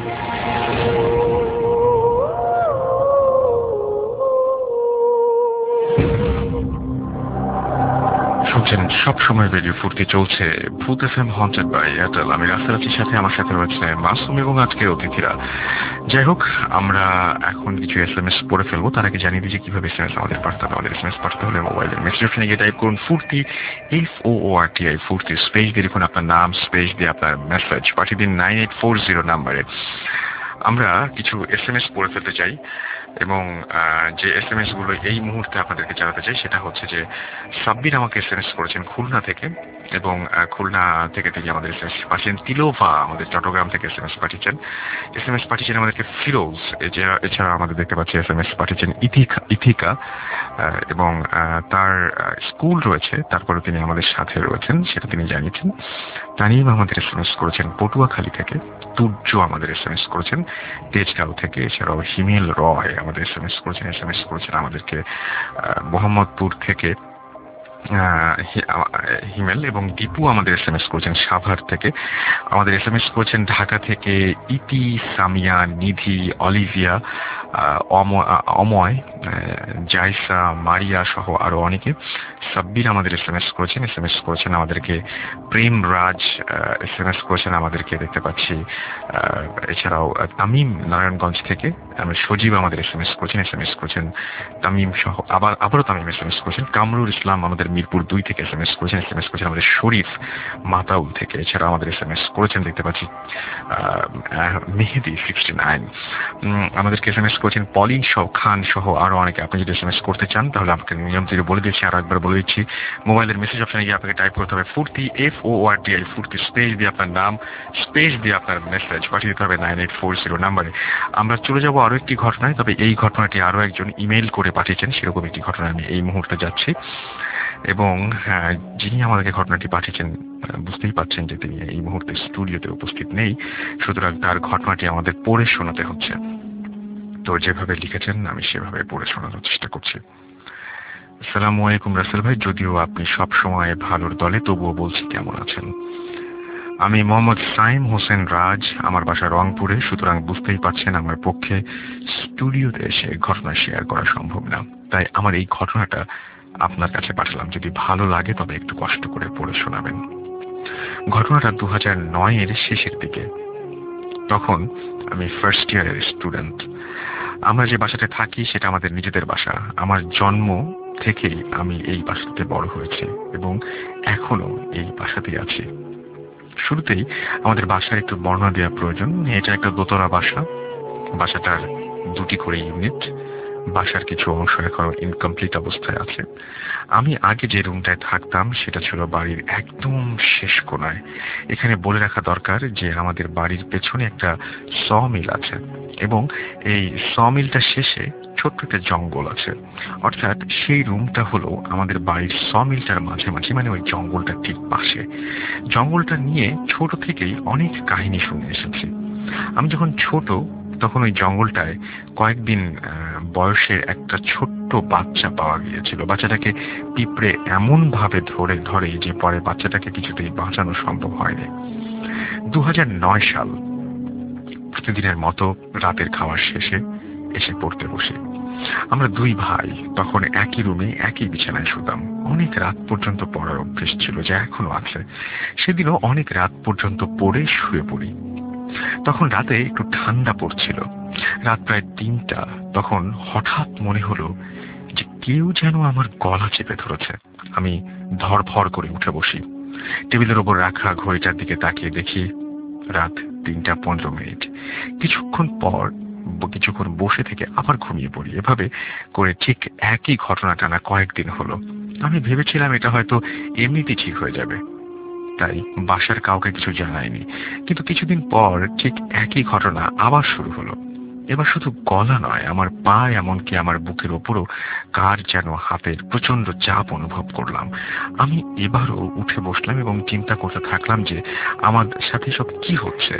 শুনছেন সব সময় রেডিও ফুর্তি চলছে ভূত এফএম হন্টেড বাই এয়ারটেল। আমি রাস্তারাচির সাথে আমার সাথে রয়েছে মাসুম এবং আজকের অতিথিরা। যাই হোক, আমরা এখন কিছু SMS পড়ে ফেলবো। তার আগে জানিয়ে দিই যে কিভাবে SMS আমাদের পাঠাতে হবে। আমাদের SMS পাঠাতে হলে মোবাইলের মেসেজ অপশনে গিয়ে টাইপ করুন ফুর্তি, FOORTI ফুর্তি, স্পেস দিয়ে লিখুন আপনার নাম, স্পেস দিয়ে আপনার মেসেজ পাঠিয়ে দিন 9840 নাম্বারে। আমরা কিছু SMS পড়ে ফেলতে চাই এবং যে SMS গুলো এই মুহূর্তে আপনাদেরকে জানাতে চাই সেটা হচ্ছে যে সাব্বির আমাকে SMS করেছেন খুলনা থেকে এবং খুলনা থেকে তিনি আমাদের SMS পাঠিয়েছেন। তিলোভা আমাদের চট্টগ্রাম থেকে SMS পাঠিয়েছেন আমাদেরকে ফিরোজ। এছাড়া আমাদের দেখতে পাচ্ছি SMS পাঠিয়েছেন ইথিকা এবং তার স্কুল রয়েছে, তারপরে তিনি আমাদের সাথে রয়েছেন সেটা তিনি জানিয়েছেন। তানিম আমাদের SMS করেছেন পটুয়াখালী থেকে। তুর্য আমাদের SMS করেছেন তেজগাঁও থেকে। এছাড়াও হিমেল রয় আমাদের SMS করেছেন আমাদেরকে মোহাম্মদপুর থেকে হিমেল, এবং দীপু আমাদের SMS করেছেন সাভার থেকে। আমাদের SMS করেছেন ঢাকা থেকে ইতি, সামিয়া, নিধি, অলিভিয়া, অময়, জাইসা, মারিয়া সহ আরো অনেকে। সাব্বির আমাদের SMS করেছেন আমাদেরকে প্রেম রাজ SMS করেছেন আমাদেরকে দেখতে পাচ্ছি। এছাড়াও তামিম নারায়ণগঞ্জ থেকে, সজীব আমাদের SMS করেছেন তামিম সহ আবারও তামিম SMS করেছেন। কামরুল ইসলাম আমাদের মিরপুর 2 থেকে SMS করেছেন। SMS করেছেন আমাদের শরীফ মাতাউল থেকে। এছাড়া আমাদের SMS করেছেন দেখতে পাচ্ছি মেহেদি 69। আমাদেরকে SMS করেছেন পলিন সহ খান সহ আরো অনেকে। আপনি যদি SMS করতে চান তাহলে আপনাকে নিয়ম থেকে বলে দিচ্ছি, আর একবার বলে দিচ্ছি। মোবাইলের মেসেজ অপশনে গিয়ে আপনাকে টাইপ করতে হবে ফুর্তি, FORTI, ফুর্তি স্পেস দিয়ে আপনার নাম, স্পেস দিয়ে আপনার মেসেজ পাঠিয়ে দিতে হবে 9840 নাম্বারে। আমরা চলে যাব আরো একটি ঘটনায়, তবে এই ঘটনাটি আরো একজন ইমেইল করে পাঠিয়েছেন। সেরকম একটি ঘটনা আমি এই মুহূর্তে যাচ্ছি, এবং যিনি আমাদেরকে ঘটনাটি পাঠিয়েছেন বুঝতেই পারছেন যে তিনি এই মুহূর্তে স্টুডিওতে উপস্থিত নেই, সুতরাং তার ঘটনাটি আমাদের পড়ে শোনাতে হচ্ছে। তো যেভাবে লিখেছেন আমি সেভাবে পড়ে শোনানোর চেষ্টা করছি। আসসালামু আলাইকুম রাসেল ভাই, যদিও আপনি সব সময় ভালোর দলে, তবুও বলছি কেমন আছেন। আমি মোহাম্মদ সাইম হোসেন রাজ, আমার বাসা রংপুরে, সুতরাং বুঝতেই পারছেন আমার পক্ষে স্টুডিওতে এসে ঘটনা শেয়ার করা সম্ভব না, তাই আমার এই ঘটনাটা আপনার কাছে পাঠালাম। যদি ভালো লাগে তবে একটু কষ্ট করে পড়ে শোনাবেন। ঘটনাটা 2009-এর শেষের দিকে। তখন আমি ফার্স্ট ইয়ারের স্টুডেন্ট। আমরা যে বাসাতে থাকি সেটা আমাদের নিজেদের বাসা। আমার জন্ম থেকেই আমি এই বাসাতে বড় হয়েছি এবং এখনো এই বাসাতেই আছি। শুরুতেই আমাদের বাসার একটু বর্ণনা দেওয়া প্রয়োজন। এটা একটা দোতলা বাসা। বাসাটার 2টি করে ইউনিট। বাসার কিছু অংশ এখনো ইনকমপ্লিট অবস্থায় আছে। আমি আগে যে রুমটায় থাকতাম সেটা ছিল বাড়ির একদম শেষ কোণায়। এখানে বলে রাখা দরকার যে আমাদের বাড়ির পেছনে একটা সমিল আছে এবং এই সমিলটা শেষে ছোট্ট একটা জঙ্গল আছে। অর্থাৎ সেই রুমটা হলো আমাদের বাড়ির সমিলটার মাঝামাঝি, মানে ওই জঙ্গলটার ঠিক পাশে। জঙ্গলটা নিয়ে ছোট থেকেই অনেক কাহিনী শুনে এসেছি। আমি যখন ছোট তখন ওই জঙ্গলটায় কয়েকদিন বয়সের একটা ছোট্ট বাচ্চা পাওয়া গিয়েছিল। বাচ্চাটাকে পিঁপড়ে এমন ভাবে ধরে যে পরে বাচ্চাটাকে কিছুতেই বাঁচানো সম্ভব হয়নি। 2009 সাল। প্রতিদিনের মতো রাতের খাওয়ার শেষে এসে পড়তে বসি। আমরা 2 ভাই তখন একই রুমে একই বিছানায় শুতাম। অনেক রাত পর্যন্ত পড়ার অভ্যেস ছিল, যা এখনো আছে। সেদিনও অনেক রাত পর্যন্ত পড়ে শুয়ে পড়ি। তখন রাতে একটু ঠান্ডা পড়ছিল, রাত প্রায় 3টা। তখন হঠাৎ মনে হলো যে কেউ যেন আমার গলা চেপে ধরেছে। আমি ধরফর করে উঠে বসি। টেবিলের ওপর রাখা ঘড়িটার দিকে তাকিয়ে দেখি রাত 3:15। কিছুক্ষণ বসে থেকে আবার ঘুমিয়ে পড়ি। এভাবে করে ঠিক একই ঘটনা টানা কয়েকদিন হলো। আমি ভেবেছিলাম এটা হয়তো এমনিতেই ঠিক হয়ে যাবে, তাই বাসার কাউকে কিছু জানায়নি। কিন্তু কিছুদিন পর ঠিক একই ঘটনা আবার শুরু হলো। এবার শুধু গলা নয়, আমার পা, এমনকি আমার বুকের ওপরও কার যেন হাতের প্রচন্ড চাপ অনুভব করলাম। আমি এবারও উঠে বসলাম এবং চিন্তা করতে থাকলাম যে আমার সাথে সব কি হচ্ছে।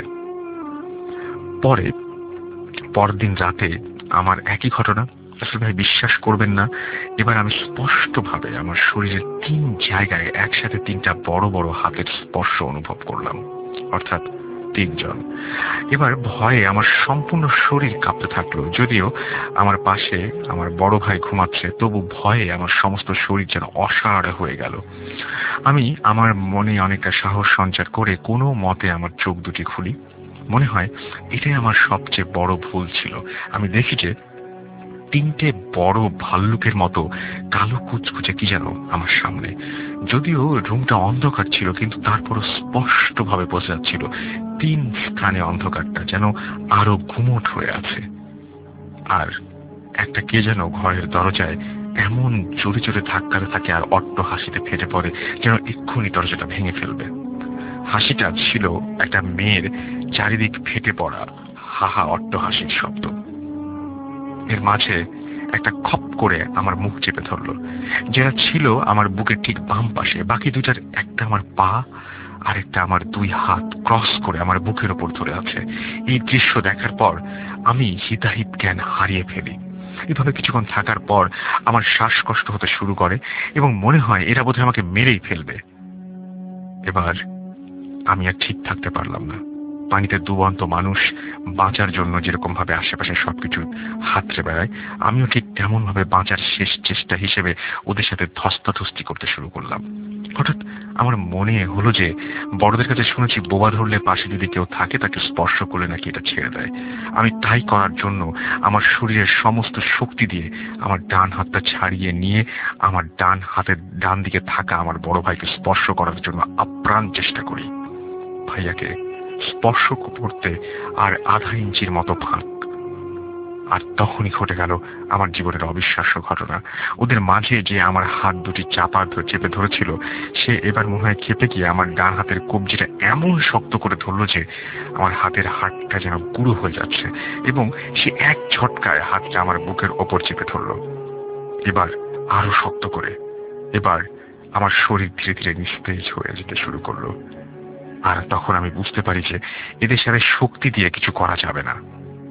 পরদিন রাতে আমার একই ঘটনা। আসলে ভাই বিশ্বাস করবেন না, এবার আমি স্পষ্টভাবে আমার শরীরের 3 জায়গায় একসাথে 3টা বড় বড় হাতের স্পর্শ অনুভব করলাম, অর্থাৎ 3 জন। এবার ভয়ে আমার সম্পূর্ণ শরীর কাঁপতে থাকলো। যদিও আমার পাশে আমার বড় ভাই ঘুমাচ্ছে, তবু ভয়ে আমার সমস্ত শরীর যেন অসাড় হয়ে গেল। আমি আমার মনে অনেকটা সাহস সঞ্চার করে কোনো মতে আমার চোখ দুটি খুলি। মনে হয় এটাই আমার সবচেয়ে বড় ভুল ছিল। আমি দেখি যে 3টে বড় ভাল্লুকের মতো কালো কুচকুচে কি যেন আমার সামনে। যদিও রুমটা অন্ধকার ছিল, কিন্তু তারপরও স্পষ্ট ভাবে বোঝা যাচ্ছিল 3 স্থানে অন্ধকারটা যেন আরো গুমোট হয়ে আছে। আর একটা কে যেন ঘরের দরজায় এমন জোরে জোরে ধাক্কাতে থাকে আর অট্ট হাসিতে ফেটে পড়ে যেন এক্ষুনি দরজাটা ভেঙে ফেলবে। হাসিটা ছিল একটা মেয়ের চারিদিক ফেটে পড়া হাহা অট্ট হাসির শব্দ। এর মাঝে একটা খপ করে আমার মুখ চেপে ধরলো, যেটা ছিল আমার বুকের ঠিক বাম পাশে। বাকি 2টার একটা আমার পা আর একটা আমার 2 হাত ক্রস করে আমার বুকের ওপর ধরে আছে। এই দৃশ্য দেখার পর আমি হিতাহিত জ্ঞান হারিয়ে ফেলি। এভাবে কিছুক্ষণ থাকার পর আমার শ্বাসকষ্ট হতে শুরু করে এবং মনে হয় এরা বোধহয় আমাকে মেরেই ফেলবে। এবার আমি আর ঠিক থাকতে পারলাম না। পানিতে ডুবন্ত মানুষ বাঁচার জন্য যেরকম ভাবে আশেপাশে সবকিছু হাতড়ে বেড়ায়, আমিও ঠিক তেমন ভাবে বাঁচার শেষ চেষ্টা হিসেবে ওদের সাথে ধস্তাধস্তি করতে শুরু করলাম। হঠাৎ আমার মনে হলো যে বড়দের কাছে শুনেছি বোবা ধরলে পাশে যদি কেউ থাকে তাকে স্পর্শ করলে নাকি এটা ছেড়ে দেয়। আমি তাই করার জন্য আমার শরীরের সমস্ত শক্তি দিয়ে আমার ডান হাতটা ছাড়িয়ে নিয়ে আমার ডান দিকে থাকা আমার বড় ভাইকে স্পর্শ করার জন্য আপ্রাণ চেষ্টা করি। ভাইয়াকে স্পর্শ করতে আর আধা ইঞ্চির মতো ফাঁক, আর তখনই ঘটে গেল আমার জীবনের অবিশ্বাস্য ঘটনা। ওদের মাঝে যে আমার হাত দুটি চেপে ধরেছিল, সে এবার মনে হয় খেপে গিয়ে আমার ডান হাতের কবজিটা এমন শক্ত করে ধরলো যে আমার হাতের হাড়টা যেন গুঁড়ো হয়ে যাচ্ছে, এবং সে এক ঝটকায় হাতটা আমার বুকের ওপর চেপে ধরলো। এবার আরো শক্ত করে। এবার আমার শরীর ধীরে ধীরে নিস্তেজ হয়ে যেতে শুরু করলো। আর তখন আমি বুঝতে পারি যে এদের সাথে শক্তি দিয়ে কিছু করা যাবে না।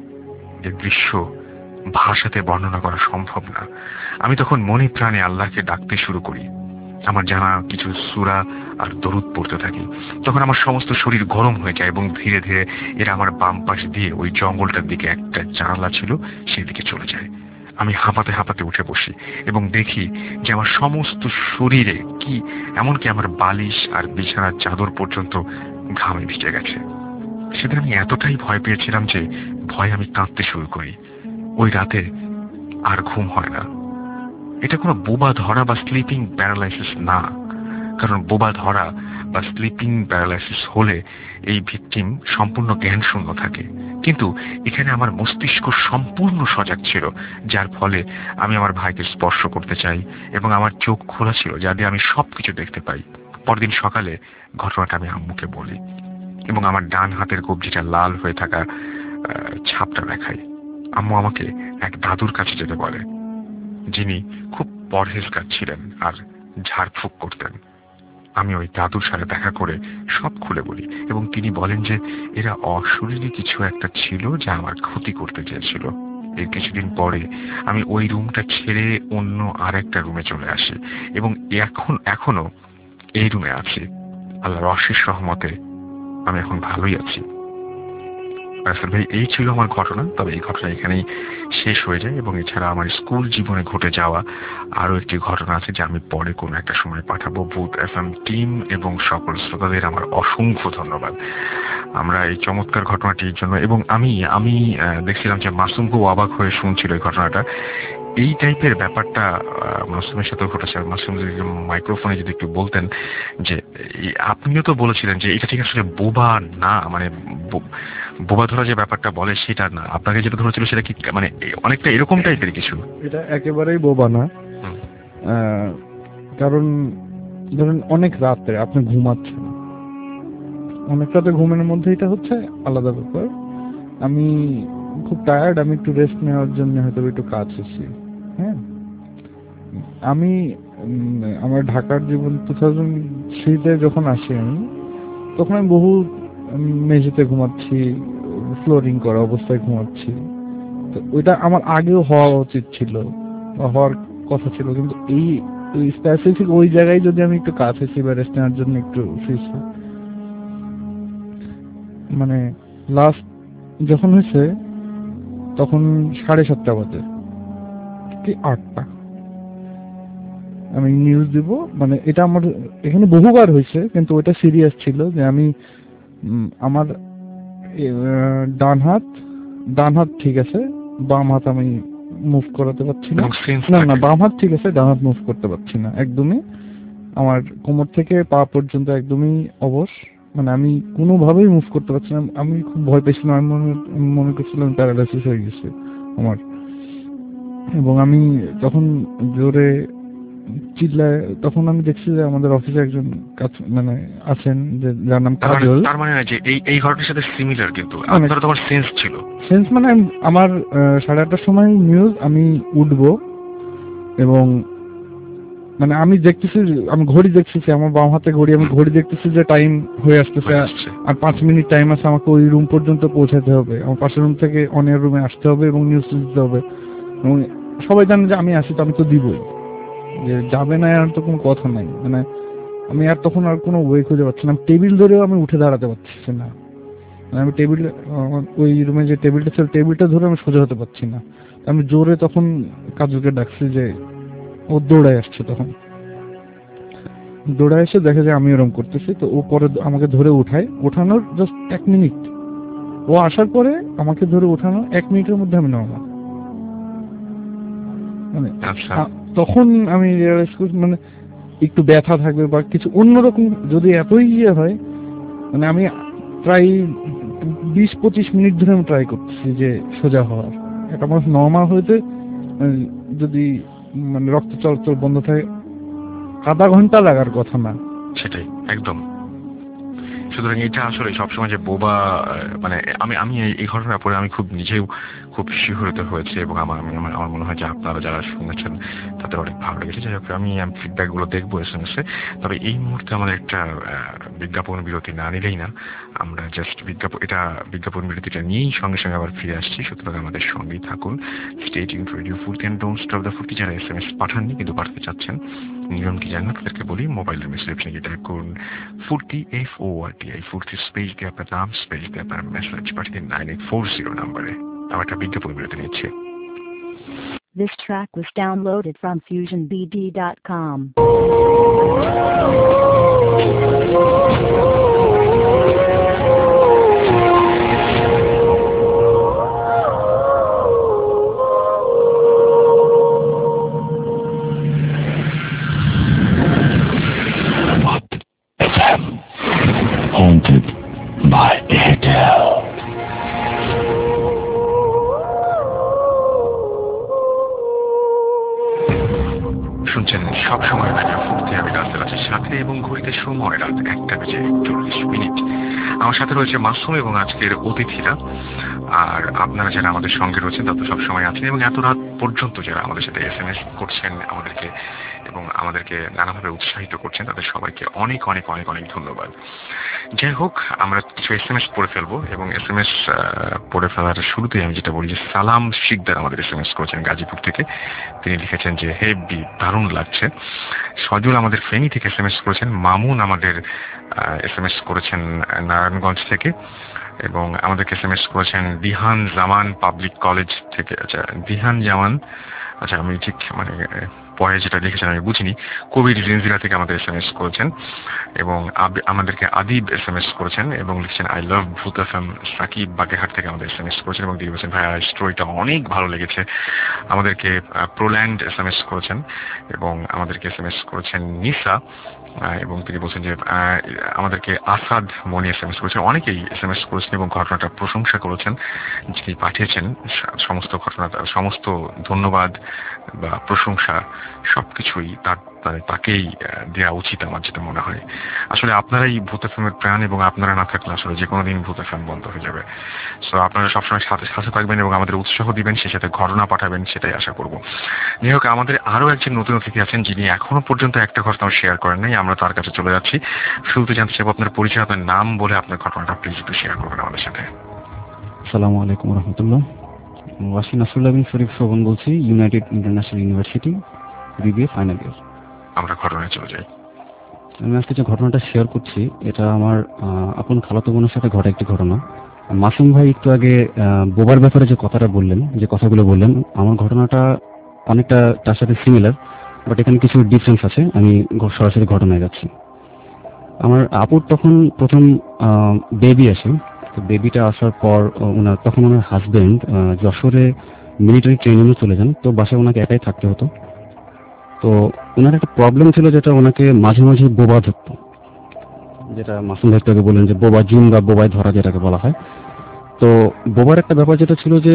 এই দৃশ্য ভাষাতে বর্ণনা করা সম্ভব না। আমি তখন মনে প্রাণে আল্লাহকে ডাকতে শুরু করি। আমার জানা কিছু সূরা আর দরুদ পড়তে থাকি। তখন আমার সমস্ত শরীর গরম হয়ে যায় এবং ধীরে ধীরে এরা আমার বাম পাশ দিয়ে ওই জঙ্গলটার দিকে একটা জানালা ছিল সেদিকে চলে যায়। আমি হাঁপাতে হাঁপাতে উঠে বসি এবং দেখি যে আমার সমস্ত শরীরে কি, এমনকি আমার বালিশ আর বিছানার চাদর পর্যন্ত ঘামে ভিজে গেছে। সেদিন আমি এতটাই ভয় পেয়েছিলাম যে ভয় আমি কাঁদতে শুরু করি। ওই রাতে আর ঘুম হয় না। এটা কোনো বোবা ধরা বা স্লিপিং প্যারালাইসিস না, কারণ বোবা ধরা বা স্লিপিং প্যারালাইসিস হলে এই ভিকটিম সম্পূর্ণ জ্ঞান শূন্য থাকে, কিন্তু এখানে আমার মস্তিষ্ক সম্পূর্ণ সজাগ ছিল, যার ফলে আমি আমার ভাইকে স্পর্শ করতে চাই এবং আমার চোখ খোলা ছিল যা দিয়ে আমি সবকিছু দেখতে পাই। পরদিন সকালে ঘটনাটা আমি আম্মুকে বলি এবং আমার ডান হাতের কবজিটা লাল হয়ে থাকা ছাপটা দেখাই। আম্মু আমাকে এক দাদুর কাছে যেতে বলে, যিনি খুব পরহেজগার ছিলেন আর ঝাড়ফুঁক করতেন। আমি ওই দাদুর সাথে দেখা করে সব খুলে বলি এবং তিনি বলেন যে এরা অশরীরী কিছু একটা ছিল যা আমার ক্ষতি করতে চেয়েছিল। এর কিছুদিন পরে আমি ওই রুমটা ছেড়ে অন্য আর একটা রুমে চলে আসি এবং এখনো এই রুমে আছি। আল্লাহর অশেষ রহমতে আমি এখন ভালোই আছি। রাসেল ভাই, এই ছিল আমার ঘটনা। তবে এই ঘটনা এখানেই শেষ হয়ে যায় এবং এছাড়া আমার স্কুল জীবনে ঘটে যাওয়া আরো একটি ঘটনা আছে যা আমি পরে কোনো একটা সময় পাঠাবো। ভূত এফএম টিম এবং সকল শ্রোতাদের আমার অসংখ্য ধন্যবাদ আমরা এই চমৎকার ঘটনাটির জন্য। এবং আমি দেখছিলাম যে মাসুম খুব অবাক হয়ে শুনছিল এই ঘটনাটা। এই টাইপের ব্যাপারটা মাসুমের সাথে ঘটেছে। মাসুম যদি মাইক্রোফোনে যদি একটু বলতেন যে আপনিও তো বলেছিলেন যে এটা ঠিক আসলে বোবা না, মানে বোবা ধরা যে ব্যাপারটা বলে সেটা না, আপনাকে যেটা ধরেছিল সেটা কি মানে অনেকটা এরকম টাইপের কিছু? এটা একেবারেই বোবা না, কারণ ধরেন অনেক রাতে আপনি ঘুমাচ্ছেন, অনেক রাতে ঘুমের মধ্যে এটা হচ্ছে আলাদা ব্যাপার। আমি খুব টায়ার্ড, আমি একটু রেস্ট নেওয়ার জন্য হয়তো একটু কাজ এসেছি। হ্যাঁ, আমি আমার ঢাকার জীবন 2003-তে যখন আসি আমি, তখন আমি বহু মেঝেতে ঘুমাচ্ছি, ফ্লোরিং করা অবস্থায় ঘুমাচ্ছি। তো ওইটা আমার আগেও হওয়া উচিত ছিল বা হওয়ার কথা ছিল, কিন্তু এই স্পেসিফিক ওই জায়গায় যদি আমি একটু কাজ এসেছি বা রেস্ট নেওয়ার জন্য একটু ফিরছি, মানে লাস্ট যখন হয়েছে তখন 7:30 বাজে কি 8টা, আমি নিউজ দিব, মানে এটা আমার এখানে বহুবার হয়েছে কিন্তু ওটা সিরিয়াস ছিল যে আমি আমার ডান হাত ঠিক আছে, বাম হাত আমি মুভ করাতে পারছি না। না বাম হাত ঠিক আছে, ডান হাত মুভ করতে পারছি না একদমই। আমার কোমর থেকে পা পর্যন্ত একদমই অবশ, মানে আমি কোনোভাবেই মুভ করতে পারছি না। আমি খুব ভয় পেয়েছিলাম, আমি মনে করছিলাম প্যারালাইসিস হয়ে গেছে আমার। এবং আমি তখন জোরে চিল্লায়, তখন আমি দেখছি যে আমাদের অফিসে একজন মানে আছেন যে যার নাম কাজল। তার মানে যে এই ঘটনার সাথে সিমিলার, কিন্তু আপনার তোমার সেন্স ছিল। সেন্স মানে আমার 8:30টার সময় নিউজ, আমি উঠবো এবং মানে আমি দেখতেছি, আমি ঘড়ি দেখতেছি, আমার বাম হাতে ঘড়ি, আমি ঘড়ি দেখতেছি যে টাইম হয়ে আসতেছে আর 5 মিনিট টাইম আছে, আমাকে ওই রুম পর্যন্ত পৌঁছাতে হবে, আমার পাশের রুম থেকে অনের রুমে আসতে হবে এবং নিউজ দিতে হবে। এবং সবাই জানে যে আমি আসি, তো আমি তো দিবই, যে যাবে না আর তো কোনো কথা নাই। মানে আমি আর তখন আর কোনো ওয়ে খুঁজে পাচ্ছি না, টেবিল ধরেও আমি উঠে দাঁড়াতে পারছি না। আমি টেবিল, ওই রুমে যে টেবিলটা ছিল টেবিলটা ধরে আমি সোজা হতে পারছি না। আমি জোরে তখন কাজুকে ডাকছি যে ও দৌড়ায় আসছে, তখন দৌড়ায় এসে দেখে যে আমি ওরম করতেছি। তো ও পরে আমাকে ধরে ওঠানোর জাস্ট 1 মিনিট, ও আসার পরে আমাকে ধরে ওঠানো 1 মিনিটের মধ্যে আমি নরমাল। মানে তখন আমি রিয়েলাইজ করছি মানে একটু ব্যথা থাকবে বা কিছু অন্যরকম যদি এতই হয়, মানে আমি প্রায় 20-25 মিনিট ধরে আমি ট্রাই করতেছি যে সোজা হওয়ার। একটা মানুষ নরমাল হইতে যদি মানে রক্ত চলাচল বন্ধ থাকে আধা ঘন্টা লাগার কথা না। সেটাই একদম। সুতরাং এটা আসলে সবসময় যে বোবা, মানে আমি এই ঘটনার পরে আমি খুব নিজেও খুব শিহরিত হয়েছে এবং আমার মনে হয় যে আপনারা যারা শুনেছেন তাদের অনেক ভালো লেগেছে। যাই হোক, আমি ফিডব্যাক গুলো দেখবো SMS এ। তবে এই মুহূর্তে আমাদের একটা বিজ্ঞাপন বিরতি না নিলেই না। আমরা জাস্ট বিজ্ঞাপন বিরতিটা নিয়েই সঙ্গে সঙ্গে আবার ফিরে আসছি। সুতরাং আমাদের সঙ্গেই থাকুন। Stay tuned radio Foorti and don't stop the Foorti. যারা SMS পাঠাননি কিন্তু পাঠাতে চাচ্ছেন, নিয়ম কি জানেন তাদেরকে বলি। মোবাইলের মেসেজ গিয়ে টাইপ করুন ফুর্তি FORTI, ফুর্তি স্পেস দিয়ে আপনার নাম স্পেস দিয়ে আপনার মেসেজ পাঠিয়ে দিন 9840 নাম্বারে। আমার একটা বিজ্ঞাপন বিরতি নিচ্ছে। This track was downloaded from FusionBD.com. Haunted by Airtel. শুনছেন সবসময় রেডিও ফুর্তি। আমি রাস্তার আছে সাথে এবং ঘড়িতে সময় রাত 1:40। আমার সাথে রয়েছে মাসুম এবং আজকের অতিথিরা। আর আপনারা যারা আমাদের সঙ্গে রয়েছেন তারা তো সবসময় আছেন এবং এত রাত পর্যন্ত যারা আমাদের সাথে SMS করছেন আমাদেরকে এবং আমাদেরকে নানাভাবে উৎসাহিত করছেন, তাদের সবাইকে অনেক অনেক অনেক অনেক ধন্যবাদ। যাই হোক, আমরা কিছু SMS পড়ে ফেলবো এবং SMS পড়ে ফেলার শুরুতেই আমি যেটা বলি যে সালাম শিকদার আমাদের SMS করেছেন গাজীপুর থেকে। তিনি লিখেছেন যে হেভি দারুণ লাগছে। সজল আমাদের ফেনী থেকে SMS করেছেন। মামুন আমাদের SMS করেছেন নারায়ণগঞ্জ থেকে এবং আমাদেরকে SMS করেছেন দিহান জামান পাবলিক কলেজ থেকে। আচ্ছা, দিহান জামান, আচ্ছা আমি ঠিক মানে পরে যেটা লিখেছেন আমি বুঝিনি। কবির জিনজিরা থেকে আমাদের SMS করেছেন এবং আমাদেরকে আদিব SMS করেছেন এবং লিখছেন আই লাভ ভূত FM। সাকিব বাগেরহাট থেকে আমাদের SMS করেছেন এবং দিয়ে বলছেন ভাইয়া স্টোরিটা অনেক ভালো লেগেছে। আমাদেরকে প্রোল্যান্ড SMS করেছেন এবং আমাদেরকে SMS করেছেন নিসা এবং তিনি বলছেন যে আমাদেরকে আসাদ মনি SMS করেছেন। অনেকেই SMS করেছেন এবং ঘটনাটা প্রশংসা করেছেন। যিনি পাঠিয়েছেন সমস্ত ঘটনাটা, সমস্ত ধন্যবাদ বা প্রশংসা সবকিছুই তাকেই দেওয়া উচিত আমার যেটা মনে হয়। আসলে আপনারাই ভূত এফএমের প্রাণ এবং আপনারা না থাকলে আসলে যে কোনো দিন ভূত এফএম বন্ধ হয়ে যাবে। সো আপনারা সবসময় সাথে থাকবেন এবং আমাদের উৎসাহ দিবেন, সেই সাথে ঘটনা পাঠাবেন, সেটাই আশা করব। যাই হোক, আমাদের আরো একজন নতুন অতিথি আছেন যিনি এখনো পর্যন্ত একটা ঘটনা শেয়ার করেন নাই। আমরা তার কাছে চলে যাচ্ছি। শুরুতে জানতে চাইব আপনার পরিচয়, আপনার নাম বলে আপনার ঘটনাটা প্লিজ একটু শেয়ার করবেন আমাদের সাথে। আসসালামু আলাইকুম রহমতুল্লাহ। ওয়াসি নাসরুল্লাহ বিন শরীফ শোভন বলছি, United International University BBA final year. আমরা ঘটনায় চলে যাই। আমি আজকে যে ঘটনাটা শেয়ার করছি এটা আমার আপন খালাতো বোনের সাথে ঘটা একটি ঘটনা। মাসুম ভাই একটু আগে বোবার ব্যাপারে যে কথাগুলো বললেন, আমার ঘটনাটা অনেকটা তার সাথে সিমিলার, বাট এখানে কিছু ডিফারেন্স আছে। আমি সরাসরি ঘটনায় যাচ্ছি। আমার আপুর তখন প্রথম বেবি আসে। তো বেবিটা আসার পর তখন ওনার হাজবেন্ড যশোরে মিলিটারি ট্রেনিংয়ে চলে যান। তো বাসায় ওনাকে একাই থাকতে হতো। তো ওনার একটা প্রবলেম ছিল যেটা ওনাকে মাঝে মাঝে বোবা ধরত, যেটা মাসুম ভাই থেকে বললেন যে বোবা জিন বা বোবায় ধরা যেটাকে বলা হয়। তো বোবার একটা ব্যাপার যেটা ছিল যে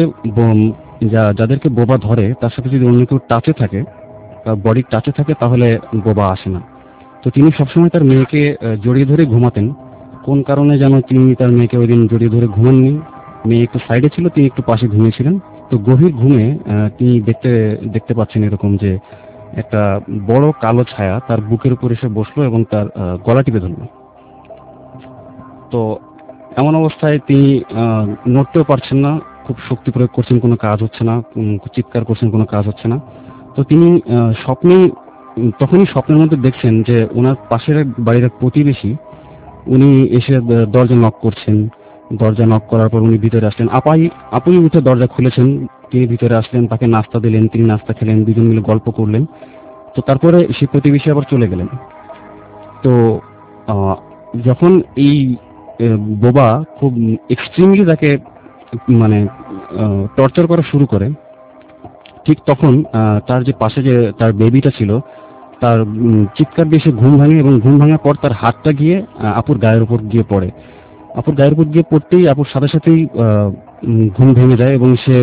যাদেরকে বোবা ধরে তার সাথে যদি অন্য কেউ টাচে থাকে বা বডির টাচে থাকে তাহলে বোবা আসে না। তো তিনি সবসময় তার মেয়েকে জড়িয়ে ধরে ঘুমাতেন। কোন কারণে যেন তিনি তার মেয়েকে ওই দিন জড়িয়ে ধরে ঘুমাননি। মেয়ে একটু সাইডে ছিল, তিনি একটু পাশে ঘুমিয়েছিলেন। তো গভীর ঘুমে তিনি দেখতে পাচ্ছেন এরকম যে একটা বড় কালো ছায়া তার বুকের উপর এসে বসলো এবং তার গলা টিপে ধরল। তো এমন অবস্থায় তিনি নড়তেও পারছেন না, খুব শক্তি প্রয়োগ করছেন, কোনো কাজ হচ্ছে না, চিৎকার করছেন, কোনো কাজ হচ্ছে না। তো তিনি তখনই স্বপ্নের মধ্যে দেখছেন যে ওনার পাশের বাড়ির এক প্রতিবেশী উনি এসে দরজা নক করছেন দরজা নক করার পর উনি ভিতরে আসলেন। আপুই উঠে দরজা খুলেছেন, তিনি ভিতরে আসলেন, তাকে নাস্তা দিলেন, তিনি নাস্তা খেলেন, দুজন মিলে গল্প করলেন। তো তারপরে সেই প্রতিবেশী আবার চলে গেলেন। তো যখন এই বোবা খুব এক্সট্রিমলি তাকে মানে টর্চার করা শুরু করে, ঠিক তখন তার যে পাশে যে তার বেবিটা ছিল তার চিৎকার দিয়ে সে ঘুম ভাঙে, এবং ঘুম ভাঙার পর তার হাতটা গিয়ে আপুর গায়ের উপর গিয়ে পড়ে। আপুর গায়ের উপর গিয়ে পড়তেই আপুর সাথে সাথেই ঘুম ভেঙে যায় এবং সে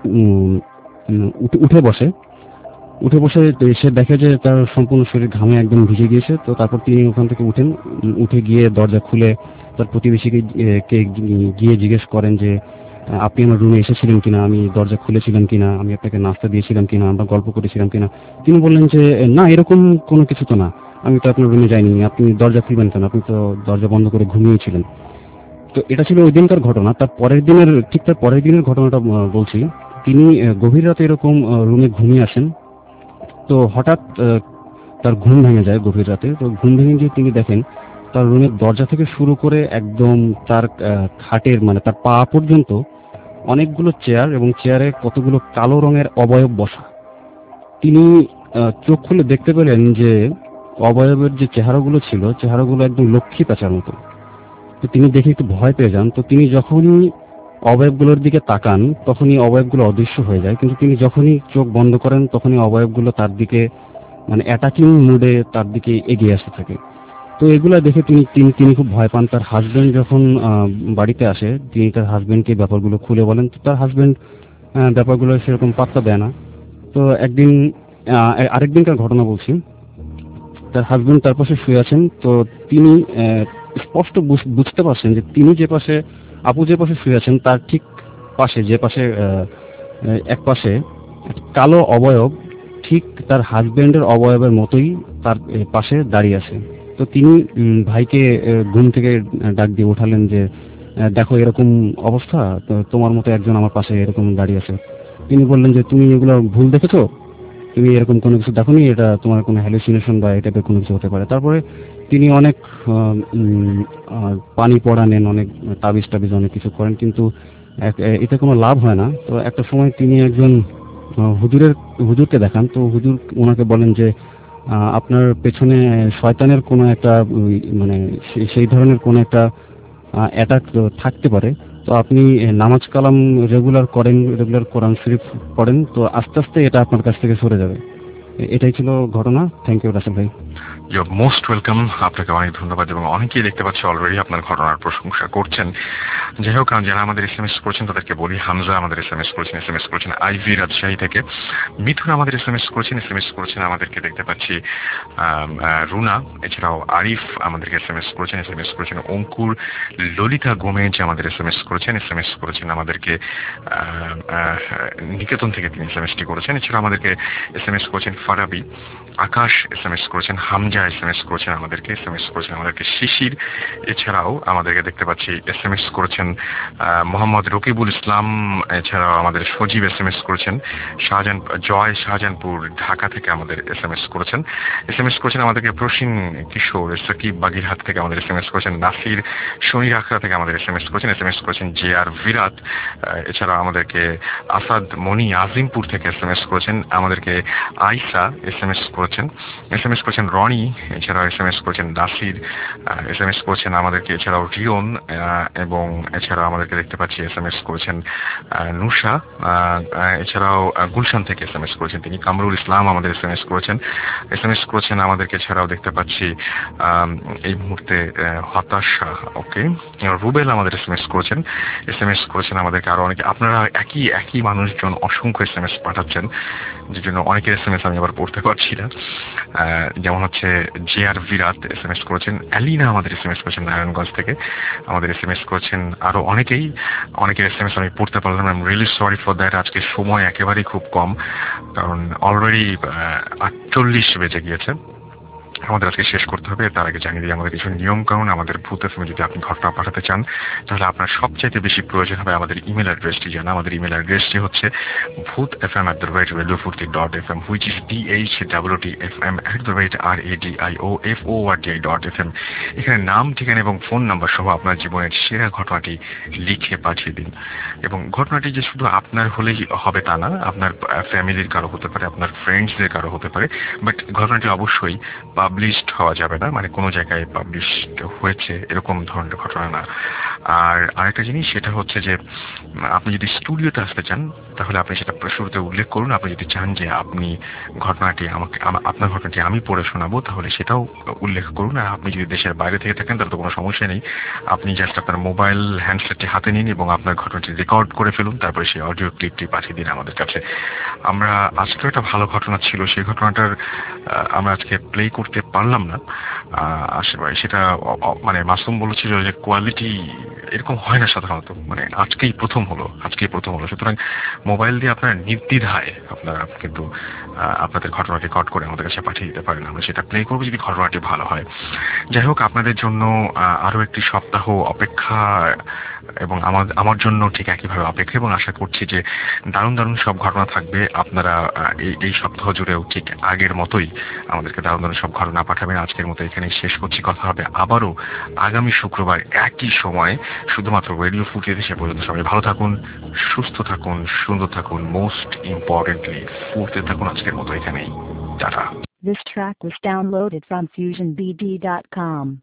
উঠে বসে সে দেখে যে তার সম্পূর্ণ শরীর ঘামে একদম ভিজে গিয়েছে। তো তারপর তিনি ওখান থেকে উঠে গিয়ে দরজা খুলে তার প্রতিবেশীকে গিয়ে জিজ্ঞেস করেন যে আপনি আমার রুমে এসেছিলেন কিনা, আমি দরজা খুলেছিলাম কিনা, আমি আপনাকে নাস্তা দিয়েছিলাম কিনা, আমরা গল্প করেছিলাম কিনা। তিনি বললেন যে না, এরকম কোনো কিছু তো না, আমি তো আপনার রুমে যাইনি, আপনি দরজা খুলবেন কেন, আপনি তো দরজা বন্ধ করে ঘুমিয়েছিলেন। তো এটা ছিল ওই দিনকার ঘটনা। তার পরের দিনের ঘটনাটা বলছি। তিনি গভীর রাতে এরকম রুমে ঘুমিয়ে আসেন। তো হঠাৎ তার ঘুম ভেঙে যায় গভীর রাতে। তো ঘুম ভেঙে গিয়ে তিনি দেখেন তার রুমের দরজা থেকে শুরু করে একদম তার খাটের মানে তার পা পর্যন্ত অনেকগুলো চেয়ার, এবং চেয়ারে কতগুলো কালো রঙের অবয়ব বসা। তিনি চোখ খুলে দেখতে পেলেন যে অবয়বের যে চেহারাগুলো ছিল, চেহারাগুলো একদম লক্ষ্মী পেঁচার মতো। তো তিনি দেখে একটু ভয় পেয়ে যান। তো তিনি যখনই অবয়বগুলোর দিকে তাকান তখনই অবয়বগুলো অদৃশ্য হয়ে যায়, কিন্তু তিনি যখনই চোখ বন্ধ করেন তখনই অবয়বগুলো তার দিকে মানে অ্যাটাকিং মুডে তার দিকে এগিয়ে আসতে থাকে। তো এগুলা দেখে তিনি খুব ভয় পান। তার হাজবেন্ড যখন বাড়িতে আসে তিনি তার হাজবেন্ডকে ব্যাপারগুলো খুলে বলেন। তো তার হাজবেন্ড ব্যাপারগুলো সেরকম পাত্তা দেয় না। তো আরেকদিনকার ঘটনা বলছি। তার হাজবেন্ড তার পাশে শুয়ে আছেন। তো তিনি স্পষ্ট বুঝতে পারছেন যে তিনি আপু যে পাশে শুয়ে আছেন তার ঠিক পাশে এক পাশে কালো অবয়ব ঠিক তার হাজবেন্ডের অবয়বের মতোই তার পাশে দাঁড়িয়ে আছে। তো তিনি ভাইকে ঘুম থেকে ডাক দিয়ে উঠালেন যে দেখো এরকম অবস্থা, তো তোমার মতো একজন আমার পাশে এরকম দাঁড়িয়ে আছে। তিনি বললেন যে তুমি এগুলো ভুল দেখেছো, তুমি এরকম কোনো কিছু দেখোনি, এটা তোমার কোনো হ্যালুসিনেশন বা এই টাইপের কোনো কিছু হতে পারে। তারপরে তিনি অনেক পানি পড়া নেন, অনেক তাবিজ অনেক কিছু করেন, কিন্তু এতে কোনো লাভ হয় না। তো একটা সময় তিনি একজন হুজুরকে দেখান। তো হুজুর ওনাকে বলেন যে আপনার পেছনে শয়তানের কোনো একটা মানে সেই ধরনের কোনো একটা অ্যাটাক থাকতে পারে। তো আপনি নামাজ কালাম রেগুলার কোরআন শরীফ পড়েন, তো আস্তে আস্তে এটা আপনার কাছ থেকে সরে যাবে। এটাই ছিল ঘটনা। থ্যাংক ইউ রাসেল ভাই। You are most welcome. আপনাকে অনেক ধন্যবাদ, এবং অনেকেই দেখতে পাচ্ছি অলরেডি আপনার ঘটনার প্রশংসা করছেন। যাই হোক, যারা আমাদের SMS করেছেন তাদেরকে বলি, হামজা আমাদের SMS করেছেন আইভি রাজশাহী থেকে। মিথুন আমাদের SMS করেছেন আমাদেরকে দেখতে পাচ্ছি রুনা, এছাড়াও আরিফ আমাদেরকে SMS করেছেন অঙ্কুর, ললিতা গোমেজ আমাদের SMS করেছেন আমাদেরকে নিকেতন থেকে তিনি SMS করেছেন। এছাড়া আমাদেরকে SMS করেছেন ফারাবি, আকাশ SMS করেছেন, হামজা SMS করেছেন আমাদেরকে শিশির। এছাড়াও আমাদেরকে দেখতে পাচ্ছি SMS করেছেন মোহাম্মদ রকিবুল ইসলাম, এছাড়াও আমাদের সজীব SMS করেছেন, শাহজাহানপুর ঢাকা থেকে আমাদের SMS করেছেন আমাদেরকে প্রসীন কিশোর, সাকিব বাগিরহাট থেকে আমাদের SMS করেছেন, নাসির শনি রাখরা থেকে আমাদের SMS করেছেন JR বিরাট। এছাড়া আমাদেরকে আসাদ মনি আজিমপুর থেকে SMS করেছেন, আমাদেরকে আইসা SMS করেছেন রনি, এছাড়াও SMS করেছেন নাসির, SMS করেছেন আমাদেরকে, এছাড়াও রিয়ন, এবং এছাড়াও আমাদেরকে দেখতে পাচ্ছি SMS করেছেন নুসা, এছাড়াও গুলশান থেকে SMS করেছেন তিনি। কামরুল ইসলাম আমাদের SMS করেছেন আমাদেরকে। এছাড়াও দেখতে পাচ্ছি এই মুহূর্তে হতাশা, ওকে, রুবেল আমাদের SMS করেছেন আমাদেরকে। আরো অনেকে, আপনারা একই মানুষজন অসংখ্য SMS পাঠাচ্ছেন, যে জন্য অনেকের SMS আমি আবার পড়তে পারছি না। যেমন হচ্ছে JR বিরাট SMS করেছেন, অ্যালিনা আমাদের SMS করেছেন নারায়ণগঞ্জ থেকে আমাদের SMS করেছেন। আরো অনেকের SMS আমি পড়তে পারলাম। I am really sorry for that. আজকে সময় একেবারেই খুব কম, কারণ অলরেডি 48 বেজে গিয়েছে। আমাদের আজকে শেষ করতে হবে। তার আগে জানিয়ে দিই আমাদের কিছু নিয়ম কানুন। আমাদের ভূত এফএমে যদি আপনি ঘটনা পাঠাতে চান তাহলে আপনার সবচাইতে বেশি প্রয়োজন হবে আমাদের ইমেল অ্যাড্রেসটি জানা। আমাদের ইমেল অ্যাড্রেসটি হচ্ছে bhutfm@radiofurti.fm, which is bhutfm@radiofurti.fm। এখানে নাম, ঠিকানা এবং ফোন নাম্বার সহ আপনার জীবনের সেরা ঘটনাটি লিখে পাঠিয়ে দিন। এবং ঘটনাটি যে শুধু আপনার হলেই হবে তা না, আপনার ফ্যামিলির কারো হতে পারে, আপনার ফ্রেন্ডসদের কারো হতে পারে, বাট ঘটনাটি অবশ্যই পাবলিশড হওয়া যাবে না, মানে কোনো জায়গায় পাবলিশড হয়েছে এরকম ধরনের ঘটনা না। আর আরেকটা জিনিস সেটা হচ্ছে যে আপনি যদি স্টুডিওতে আসতে চান তাহলে আপনি সেটা শুরুতে উল্লেখ করুন। আপনি যদি চান যে আপনি আপনার ঘটনাটি আমি পড়ে শোনাবো তাহলে সেটাও উল্লেখ করুন। আর আপনি যদি দেশের বাইরে থেকে থাকেন তাহলে তো কোনো সমস্যা নেই, আপনি জাস্ট আপনার মোবাইল হ্যান্ডসেটটি হাতে নিন এবং আপনার ঘটনাটি রেকর্ড করে ফেলুন, তারপরে সেই অডিও ক্লিপটি পাঠিয়ে দিন আমাদের কাছে। আমরা আজকে একটা ভালো ঘটনা ছিল, সেই ঘটনাটার আমরা আজকে প্লে করতে পারলাম না। সেটা মানে মাসুম বলেছিল যে কোয়ালিটি এরকম হয় না সাধারণত, মানে আজকেই প্রথম হলো। সুতরাং মোবাইল দিয়ে আপনারা নির্দ্বিধায় আপনারা কিন্তু আপনাদের ঘটনা রেকর্ড করে আমাদের কাছে পাঠিয়ে দিতে পারেন, আমরা সেটা প্লে করবো যদি ঘটনাটি ভালো হয়। যাই হোক, আপনাদের জন্য আরো একটি সপ্তাহ অপেক্ষা এবং আমার জন্য ঠিক একইভাবে অপেক্ষা, এবং আশা করছি যে দারুণ দারুণ সব ঘটনা থাকবে। আপনারা এই সপ্তাহ জুড়েও ঠিক আগের মতোই আমাদেরকে দারুণ দারুণ সব ঘটনা পাঠাবেন। আজকের মতো এখানে শেষ করছি, কথা হবে আবারও আগামী শুক্রবার একই সময় শুধুমাত্র রেডিও ফুটিয়ে। সে পর্যন্ত সবাই ভালো থাকুন, সুস্থ থাকুন, সুন্দর থাকুন, মোস্ট ইম্পর্টেন্টলি ফুটতে থাকুন। আজকের মতো এখানেই টাটা। This track was downloaded from FusionBD.com.